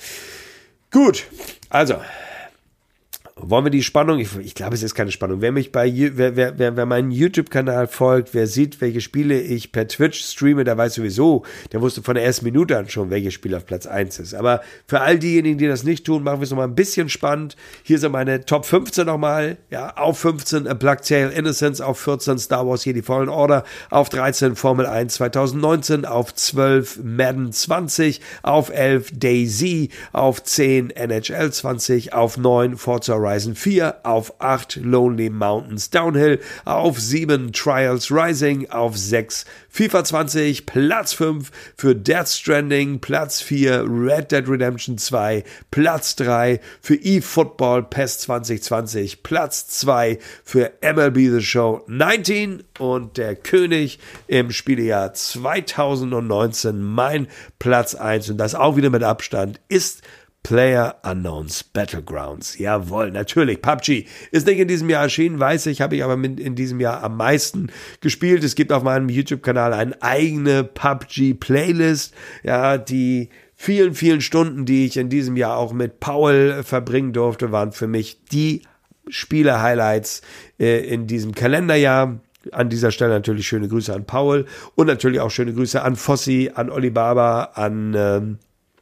Gut, also wollen wir die Spannung, ich, ich glaube, es ist keine Spannung. Wer mich bei, wer, wer, wer, wer meinen YouTube-Kanal folgt, wer sieht, welche Spiele ich per Twitch streame, der weiß sowieso, der wusste von der ersten Minute an schon, welches Spiel auf Platz eins ist. Aber für all diejenigen, die das nicht tun, machen wir es nochmal ein bisschen spannend. Hier sind meine Top fünfzehn nochmal. Ja, auf fünfzehn A Plague Tale Innocence, auf vierzehn Star Wars Jedi Fallen Order, auf dreizehn Formel eins zwanzig neunzehn, auf zwölf Madden zwanzig, auf elf DayZ, auf zehn N H L zwanzig, auf neun Forza Horizon vier, auf acht Lonely Mountains Downhill, auf sieben Trials Rising, auf sechs FIFA zwanzig, Platz fünf für Death Stranding, Platz vier Red Dead Redemption zwei, Platz drei für eFootball PES zwanzig zwanzig, Platz zwei für M L B The Show neunzehn und der König im Spielejahr zwanzig neunzehn, mein Platz eins und das auch wieder mit Abstand, ist PlayerUnknown's Battlegrounds. Jawohl, natürlich. P U B G ist nicht in diesem Jahr erschienen, weiß ich, habe ich aber in diesem Jahr am meisten gespielt. Es gibt auf meinem YouTube-Kanal eine eigene P U B G-Playlist, ja, die vielen, vielen Stunden, die ich in diesem Jahr auch mit Paul verbringen durfte, waren für mich die Spiele-Highlights äh, in diesem Kalenderjahr. An dieser Stelle natürlich schöne Grüße an Paul und natürlich auch schöne Grüße an Fossi, an Olibaba, an ähm,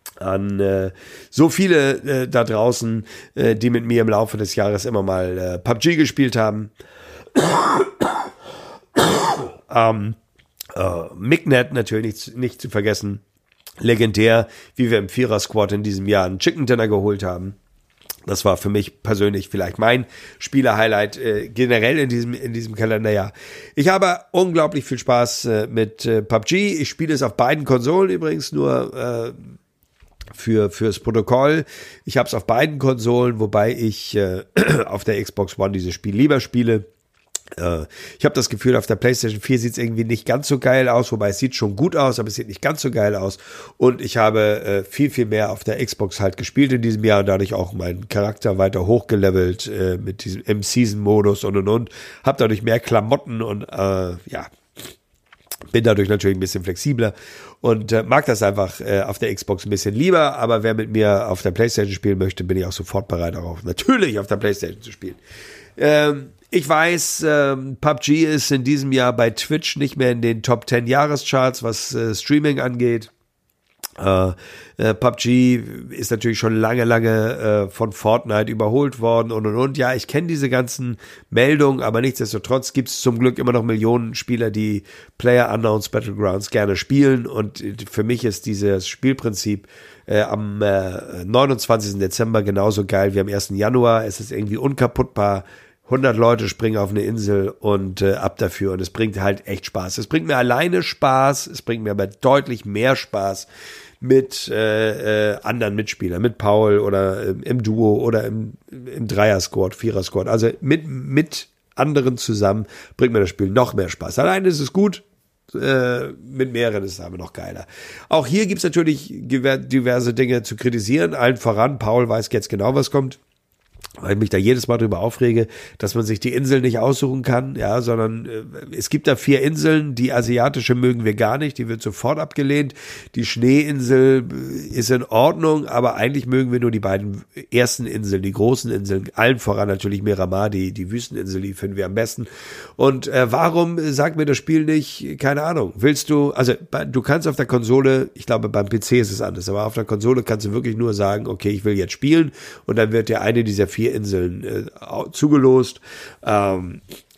an äh, so viele äh, da draußen, äh, die mit mir im Laufe des Jahres immer mal äh, P U B G gespielt haben. ähm, äh, Mignet natürlich nicht, nicht zu vergessen. Legendär, wie wir im Vierer-Squad in diesem Jahr einen Chicken Dinner geholt haben. Das war für mich persönlich vielleicht mein Spieler-Highlight äh, generell in diesem in diesem Kalenderjahr. Ich habe unglaublich viel Spaß äh, mit äh, P U B G. Ich spiele es auf beiden Konsolen übrigens, nur äh, für fürs Protokoll. Ich habe es auf beiden Konsolen, wobei ich äh, auf der Xbox One dieses Spiel lieber spiele. Äh, ich habe das Gefühl, auf der PlayStation vier sieht es irgendwie nicht ganz so geil aus, wobei es sieht schon gut aus, aber es sieht nicht ganz so geil aus. Und ich habe äh, viel, viel mehr auf der Xbox halt gespielt in diesem Jahr und dadurch auch meinen Charakter weiter hochgelevelt äh, mit diesem M-Season-Modus und und und. Hab dadurch mehr Klamotten und äh, ja, bin dadurch natürlich ein bisschen flexibler und äh, mag das einfach äh, auf der Xbox ein bisschen lieber, aber wer mit mir auf der PlayStation spielen möchte, bin ich auch sofort bereit, auch natürlich auf der PlayStation zu spielen. Ähm, ich weiß, ähm, P U B G ist in diesem Jahr bei Twitch nicht mehr in den Top zehn Jahrescharts, was äh, Streaming angeht. Uh, uh, P U B G ist natürlich schon lange, lange uh, von Fortnite überholt worden und und und. Ja, ich kenne diese ganzen Meldungen, aber nichtsdestotrotz gibt es zum Glück immer noch Millionen Spieler, die PlayerUnknown's Battlegrounds gerne spielen und für mich ist dieses Spielprinzip äh, am äh, neunundzwanzigsten Dezember genauso geil wie am ersten Januar. Es ist irgendwie unkaputtbar. hundert Leute springen auf eine Insel und äh, ab dafür und es bringt halt echt Spaß. Es bringt mir alleine Spaß, es bringt mir aber deutlich mehr Spaß mit äh, äh, anderen Mitspielern, mit Paul oder äh, im Duo oder im, im Dreier-Squad, Vierer-Squad. Also mit, mit anderen zusammen bringt mir das Spiel noch mehr Spaß. Alleine ist es gut, äh, mit mehreren ist es aber noch geiler. Auch hier gibt es natürlich diverse Dinge zu kritisieren, allen voran. Paul weiß jetzt genau, was kommt. Weil ich mich da jedes Mal drüber aufrege, dass man sich die Inseln nicht aussuchen kann, ja, sondern äh, es gibt da vier Inseln, die asiatische mögen wir gar nicht, die wird sofort abgelehnt. Die Schneeinsel ist in Ordnung, aber eigentlich mögen wir nur die beiden ersten Inseln, die großen Inseln, allen voran natürlich Miramar, die, die Wüsteninsel, die finden wir am besten. Und äh, warum sagt mir das Spiel nicht, keine Ahnung, willst du, also du kannst auf der Konsole, ich glaube beim P C ist es anders, aber auf der Konsole kannst du wirklich nur sagen, okay, ich will jetzt spielen und dann wird dir eine dieser vier Inseln äh, zugelost. Ähm,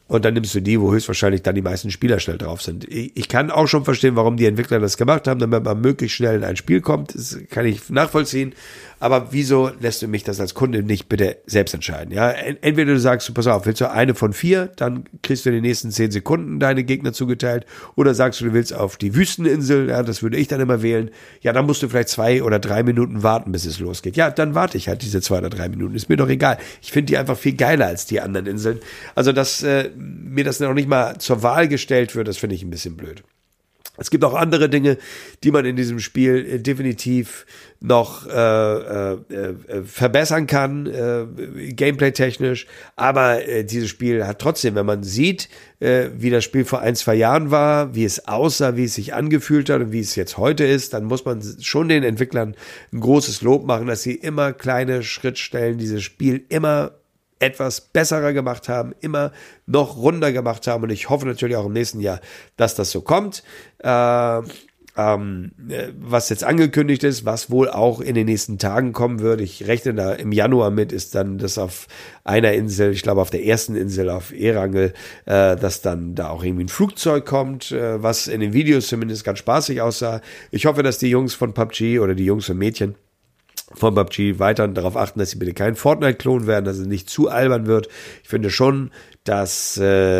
Und dann nimmst du die, wo höchstwahrscheinlich dann die meisten Spieler schnell drauf sind. Ich kann auch schon verstehen, warum die Entwickler das gemacht haben, damit man möglichst schnell in ein Spiel kommt. Das kann ich nachvollziehen. Aber wieso lässt du mich das als Kunde nicht bitte selbst entscheiden? Ja, entweder du sagst, pass auf, willst du eine von vier, dann kriegst du in den nächsten zehn Sekunden deine Gegner zugeteilt. Oder sagst du, du willst auf die Wüsteninsel, ja, das würde ich dann immer wählen. Ja, dann musst du vielleicht zwei oder drei Minuten warten, bis es losgeht. Ja, dann warte ich halt diese zwei oder drei Minuten. Ist mir doch egal. Ich finde die einfach viel geiler als die anderen Inseln. Also, dass äh, mir das noch nicht mal zur Wahl gestellt wird, das finde ich ein bisschen blöd. Es gibt auch andere Dinge, die man in diesem Spiel äh, definitiv noch äh, äh, äh, verbessern kann, äh, gameplay-technisch. Aber äh, dieses Spiel hat trotzdem, wenn man sieht, äh, wie das Spiel vor ein, zwei Jahren war, wie es aussah, wie es sich angefühlt hat und wie es jetzt heute ist, dann muss man schon den Entwicklern ein großes Lob machen, dass sie immer kleine Schrittstellen dieses Spiel immer etwas besserer gemacht haben, immer noch runder gemacht haben und ich hoffe natürlich auch im nächsten Jahr, dass das so kommt. Äh, ähm, was jetzt angekündigt ist, was wohl auch in den nächsten Tagen kommen wird, ich rechne da im Januar mit, ist dann das auf einer Insel, ich glaube auf der ersten Insel auf Erangel, äh, dass dann da auch irgendwie ein Flugzeug kommt, äh, was in den Videos zumindest ganz spaßig aussah. Ich hoffe, dass die Jungs von P U B G oder die Jungs und Mädchen von P U B G weiter darauf achten, dass sie bitte kein Fortnite-Klon werden, dass es nicht zu albern wird. Ich finde schon, dass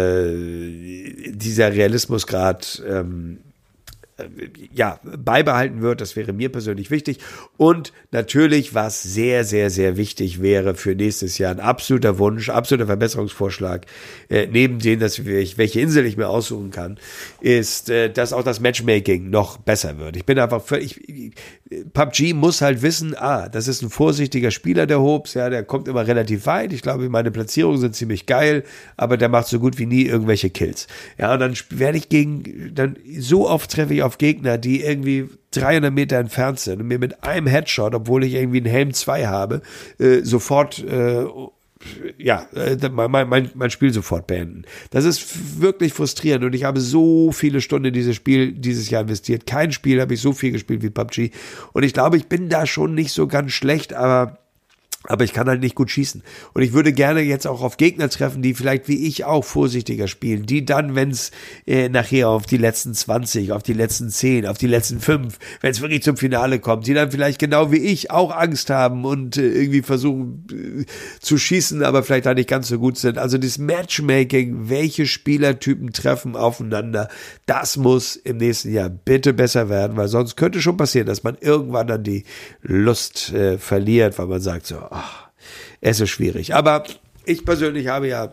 äh, dieser Realismusgrad ähm, ja, beibehalten wird, das wäre mir persönlich wichtig. Und natürlich, was sehr, sehr, sehr wichtig wäre für nächstes Jahr, ein absoluter Wunsch, absoluter Verbesserungsvorschlag, äh, neben dem, dass ich, welche Insel ich mir aussuchen kann, ist, äh, dass auch das Matchmaking noch besser wird. Ich bin einfach völlig, P U B G muss halt wissen, ah, das ist ein vorsichtiger Spieler, der Hobbs, ja, der kommt immer relativ weit. Ich glaube, meine Platzierungen sind ziemlich geil, aber der macht so gut wie nie irgendwelche Kills. Ja, und dann werde ich gegen, dann so oft treffe ich auf Gegner, die irgendwie dreihundert Meter entfernt sind und mir mit einem Headshot, obwohl ich irgendwie einen Helm zwei habe, äh, sofort äh, ja, äh, mein, mein, mein Spiel sofort beenden. Das ist wirklich frustrierend und ich habe so viele Stunden in dieses Spiel dieses Jahr investiert. Kein Spiel habe ich so viel gespielt wie P U B G und ich glaube, ich bin da schon nicht so ganz schlecht, aber Aber ich kann halt nicht gut schießen. Und ich würde gerne jetzt auch auf Gegner treffen, die vielleicht wie ich auch vorsichtiger spielen. Die dann, wenn es äh, nachher auf die letzten zwanzig, auf die letzten zehn, auf die letzten fünf, wenn es wirklich zum Finale kommt, die dann vielleicht genau wie ich auch Angst haben und äh, irgendwie versuchen äh, zu schießen, aber vielleicht da nicht ganz so gut sind. Also das Matchmaking, welche Spielertypen treffen aufeinander, das muss im nächsten Jahr bitte besser werden, weil sonst könnte schon passieren, dass man irgendwann dann die Lust äh, verliert, weil man sagt so, ach, es ist schwierig. Aber ich persönlich habe ja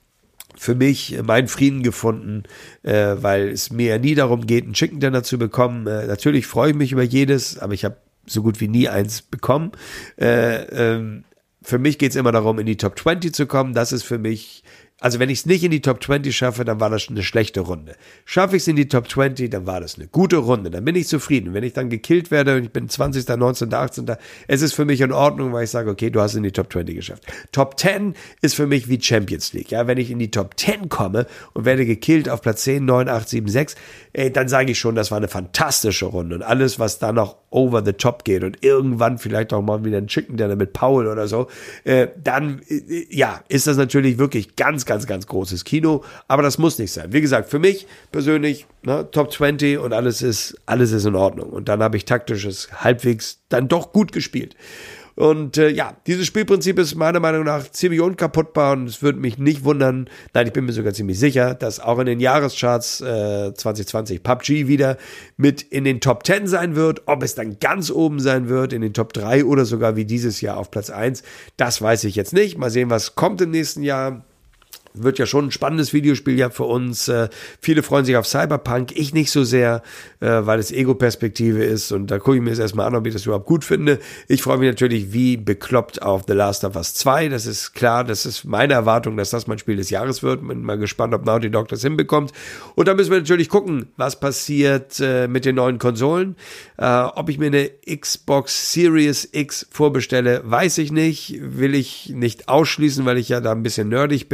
für mich meinen Frieden gefunden, äh, weil es mir ja nie darum geht, einen Chicken Dinner zu bekommen. Äh, natürlich freue ich mich über jedes, aber ich habe so gut wie nie eins bekommen. Äh, ähm, für mich geht es immer darum, in die Top zwanzig zu kommen. Das ist für mich, also wenn ich es nicht in die Top zwanzig schaffe, dann war das eine schlechte Runde. Schaffe ich es in die Top zwanzig, dann war das eine gute Runde. Dann bin ich zufrieden. Wenn ich dann gekillt werde und ich bin zwanzigster, neunzehnter, achtzehnter, es ist für mich in Ordnung, weil ich sage, okay, du hast es in die Top zwanzig geschafft. Top zehn ist für mich wie Champions League. Ja, wenn ich in die Top zehn komme und werde gekillt auf Platz zehn, neun, acht, sieben, sechs, ey, dann sage ich schon, das war eine fantastische Runde. Und alles, was da noch over the top geht und irgendwann vielleicht auch mal wieder ein Chicken Dinner mit Paul oder so, äh, dann, äh, ja, ist das natürlich wirklich ganz, ganz, ganz großes Kino. Aber das muss nicht sein. Wie gesagt, für mich persönlich, ne, Top zwanzig und alles ist, alles ist in Ordnung. Und dann habe ich taktisches halbwegs dann doch gut gespielt. Und äh, ja, dieses Spielprinzip ist meiner Meinung nach ziemlich unkaputtbar und es würde mich nicht wundern, nein, ich bin mir sogar ziemlich sicher, dass auch in den Jahrescharts äh, zwanzig zwanzig P U B G wieder mit in den Top zehn sein wird. Ob es dann ganz oben sein wird, in den Top drei oder sogar wie dieses Jahr auf Platz eins, das weiß ich jetzt nicht. Mal sehen, was kommt im nächsten Jahr. Wird ja schon ein spannendes Videospiel ja für uns. Äh, viele freuen sich auf Cyberpunk, ich nicht so sehr, äh, weil es Ego-Perspektive ist und da gucke ich mir jetzt erstmal an, ob ich das überhaupt gut finde. Ich freue mich natürlich wie bekloppt auf The Last of Us zwei, das ist klar, das ist meine Erwartung, dass das mein Spiel des Jahres wird. Bin mal gespannt, ob Naughty Dog das hinbekommt. Und da müssen wir natürlich gucken, was passiert äh, mit den neuen Konsolen. Äh, ob ich mir eine Xbox Series X vorbestelle, weiß ich nicht, will ich nicht ausschließen, weil ich ja da ein bisschen nerdig bin.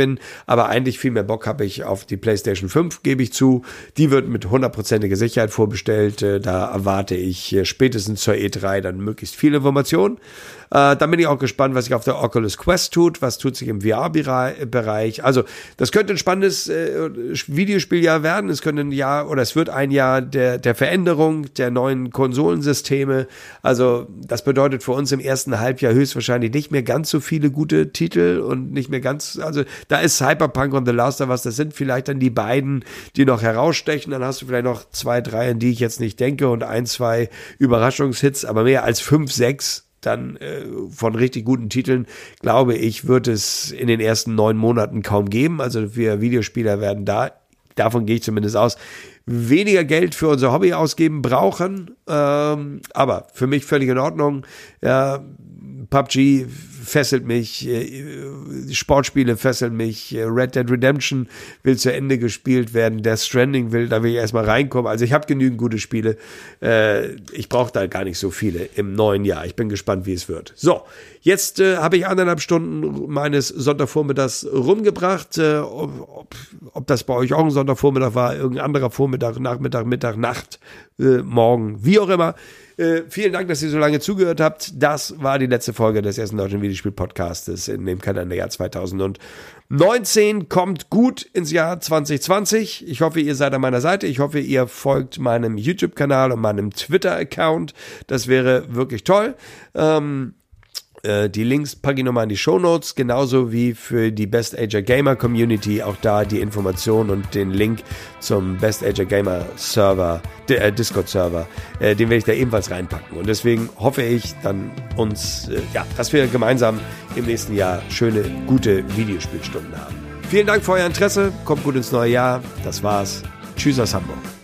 aber eigentlich viel mehr Bock habe ich auf die PlayStation fünf, gebe ich zu. Die wird mit hundertprozentiger Sicherheit vorbestellt. Da erwarte ich spätestens zur E drei dann möglichst viele Informationen. Äh, dann bin ich auch gespannt, was sich auf der Oculus Quest tut, was tut sich im V R-Bereich. Also das könnte ein spannendes äh, Videospieljahr werden. Es könnte ein Jahr oder es wird ein Jahr der, der Veränderung der neuen Konsolensysteme. Also das bedeutet für uns im ersten Halbjahr höchstwahrscheinlich nicht mehr ganz so viele gute Titel und nicht mehr ganz, also da ist Cyberpunk und The Last of Us, das sind vielleicht dann die beiden, die noch herausstechen. Dann hast du vielleicht noch zwei, drei, an die ich jetzt nicht denke und ein, zwei Überraschungshits, aber mehr als fünf, sechs dann äh, von richtig guten Titeln, glaube ich, wird es in den ersten neun Monaten kaum geben. Also wir Videospieler werden da, davon gehe ich zumindest aus, weniger Geld für unser Hobby ausgeben brauchen. Ähm, aber für mich völlig in Ordnung. Ja, P U B G fesselt mich, äh, Sportspiele fesseln mich, äh, Red Dead Redemption will zu Ende gespielt werden, Death Stranding will, da will ich erstmal reinkommen. Also ich habe genügend gute Spiele. Äh, ich brauche da gar nicht so viele im neuen Jahr. Ich bin gespannt, wie es wird. So, jetzt äh, habe ich anderthalb Stunden meines Sonntagvormittags rumgebracht. Äh, ob, ob das bei euch auch ein Sonntagvormittag war, irgendein anderer Vormittag, Nachmittag, Mittag, Nacht, äh, Morgen, wie auch immer. Äh, vielen Dank, dass ihr so lange zugehört habt. Das war die letzte Folge des ersten deutschen Videospiel-Podcastes in dem Kalenderjahr zweitausendneunzehn. Kommt gut ins Jahr zwanzig zwanzig. Ich hoffe, ihr seid an meiner Seite. Ich hoffe, ihr folgt meinem YouTube-Kanal und meinem Twitter-Account. Das wäre wirklich toll. Ähm, Die Links packe ich nochmal in die Shownotes, genauso wie für die Best Ager Gamer Community, auch da die Informationen und den Link zum Best Ager Gamer Server, äh, Discord Server, äh, den werde ich da ebenfalls reinpacken. Und deswegen hoffe ich dann uns, äh, ja, dass wir gemeinsam im nächsten Jahr schöne, gute Videospielstunden haben. Vielen Dank für euer Interesse, kommt gut ins neue Jahr, das war's. Tschüss aus Hamburg.